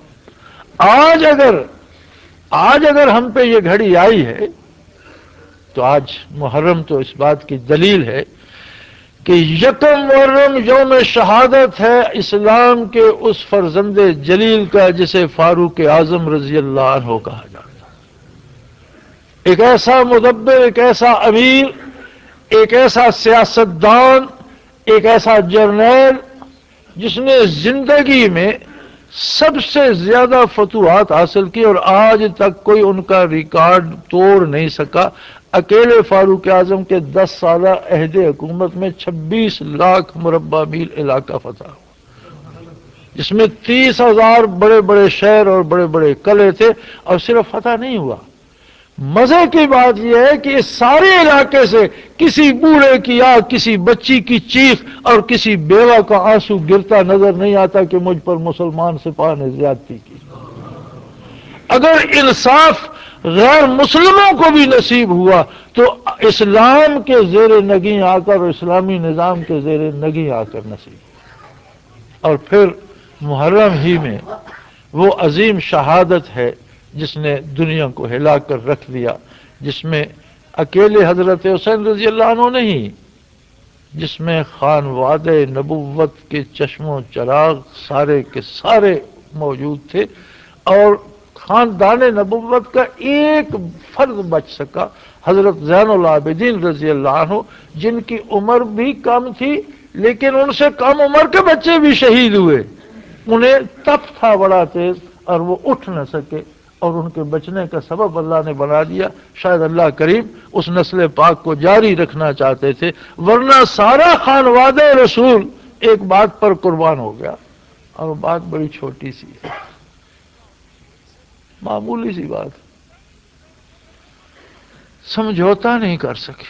آج اگر ہم پہ یہ گھڑی آئی ہے تو آج محرم تو اس بات کی دلیل ہے کہ یکم محرم یوم شہادت ہے اسلام کے اس فرزند جلیل کا جسے فاروق اعظم رضی اللہ عنہ کہا جاتا ہے۔ ایک ایسا مدبر، ایک ایسا امیر، ایک ایسا سیاستدان، ایک ایسا جرنیل جس نے زندگی میں سب سے زیادہ فتوحات حاصل کی اور آج تک کوئی ان کا ریکارڈ توڑ نہیں سکا۔ اکیلے فاروق اعظم کے 10 سالہ عہد حکومت میں 26 لاکھ مربع میل علاقہ فتح ہوا، جس میں 30,000 بڑے بڑے شہر اور بڑے بڑے قلعے تھے، اور صرف فتح نہیں ہوا۔ مزے کی بات یہ ہے کہ اس سارے علاقے سے کسی بوڑھے کی یا کسی بچی کی چیخ اور کسی بیوہ کا آنسو گرتا نظر نہیں آتا کہ مجھ پر مسلمان سپاہ نے زیادتی کی۔ اگر انصاف غیر مسلموں کو بھی نصیب ہوا تو اسلام کے زیر نگیں آ کر اور اسلامی نظام کے زیر نگیں آ کر نصیب ہوا۔ اور پھر محرم ہی میں وہ عظیم شہادت ہے جس نے دنیا کو ہلا کر رکھ دیا، جس میں اکیلے حضرت حسین رضی اللہ عنہ نہیں، جس میں خانواد نبوت کے چشم و چراغ سارے کے سارے موجود تھے، اور خاندان نبوت کا ایک فرد بچ سکا، حضرت زین العابدین رضی اللہ عنہ، جن کی عمر بھی کم تھی لیکن ان سے کم عمر کے بچے بھی شہید ہوئے۔ انہیں تپ تھا بڑا تیز اور وہ اٹھ نہ سکے، اور ان کے بچنے کا سبب اللہ نے بنا دیا۔ شاید اللہ کریم اس نسل پاک کو جاری رکھنا چاہتے تھے، ورنہ سارا خانواد رسول ایک بات پر قربان ہو گیا، اور وہ بات بڑی چھوٹی سی ہے، معمولی سی بات، سمجھوتا نہیں کر سکے۔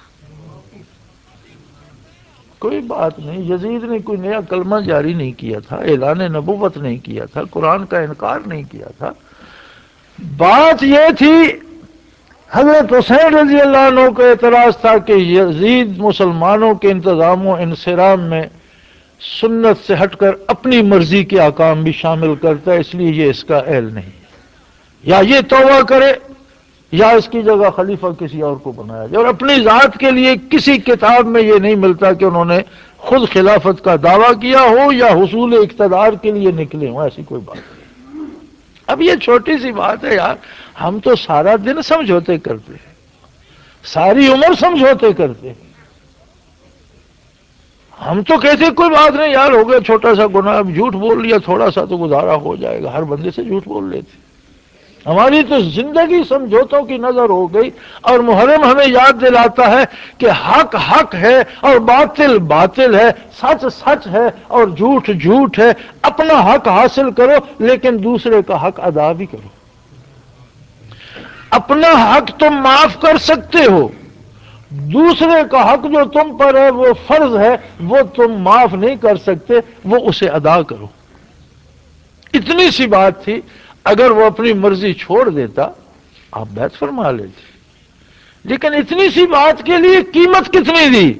کوئی بات نہیں، یزید نے کوئی نیا کلمہ جاری نہیں کیا تھا، اعلان نبوت نہیں کیا تھا، قرآن کا انکار نہیں کیا تھا۔ بات یہ تھی، حضرت حسین رضی اللہ عنہ کو اعتراض تھا کہ یزید مسلمانوں کے انتظام و انصرام میں سنت سے ہٹ کر اپنی مرضی کے احکام بھی شامل کرتا ہے، اس لیے یہ اس کا اہل نہیں، یا یہ توبہ کرے یا اس کی جگہ خلیفہ کسی اور کو بنایا جائے۔ اور اپنی ذات کے لیے کسی کتاب میں یہ نہیں ملتا کہ انہوں نے خود خلافت کا دعویٰ کیا ہو یا حصول اقتدار کے لیے نکلے ہوں، ایسی کوئی بات نہیں۔ اب یہ چھوٹی سی بات ہے یار، ہم تو سارا دن سمجھوتے کرتے ہیں، ساری عمر سمجھوتے کرتے ہیں، ہم تو کہتے ہیں کوئی بات نہیں یار، ہو گیا چھوٹا سا گناہ، اب جھوٹ بول لیا تھوڑا سا تو گزارا ہو جائے گا، ہر بندے سے جھوٹ بول لیتے۔ ہماری تو زندگی سمجھوتوں کی نظر ہو گئی، اور محرم ہمیں یاد دلاتا ہے کہ حق حق ہے اور باطل باطل ہے، سچ سچ ہے اور جھوٹ جھوٹ ہے۔ اپنا حق حاصل کرو لیکن دوسرے کا حق ادا بھی کرو۔ اپنا حق تم معاف کر سکتے ہو، دوسرے کا حق جو تم پر ہے وہ فرض ہے، وہ تم معاف نہیں کر سکتے، وہ اسے ادا کرو۔ اتنی سی بات تھی، اگر وہ اپنی مرضی چھوڑ دیتا آپ بیعت فرما لیتے، لیکن اتنی سی بات کے لیے قیمت کتنی دی؟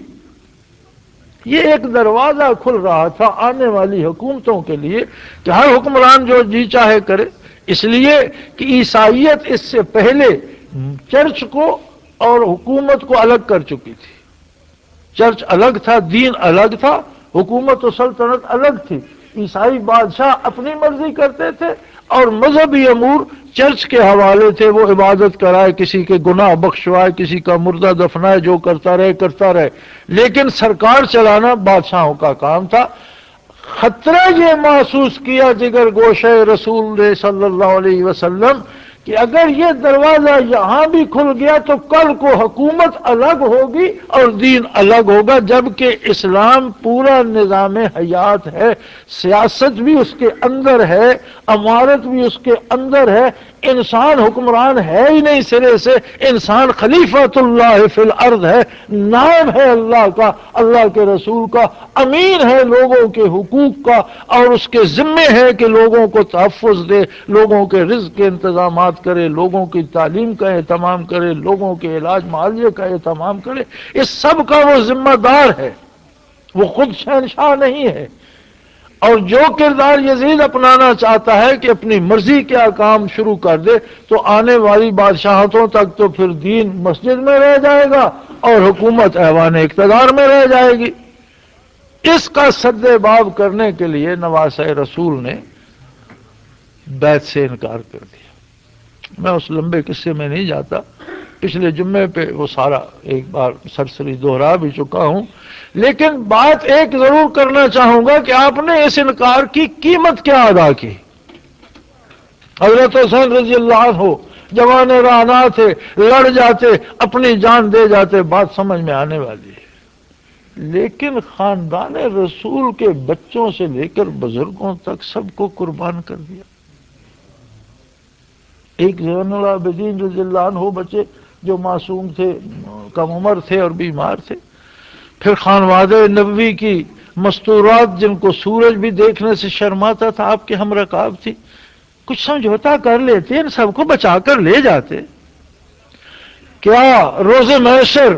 یہ ایک دروازہ کھل رہا تھا آنے والی حکومتوں کے لیے کہ ہر حکمران جو جی چاہے کرے، اس لیے کہ عیسائیت اس سے پہلے چرچ کو اور حکومت کو الگ کر چکی تھی۔ چرچ الگ تھا، دین الگ تھا، حکومت و سلطنت الگ تھی۔ عیسائی بادشاہ اپنی مرضی کرتے تھے اور مذہبی امور چرچ کے حوالے تھے، وہ عبادت کرائے، کسی کے گناہ بخشوائے، کسی کا مردہ دفنائے، جو کرتا رہے کرتا رہے، لیکن سرکار چلانا بادشاہوں کا کام تھا۔ خطرہ یہ محسوس کیا جگر گوشہ رسول صلی اللہ علیہ وسلم کہ اگر یہ دروازہ یہاں بھی کھل گیا تو کل کو حکومت الگ ہوگی اور دین الگ ہوگا، جبکہ اسلام پورا نظام حیات ہے، سیاست بھی اس کے اندر ہے، امارت بھی اس کے اندر ہے۔ انسان حکمران ہے ہی نہیں سرے سے، انسان خلیفۃ اللہ فی الارض ہے، نائب ہے اللہ کا، اللہ کے رسول کا، امین ہے لوگوں کے حقوق کا، اور اس کے ذمے ہے کہ لوگوں کو تحفظ دے، لوگوں کے رزق کے انتظامات کرے، لوگوں کی تعلیم کا اہتمام کرے، لوگوں کے علاج معالجے کا اہتمام کرے۔ اس سب کا وہ ذمہ دار ہے، وہ خود شہنشاہ نہیں ہے۔ اور جو کردار یزید اپنانا چاہتا ہے کہ اپنی مرضی کے کام شروع کر دے، تو آنے والی بادشاہتوں تک تو پھر دین مسجد میں رہ جائے گا اور حکومت ایوان اقتدار میں رہ جائے گی۔ اس کا سد باب کرنے کے لیے نواسہ رسول نے بیعت سے انکار کر دیا۔ میں اس لمبے قصے میں نہیں جاتا، پچھلے جمعے پہ وہ سارا ایک بار سرسری دوہرا بھی چکا ہوں، لیکن بات ایک ضرور کرنا چاہوں گا کہ آپ نے اس انکار کی قیمت کیا ادا کی۔ حضرت حسین رضی اللہ عنہ جوان رانا تھے، لڑ جاتے، اپنی جان دے جاتے، بات سمجھ میں آنے والی ہے، لیکن خاندان رسول کے بچوں سے لے کر بزرگوں تک سب کو قربان کر دیا۔ ایک زین العابدین رضی اللہ عنہ بچے جو معصوم تھے، کم عمر تھے اور بیمار تھے، پھر خانوادہ نبوی کی مستورات جن کو سورج بھی دیکھنے سے شرماتا تھا، آپ کے ہم رکاب تھی، کچھ سمجھوتا کر لیتے، ان سب کو بچا کر لے جاتے۔ کیا روز محشر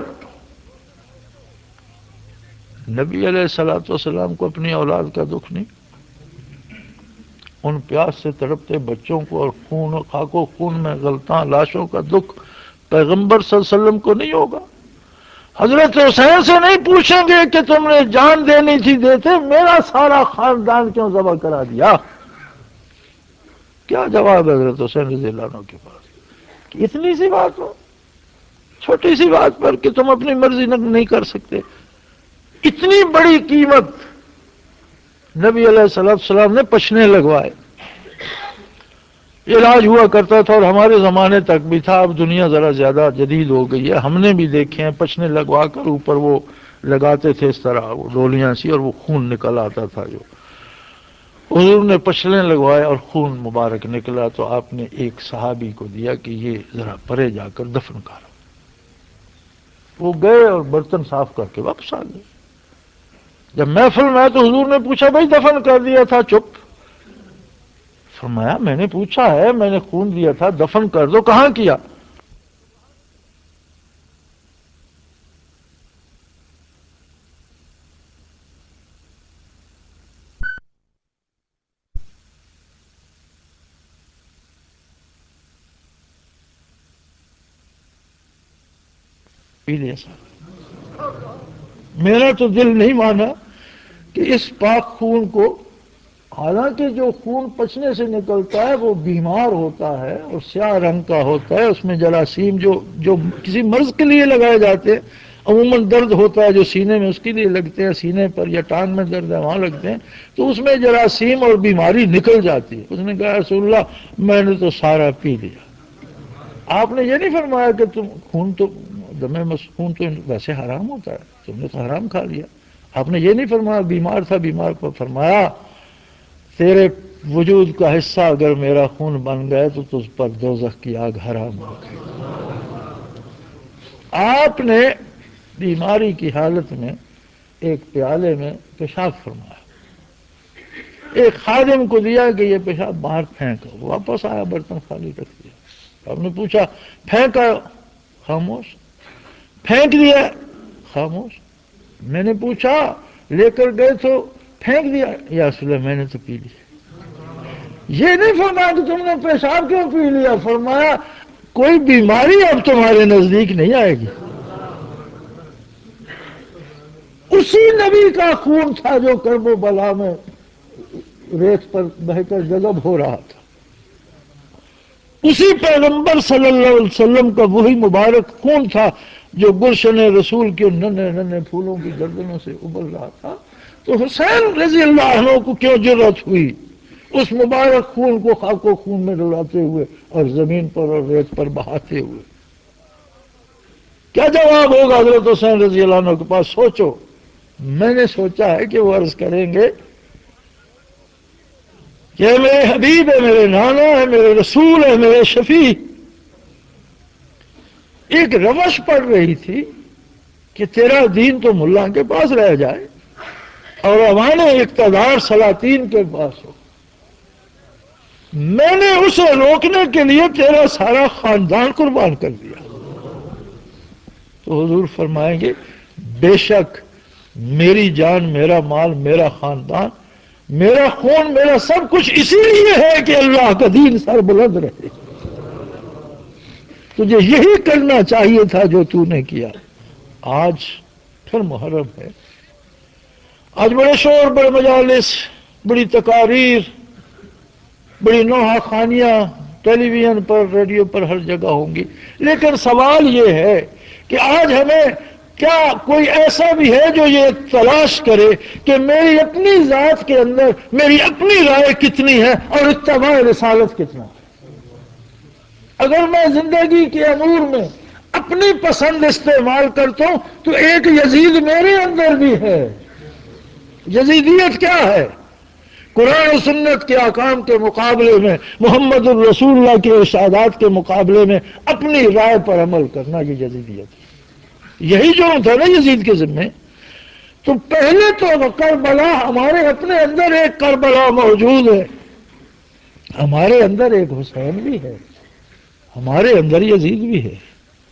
نبی علیہ الصلوۃ والسلام کو اپنی اولاد کا دکھ نہیں؟ ان پیاس سے تڑپتے بچوں کو اور خون و خاک و خون میں غلطاں لاشوں کا دکھ پیغمبر صلی اللہ علیہ وسلم کو نہیں ہوگا؟ حضرت حسین سے نہیں پوچھیں گے کہ تم نے جان دینی تھی دیتے، میرا سارا خاندان کیوں ذبح کرا دیا؟ کیا جواب ہے حضرت حسین رضی اللہ عنہ کے پاس کہ اتنی سی بات ہو، چھوٹی سی بات پر کہ تم اپنی مرضی نہیں کر سکتے؟ اتنی بڑی قیمت نبی علیہ السلام نے پچھنے لگوائے۔ علاج ہوا کرتا تھا اور ہمارے زمانے تک بھی تھا، اب دنیا ذرا زیادہ جدید ہو گئی ہے، ہم نے بھی دیکھے ہیں پچھنے لگوا کر اوپر وہ لگاتے تھے اس طرح وہ ڈولیاں سی، اور وہ خون نکل آتا تھا۔ جو حضور نے پچھلے لگوائے اور خون مبارک نکلا تو آپ نے ایک صحابی کو دیا کہ یہ ذرا پرے جا کر دفن کرو۔ وہ گئے اور برتن صاف کر کے واپس آ گئے۔ جب محفل میں تو حضور نے پوچھا بھائی دفن کر دیا تھا؟ چپ۔ فرمایا میں نے پوچھا ہے، میں نے خون دیا تھا، دفن کر دو، کہاں کیا؟ میرا تو دل نہیں مانا کہ اس پاک خون کو، حالانکہ جو خون پچنے سے نکلتا ہے وہ بیمار ہوتا ہے اور سیاہ رنگ کا ہوتا ہے، اس میں جراثیم جو کسی مرض کے لیے لگائے جاتے ہیں، عموماً درد ہوتا ہے جو سینے میں، اس کے لیے لگتے ہیں، سینے پر یا ٹانگ میں درد ہے وہاں لگتے ہیں، تو اس میں جراثیم اور بیماری نکل جاتی ہے۔ اس نے کہا رسول اللہ میں نے تو سارا پی لیا۔ آپ نے یہ نہیں فرمایا کہ تم خون تو خون تو ویسے حرام ہوتا ہے، تم نے تو حرام کھا لیا۔ آپ نے یہ نہیں فرمایا بیمار تھا، بیمار کو فرمایا تیرے وجود کا حصہ اگر میرا خون بن گئے تو تجھ پر دوزخ کی آگ حرام ہو گئی۔ آپ نے بیماری کی حالت میں ایک پیالے میں پیشاب فرمایا، ایک خادم کو دیا کہ یہ پیشاب باہر پھینکو، واپس آیا برتن خالی رکھ دیا۔ آپ نے پوچھا پھینکا؟ خاموش۔ پھینک دیا؟ خاموش۔ میں نے پوچھا لے کر گئے تو پھینک دیا؟ یا رسول اللہ میں نے تو پی لیا۔ یہ نہیں فرمایا کہ تم نے پیشاب کیوں پی لیا، فرمایا کوئی بیماری اب تمہارے نزدیک نہیں آئے گی۔ اسی نبی کا خون تھا جو کرب و بلا میں ریت پر بہ کر جذب ہو رہا تھا، اسی پیغمبر صلی اللہ علیہ وسلم کا وہی مبارک خون تھا جو گلشن رسول کے ننھے ننھے پھولوں کی گردنوں سے ابل رہا تھا۔ تو حسین رضی اللہ عنہ کو کیوں جرأت ہوئی اس مبارک خون کو خاک و خون میں ڈلاتے ہوئے اور زمین پر اور ریت پر بہاتے ہوئے؟ کیا جواب ہوگا حضرت حسین رضی اللہ عنہ کے پاس؟ سوچو۔ میں نے سوچا ہے کہ وہ عرض کریں گے کہ میرے حبیب ہے، میرے نانا ہے، میرے رسول ہے، میرے شفیع۔ ایک روش پڑ رہی تھی کہ تیرا دین تو ملا کے پاس رہ جائے اور عوام اقتدار سلاطین کے پاس ہو۔ میں نے اسے روکنے کے لیے تیرا سارا خاندان قربان کر دیا۔ تو حضور فرمائیں گے بے شک میری جان، میرا مال، میرا خاندان، میرا خون، میرا سب کچھ اسی لیے ہے کہ اللہ کا دین سر بلند رہے۔ تجھے یہی کرنا چاہیے تھا جو تو نے کیا۔ آج پھر محرم ہے، آج بڑے شور، بڑے مجالس، بڑی تقاریر، بڑی نوحہ خانیاں ٹیلی ویژن پر، ریڈیو پر، ہر جگہ ہوں گی، لیکن سوال یہ ہے کہ آج ہمیں کیا کوئی ایسا بھی ہے جو یہ تلاش کرے کہ میری اپنی ذات کے اندر میری اپنی رائے کتنی ہے اور اتباع رسالت کتنا ہے؟ اگر میں زندگی کے امور میں اپنی پسند استعمال کرتا ہوں تو ایک یزید میرے اندر بھی ہے۔ یزیدیت کیا ہے؟ قرآن و سنت کے احکام کے مقابلے میں، محمد الرسول اللہ کے ارشادات کے مقابلے میں اپنی رائے پر عمل کرنا، یہ یزیدیت ہے۔ یہی جو تھا نا یزید کے ذمے۔ تو پہلے تو کربلا، ہمارے اپنے اندر ایک کربلا موجود ہے، ہمارے اندر ایک حسین بھی ہے، ہمارے اندر یزید بھی ہے۔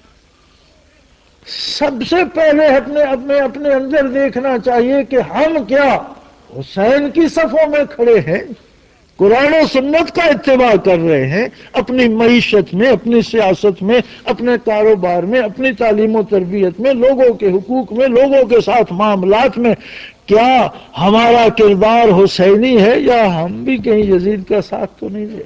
سب سے پہلے اپنے اندر دیکھنا چاہیے کہ ہم کیا حسین کی صفوں میں کھڑے ہیں، قرآن و سنت کا اتباع کر رہے ہیں، اپنی معیشت میں، اپنی سیاست میں، اپنے کاروبار میں، اپنی تعلیم و تربیت میں، لوگوں کے حقوق میں، لوگوں کے ساتھ معاملات میں کیا ہمارا کردار حسینی ہے یا ہم بھی کہیں یزید کا ساتھ تو نہیں دے؟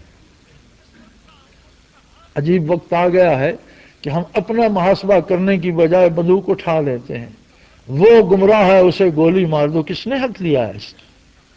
عجیب وقت آ گیا ہے کہ ہم اپنا محاسبہ کرنے کی بجائے بندوق اٹھا لیتے ہیں۔ وہ گمراہ ہے اسے گولی مار دو، کس نے حق لیا ہے اس نے؟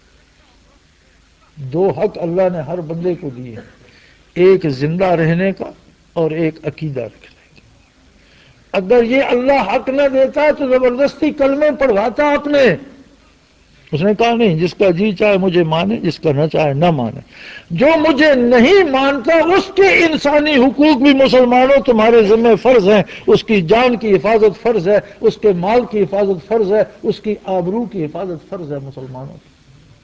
دو حق اللہ نے ہر بندے کو دیے، ایک زندہ رہنے کا اور ایک عقیدہ رکھنے کا۔ اگر یہ اللہ حق نہ دیتا تو زبردستی کلمے پڑھواتا اپنے۔ اس نے کہا نہیں، جس کا جی چاہے مجھے مانے، جس کا نہ چاہے نہ مانے۔ جو مجھے نہیں مانتا اس کے انسانی حقوق بھی مسلمانوں تمہارے ذمہ فرض ہیں، اس کی جان کی حفاظت فرض ہے، اس کے مال کی حفاظت فرض ہے، اس کی آبرو کی حفاظت فرض ہے مسلمانوں کی۔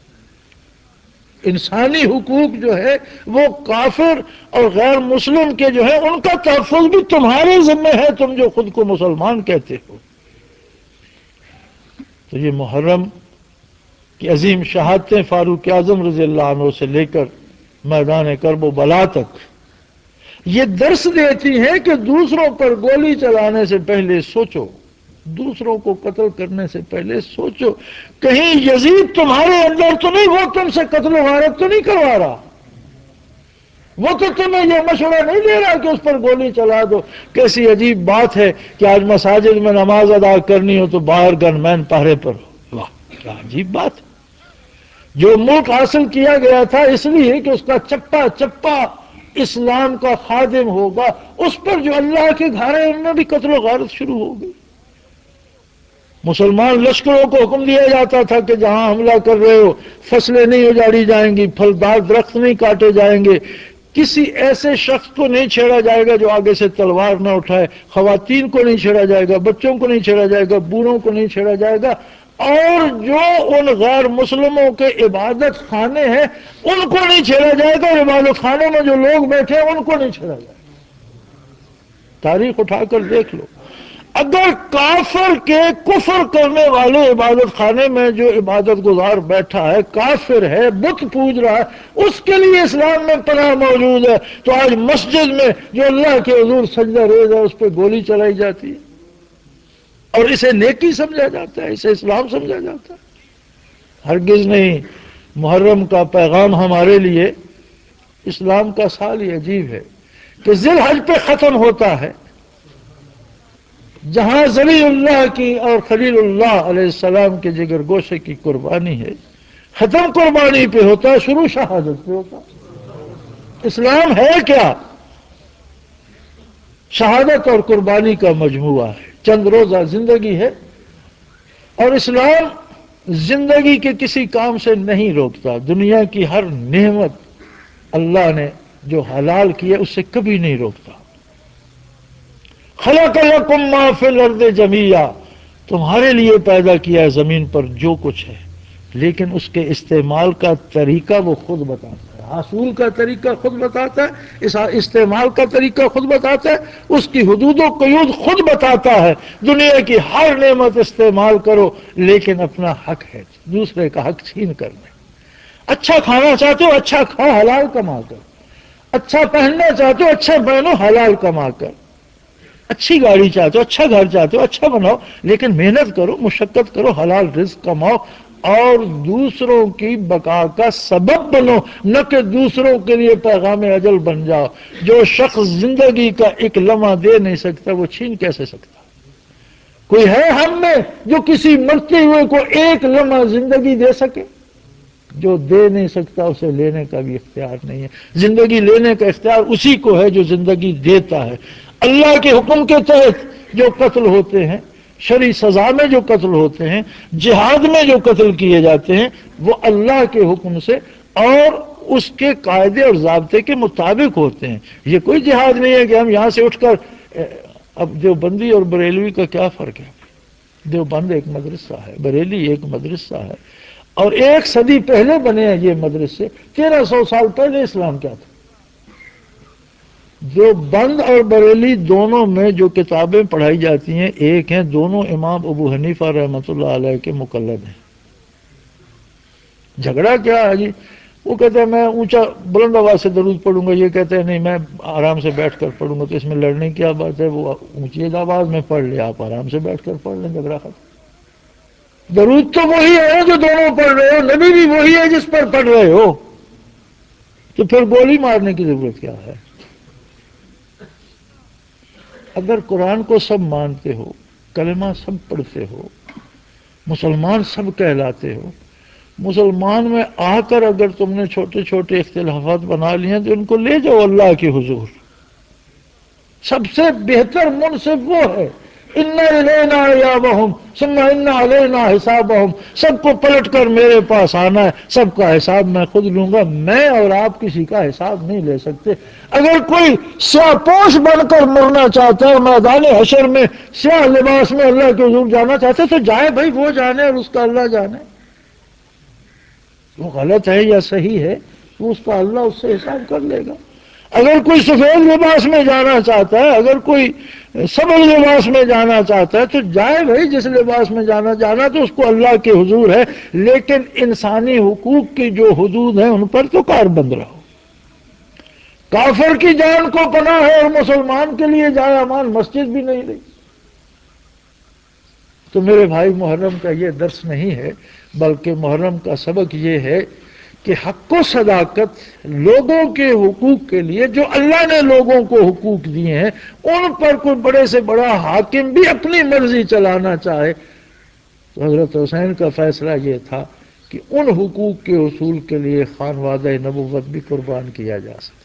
انسانی حقوق جو ہے وہ کافر اور غیر مسلم کے جو ہے ان کا تحفظ بھی تمہارے ذمہ ہے، تم جو خود کو مسلمان کہتے ہو۔ تو یہ محرم کی عظیم شہادتیں فاروق اعظم رضی اللہ عنہ سے لے کر میدان کرب و بلا تک یہ درس دیتی ہیں کہ دوسروں پر گولی چلانے سے پہلے سوچو، دوسروں کو قتل کرنے سے پہلے سوچو، کہیں یزید تمہارے اندر تو نہیں، وہ تم سے قتل و غارت تو نہیں کروا رہا؟ وہ تو تمہیں یہ مشورہ نہیں دے رہا کہ اس پر گولی چلا دو. کیسی عجیب بات ہے کہ آج مساجد میں نماز ادا کرنی ہو تو باہر گن مین پہرے پر. واہ کیا عجیب بات. جو ملک حاصل کیا گیا تھا اس لیے کہ اس کا چپا چپا اسلام کا خادم ہوگا، اس پر جو اللہ کے گھر ہیں ان میں بھی قتل و غارت شروع ہو گئی. مسلمان لشکروں کو حکم دیا جاتا تھا کہ جہاں حملہ کر رہے ہو فصلیں نہیں اجاڑی جائیں گی، پھلدار درخت نہیں کاٹے جائیں گے، کسی ایسے شخص کو نہیں چھیڑا جائے گا جو آگے سے تلوار نہ اٹھائے، خواتین کو نہیں چھیڑا جائے گا، بچوں کو نہیں چھیڑا جائے گا، بوڑھوں کو نہیں چھیڑا جائے گا، اور جو ان غیر مسلموں کے عبادت خانے ہیں ان کو نہیں چھیڑا جائے گا، عبادت خانے میں جو لوگ بیٹھے ہیں ان کو نہیں چھیڑا جائے گا. تاریخ اٹھا کر دیکھ لو. اگر کافر کے کفر کرنے والے عبادت خانے میں جو عبادت گزار بیٹھا ہے کافر ہے، بت پوج رہا ہے، اس کے لیے اسلام میں پناہ موجود ہے، تو آج مسجد میں جو اللہ کے حضور سجدہ ریز ہے اس پہ گولی چلائی جاتی ہے اور اسے نیکی سمجھا جاتا ہے، اسے اسلام سمجھا جاتا ہے. ہرگز نہیں. محرم کا پیغام ہمارے لیے اسلام کا سال ہی عجیب ہے کہ ذی الحج پہ ختم ہوتا ہے، جہاں ذلی اللہ کی اور خلیل اللہ علیہ السلام کے جگر گوشے کی قربانی ہے، ختم قربانی پہ ہوتا ہے، شروع شہادت پہ ہوتا ہے. اسلام ہے کیا؟ شہادت اور قربانی کا مجموعہ ہے، چند روزہ زندگی ہے، اور اسلام زندگی کے کسی کام سے نہیں روکتا. دنیا کی ہر نعمت اللہ نے جو حلال کی ہے اس سے کبھی نہیں روکتا. خلق لکم ما فی الارض جمیعا، تمہارے لیے پیدا کیا ہے زمین پر جو کچھ ہے، لیکن اس کے استعمال کا طریقہ وہ خود بتاتا ہے، حصول کا طریقہ خود بتاتا ہے، استعمال کا طریقہ خود بتاتا ہے، اس کی حدود و قیود خود بتاتا ہے. دنیا کی ہر نعمت استعمال کرو لیکن اپنا حق ہے، دوسرے کا حق چھین کر نہیں. اچھا کھانا چاہتے ہو اچھا کھاؤ حلال کما کر، اچھا پہننا چاہتے ہو اچھا پہنو حلال کما کر، اچھی گاڑی چاہتے ہو اچھا گھر چاہتے ہو اچھا بناؤ، لیکن محنت کرو، مشقت کرو، حلال رزق کماؤ، اور دوسروں کی بقا کا سبب بنو، نہ کہ دوسروں کے لیے پیغام اجل بن جاؤ. جو شخص زندگی کا ایک لمحہ دے نہیں سکتا وہ چھین کیسے سکتا؟ کوئی ہے ہم میں جو کسی مرتے ہوئے کو ایک لمحہ زندگی دے سکے؟ جو دے نہیں سکتا اسے لینے کا بھی اختیار نہیں ہے. زندگی لینے کا اختیار اسی کو ہے جو زندگی دیتا ہے. اللہ کے حکم کے تحت جو قتل ہوتے ہیں، شرعی سزا میں جو قتل ہوتے ہیں، جہاد میں جو قتل کیے جاتے ہیں، وہ اللہ کے حکم سے اور اس کے قاعدے اور ضابطے کے مطابق ہوتے ہیں. یہ کوئی جہاد نہیں ہے کہ ہم یہاں سے اٹھ کر، اب دیوبندی اور بریلوی کا کیا فرق ہے؟ دیوبند ایک مدرسہ ہے، بریلی ایک مدرسہ ہے، اور 1 صدی پہلے بنے ہیں یہ مدرسے. 1300 سال پہلے اسلام کیا تھا؟ جو بند اور بریلی دونوں میں جو کتابیں پڑھائی جاتی ہیں ایک ہیں، دونوں امام ابو حنیفہ رحمۃ اللہ علیہ کے مقلد ہیں. جھگڑا کیا ہے جی؟ وہ کہتے ہیں میں اونچا بلند آواز سے درود پڑھوں گا، یہ کہتے ہیں نہیں میں آرام سے بیٹھ کر پڑھوں گا. تو اس میں لڑنے کی کیا بات ہے؟ وہ اونچی آواز میں پڑھ لے، آپ آرام سے بیٹھ کر پڑھ لیں، جھگڑا ختم. درود تو وہی ہے جو دونوں پڑھ رہے ہو، نبی بھی وہی ہے جس پر پڑھ رہے ہو، تو پھر گولی مارنے کی ضرورت کیا ہے؟ اگر قرآن کو سب مانتے ہو، کلمہ سب پڑھتے ہو، مسلمان سب کہلاتے ہو، مسلمان میں آ کر اگر تم نے چھوٹے چھوٹے اختلافات بنا لیے ہیں تو ان کو لے جاؤ اللہ کے حضور. سب سے بہتر منصف وہ ہے، اِنَّ إِلَيْنَا إِيَابَهُمْ ثُمَّ إِنَّ عَلَيْنَا حِسَابَهُمْ. سب کو پلٹ کر میرے پاس آنا ہے، سب کا حساب میں خود لوں گا. میں اور آپ کسی کا حساب نہیں لے سکتے. اگر کوئی سیاہ پوش بن کر مرنا چاہتا ہے میدان حشر میں، سیاہ لباس میں اللہ کے حضور جانا چاہتے تو جائے بھائی، وہ جانے اور اس کا اللہ جانے. وہ غلط ہے یا صحیح ہے تو اس کا اللہ اس سے حساب کر لے گا. اگر کوئی سفید لباس میں جانا چاہتا ہے، اگر کوئی سبز لباس میں جانا چاہتا ہے تو جائے بھائی، جس لباس میں جانا تو اس کو اللہ کے حضور ہے. لیکن انسانی حقوق کی جو حدود ہیں ان پر تو کاربند رہو. کافر کی جان کو پناہ ہے اور مسلمان کے لیے جائے امان مسجد بھی نہیں رہی. تو میرے بھائی، محرم کا یہ درس نہیں ہے، بلکہ محرم کا سبق یہ ہے کہ حق و صداقت لوگوں کے حقوق کے لیے جو اللہ نے لوگوں کو حقوق دیے ہیں ان پر کوئی بڑے سے بڑا حاکم بھی اپنی مرضی چلانا چاہے تو حضرت حسین کا فیصلہ یہ تھا کہ ان حقوق کے حصول کے لیے خانوادہ نبوت بھی قربان کیا جا سکتا۔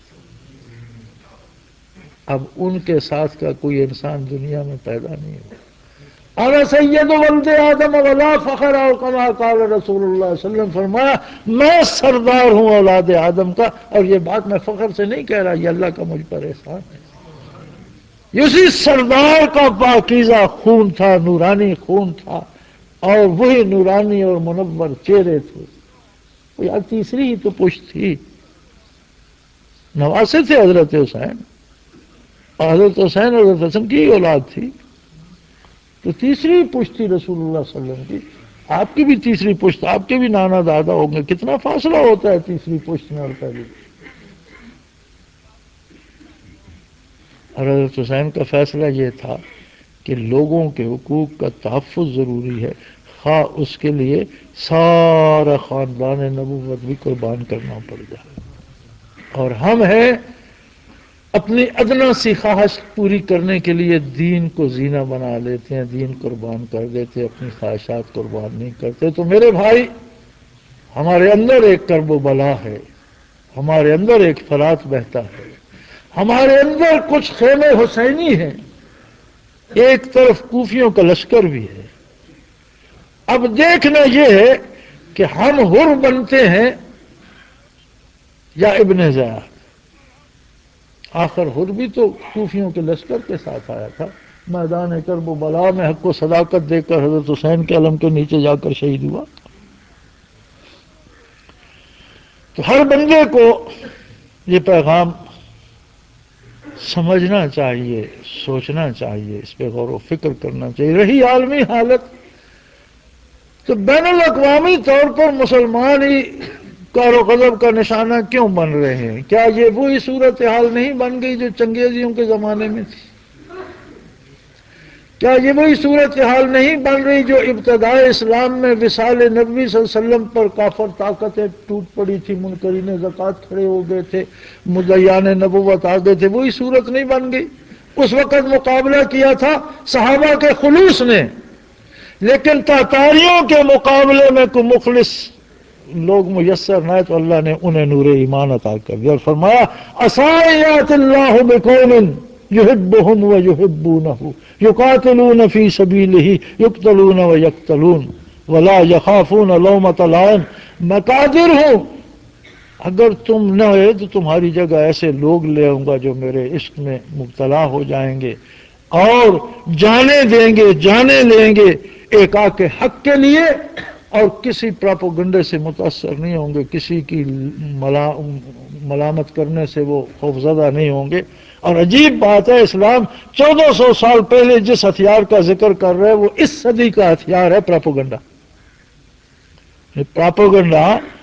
اب ان کے ساتھ کا کوئی انسان دنیا میں پیدا نہیں ہوا۔ انا سید ولد آدم ولا فخر، او کما قال رسول اللہ صلی اللہ علیہ وسلم، فرمایا میں سردار ہوں اولاد آدم کا، اور یہ بات میں فخر سے نہیں کہہ رہا، یہ اللہ کا مجھ پر احسان ہے۔ اسی سردار کا پاکیزہ خون تھا، نورانی خون تھا، اور وہی نورانی اور منور چہرے تھے۔ یا تیسری ہی تو پشت تھی، نواسے تھے حضرت حسین، اور حضرت حسین اور حضرت حسن کی اولاد تھی، تو تیسری پشت تھی رسول اللہ صلی اللہ علیہ وسلم کی۔ آپ کی بھی تیسری پشت، آپ کے بھی نانا دادا ہوں گے، کتنا فاصلہ ہوتا ہے تیسری پشت میں اور پہلی۔ اور حضرت حسین کا فیصلہ یہ تھا کہ لوگوں کے حقوق کا تحفظ ضروری ہے، خواہ اس کے لیے سارا خاندان نبوت بھی قربان کرنا پڑ جائے۔ اور ہم ہیں اپنی ادنا سی خواہش پوری کرنے کے لیے دین کو زینہ بنا لیتے ہیں، دین قربان کر دیتے، اپنی خواہشات قربان نہیں کرتے۔ تو میرے بھائی، ہمارے اندر ایک کرب و بلا ہے، ہمارے اندر ایک فرات بہتا ہے، ہمارے اندر کچھ خیمے حسینی ہیں، ایک طرف کوفیوں کا لشکر بھی ہے۔ اب دیکھنا یہ ہے کہ ہم حر بنتے ہیں یا ابن زیاد۔ آخر حر بھی تو کوفیوں کے لشکر کے ساتھ آیا تھا، میدان کرب و بلا میں حق و صداقت دے کر حضرت حسین کے علم کے نیچے جا کر شہید ہوا۔ تو ہر بندے کو یہ پیغام سمجھنا چاہیے، سوچنا چاہیے، اس پہ غور و فکر کرنا چاہیے۔ رہی عالمی حالت، تو بین الاقوامی طور پر مسلمان ہی کار و غضب کا نشانہ کیوں بن رہے ہیں؟ کیا یہ وہی صورتحال نہیں بن گئی جو چنگیزیوں کے زمانے میں تھی؟ کیا یہ وہی صورتحال نہیں بن رہی جو ابتدائے اسلام میں وصال نبوی صلی اللہ علیہ وسلم پر کافر طاقتیں ٹوٹ پڑی تھی، منکرین زکوٰۃ کھڑے ہو گئے تھے، مدعیان نبوت آ گئے تھے؟ وہی صورت نہیں بن گئی؟ اس وقت مقابلہ کیا تھا صحابہ کے خلوص نے، لیکن تاتاریوں کے مقابلے میں کوئی مخلص لوگ میسر نہ تو اللہ نے انہیں نور ایمان عطا کر دیا اور فرمایا عسىٰ یأتي اللہ بقوم یحبهم ویحبونہ یقاتلون فی سبیلہ یقتلون ویقتلون ولا یخافون لومۃ لائم۔ میں قادر ہوں، اگر تم نہ ہوئے تو تمہاری جگہ ایسے لوگ لے آؤں گا جو میرے عشق میں مبتلا ہو جائیں گے اور جانے دیں گے، جانے لیں گے ایک آ کے حق کے لیے، اور کسی پراپوگنڈے سے متاثر نہیں ہوں گے، کسی کی ملامت کرنے سے وہ خوفزدہ نہیں ہوں گے۔ اور عجیب بات ہے، اسلام 1400 سال پہلے جس ہتھیار کا ذکر کر رہے وہ اس صدی کا ہتھیار ہے، پراپوگنڈا۔ پراپوگنڈا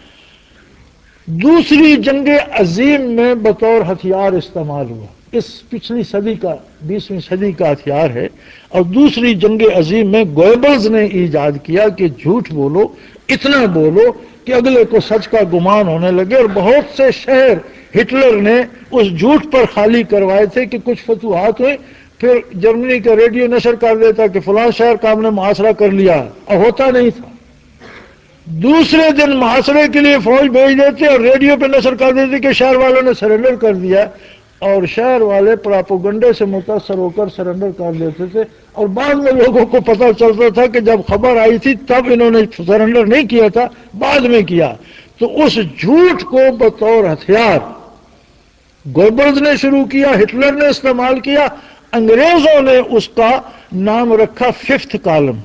دوسری جنگ عظیم میں بطور ہتھیار استعمال ہوا، اس پچھلی صدی کا 20ویں صدی کا ہتھیار ہے، اور دوسری جنگ عظیم میں گوئبلز نے ایجاد کیا کہ جھوٹ بولو، اتنا بولو کہ اگلے کو سچ کا گمان ہونے لگے، اور بہت سے شہر ہٹلر نے اس جھوٹ پر خالی کروائے تھے کہ کچھ فتوحات ہوئے، پھر جرمنی کا ریڈیو نشر کر دیتا کہ فلاں شہر کا ہم نے محاصرہ کر لیا، اور ہوتا نہیں تھا۔ دوسرے دن محاصرے کے لیے فوج بھیج دیتے اور ریڈیو پہ نشر کر دیتے کہ شہر والوں نے سرنڈر کر دیا، اور شہر والے پراپوگنڈے سے متاثر ہو کر سرنڈر کر دیتے تھے، اور بعد میں لوگوں کو پتہ چلتا تھا کہ جب خبر آئی تھی تب انہوں نے سرنڈر نہیں کیا تھا، بعد میں کیا۔ تو اس جھوٹ کو بطور ہتھیار گوبلز نے شروع کیا، ہٹلر نے استعمال کیا، انگریزوں نے اس کا نام رکھا 5th کالم۔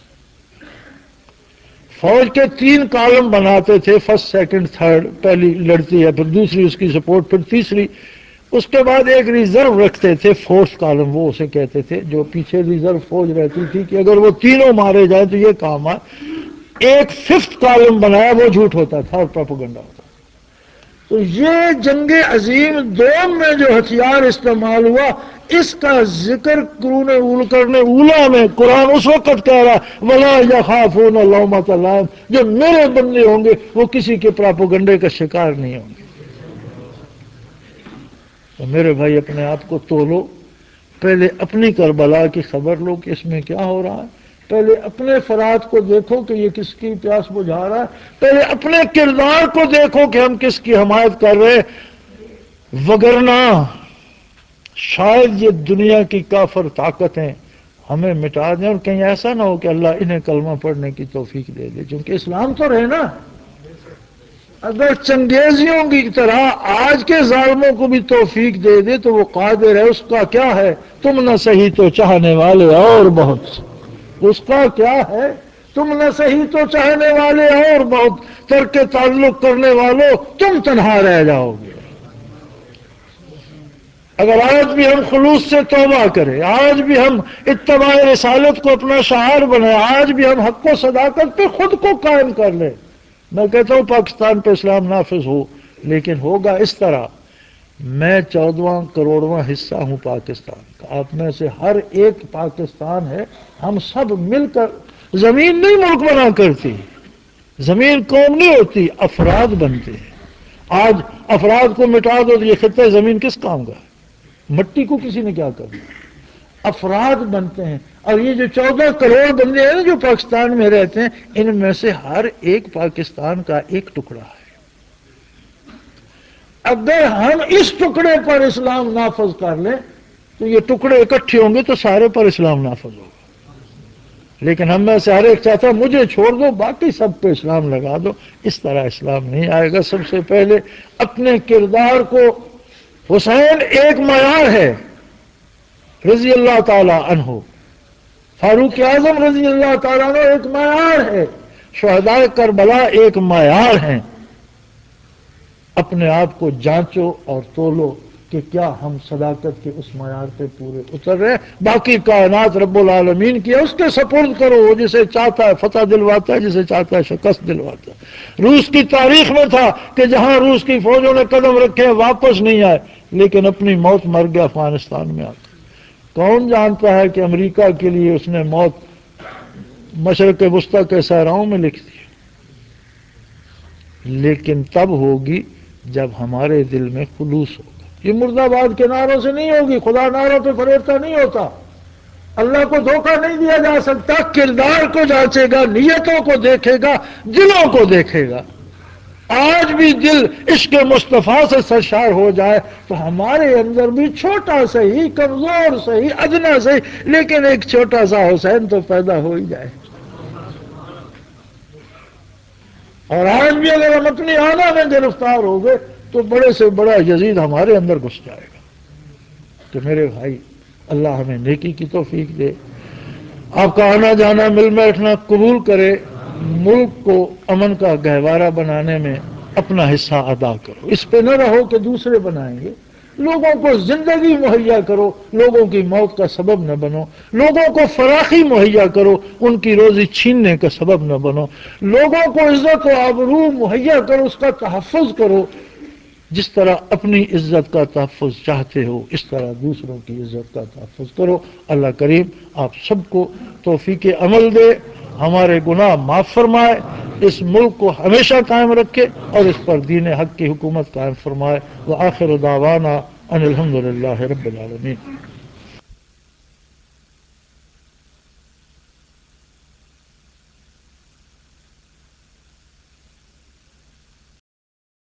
فوج کے 3 کالم بناتے تھے، فرسٹ سیکنڈ تھرڈ، پہلی لڑتی ہے پھر دوسری اس کی سپورٹ پھر تیسری، اس کے بعد ایک ریزرو رکھتے تھے 4th کالم، وہ اسے کہتے تھے، جو پیچھے ریزرو فوج رہتی تھی کہ اگر وہ تینوں مارے جائیں تو یہ کام آئے۔ ایک 5th کالم بنایا، وہ جھوٹ ہوتا تھا اور پروپیگنڈا ہوتا تھا۔ تو یہ جنگ عظیم دوم میں جو ہتھیار استعمال ہوا، اس کا ذکر قرون کرنے اولا میں قرآن اس وقت کہہ رہا ہے وَلَا يَخَافُونَ لَوْمَةَ لَائِمٍ، جو میرے بندے ہوں گے وہ کسی کے پراپوگنڈے کا شکار نہیں ہوں گے۔ تو میرے بھائی اپنے آپ کو تولو، پہلے اپنی کربلا کی خبر لو کہ اس میں کیا ہو رہا ہے، پہلے اپنے فرات کو دیکھو کہ یہ کس کی پیاس بجھا رہا ہے، پہلے اپنے کردار کو دیکھو کہ ہم کس کی حمایت کر رہے ہیں، وگرنہ شاید یہ دنیا کی کافر طاقتیں ہمیں مٹا دیں، اور کہیں ایسا نہ ہو کہ اللہ انہیں کلمہ پڑھنے کی توفیق دے دے، کیونکہ اسلام تو رہے نا۔ اگر چنگیزیوں کی طرح آج کے ظالموں کو بھی توفیق دے دے تو وہ قادر ہے، اس کا کیا ہے، تم نہ صحیح تو چاہنے والے اور بہت، اس کا کیا ہے، تم نہ صحیح تو چاہنے والے اور بہت، ترک تعلق کرنے والوں تم تنہا رہ جاؤ گے۔ اگر آج بھی ہم خلوص سے توبہ کریں، آج بھی ہم اتباع رسالت کو اپنا شعار بنائیں، آج بھی ہم حق و صداقت پہ خود کو قائم کر لیں، میں کہتا ہوں پاکستان پہ اسلام نافذ ہو، لیکن ہوگا اس طرح، میں 14واں کروڑواں حصہ ہوں پاکستان کا، آپ میں سے ہر ایک پاکستان ہے، ہم سب مل کر، زمین نہیں ملک بنا کرتی، زمین قوم نہیں ہوتی، افراد بنتے ہیں۔ آج افراد کو مٹا دو تو یہ خطہ زمین کس کام کا ہے؟ مٹی کو کسی نے کیا کرنا، افراد بنتے ہیں۔ اور یہ جو 14 کروڑ بندے ہیں جو پاکستان میں رہتے ہیں، ان میں سے ہر ایک پاکستان کا ایک ٹکڑا ہے۔ اگر ہم اس ٹکڑے پر اسلام نافذ کر لیں تو یہ ٹکڑے اکٹھے ہوں گے تو سارے پر اسلام نافذ ہوگا، لیکن ہم میں سے ہر ایک چاہتا ہے مجھے چھوڑ دو باقی سب پہ اسلام لگا دو، اس طرح اسلام نہیں آئے گا۔ سب سے پہلے اپنے کردار کو، حسین ایک معیار ہے رضی اللہ تعالی عنہ، فاروق اعظم رضی اللہ تعالیٰ عنہ ایک معیار ہے، شہداء کربلا ایک معیار ہیں۔ اپنے آپ کو جانچو اور تولو کہ کیا ہم صداقت کے اس معیار پہ پورے اتر رہے، باقی کائنات رب العالمین کی ہے، اس کے سپرد کرو، وہ جسے چاہتا ہے فتح دلواتا ہے، جسے چاہتا ہے شکست دلواتا ہے۔ روس کی تاریخ میں تھا کہ جہاں روس کی فوجوں نے قدم رکھے واپس نہیں آئے، لیکن اپنی موت مر گیا افغانستان میں آ کر۔ کون جانتا ہے کہ امریکہ کے لیے اس نے موت مشرق وسطی کے صحراؤں میں لکھ دی، لیکن تب ہوگی جب ہمارے دل میں خلوص ہوگا۔ یہ مرد آباد کے نعروں سے نہیں ہوگی، خدا نعروں پہ فریبتا نہیں ہوتا، اللہ کو دھوکہ نہیں دیا جا سکتا، کردار کو جانچے گا، نیتوں کو دیکھے گا، دلوں کو دیکھے گا۔ آج بھی دل عشق مصطفیٰ سے سرشار ہو جائے تو ہمارے اندر بھی چھوٹا صحیح، کمزور صحیح، ادنا صحیح، لیکن ایک چھوٹا سا حسین تو پیدا ہو ہی جائے۔ اور آج بھی اگر ہم اپنی آنا میں گرفتار ہو گئے تو بڑے سے بڑا یزید ہمارے اندر گھس جائے گا۔ تو میرے بھائی، اللہ ہمیں نیکی کی توفیق دے، آپ کا آنا جانا مل بیٹھنا قبول کرے، ملک کو امن کا گہوارہ بنانے میں اپنا حصہ ادا کرو، اس پہ نہ رہو کہ دوسرے بنائیں گے، لوگوں کو زندگی مہیا کرو، لوگوں کی موت کا سبب نہ بنو، لوگوں کو فراخی مہیا کرو، ان کی روزی چھیننے کا سبب نہ بنو، لوگوں کو عزت و آبرو مہیا کرو، اس کا تحفظ کرو، جس طرح اپنی عزت کا تحفظ چاہتے ہو اس طرح دوسروں کی عزت کا تحفظ کرو۔ اللہ کریم آپ سب کو توفیق عمل دے، ہمارے گناہ معاف فرمائے، اس ملک کو ہمیشہ قائم رکھے اور اس پر دین حق کی حکومت قائم فرمائے۔ وآخر دعوانا ان الحمدللہ رب العالمین۔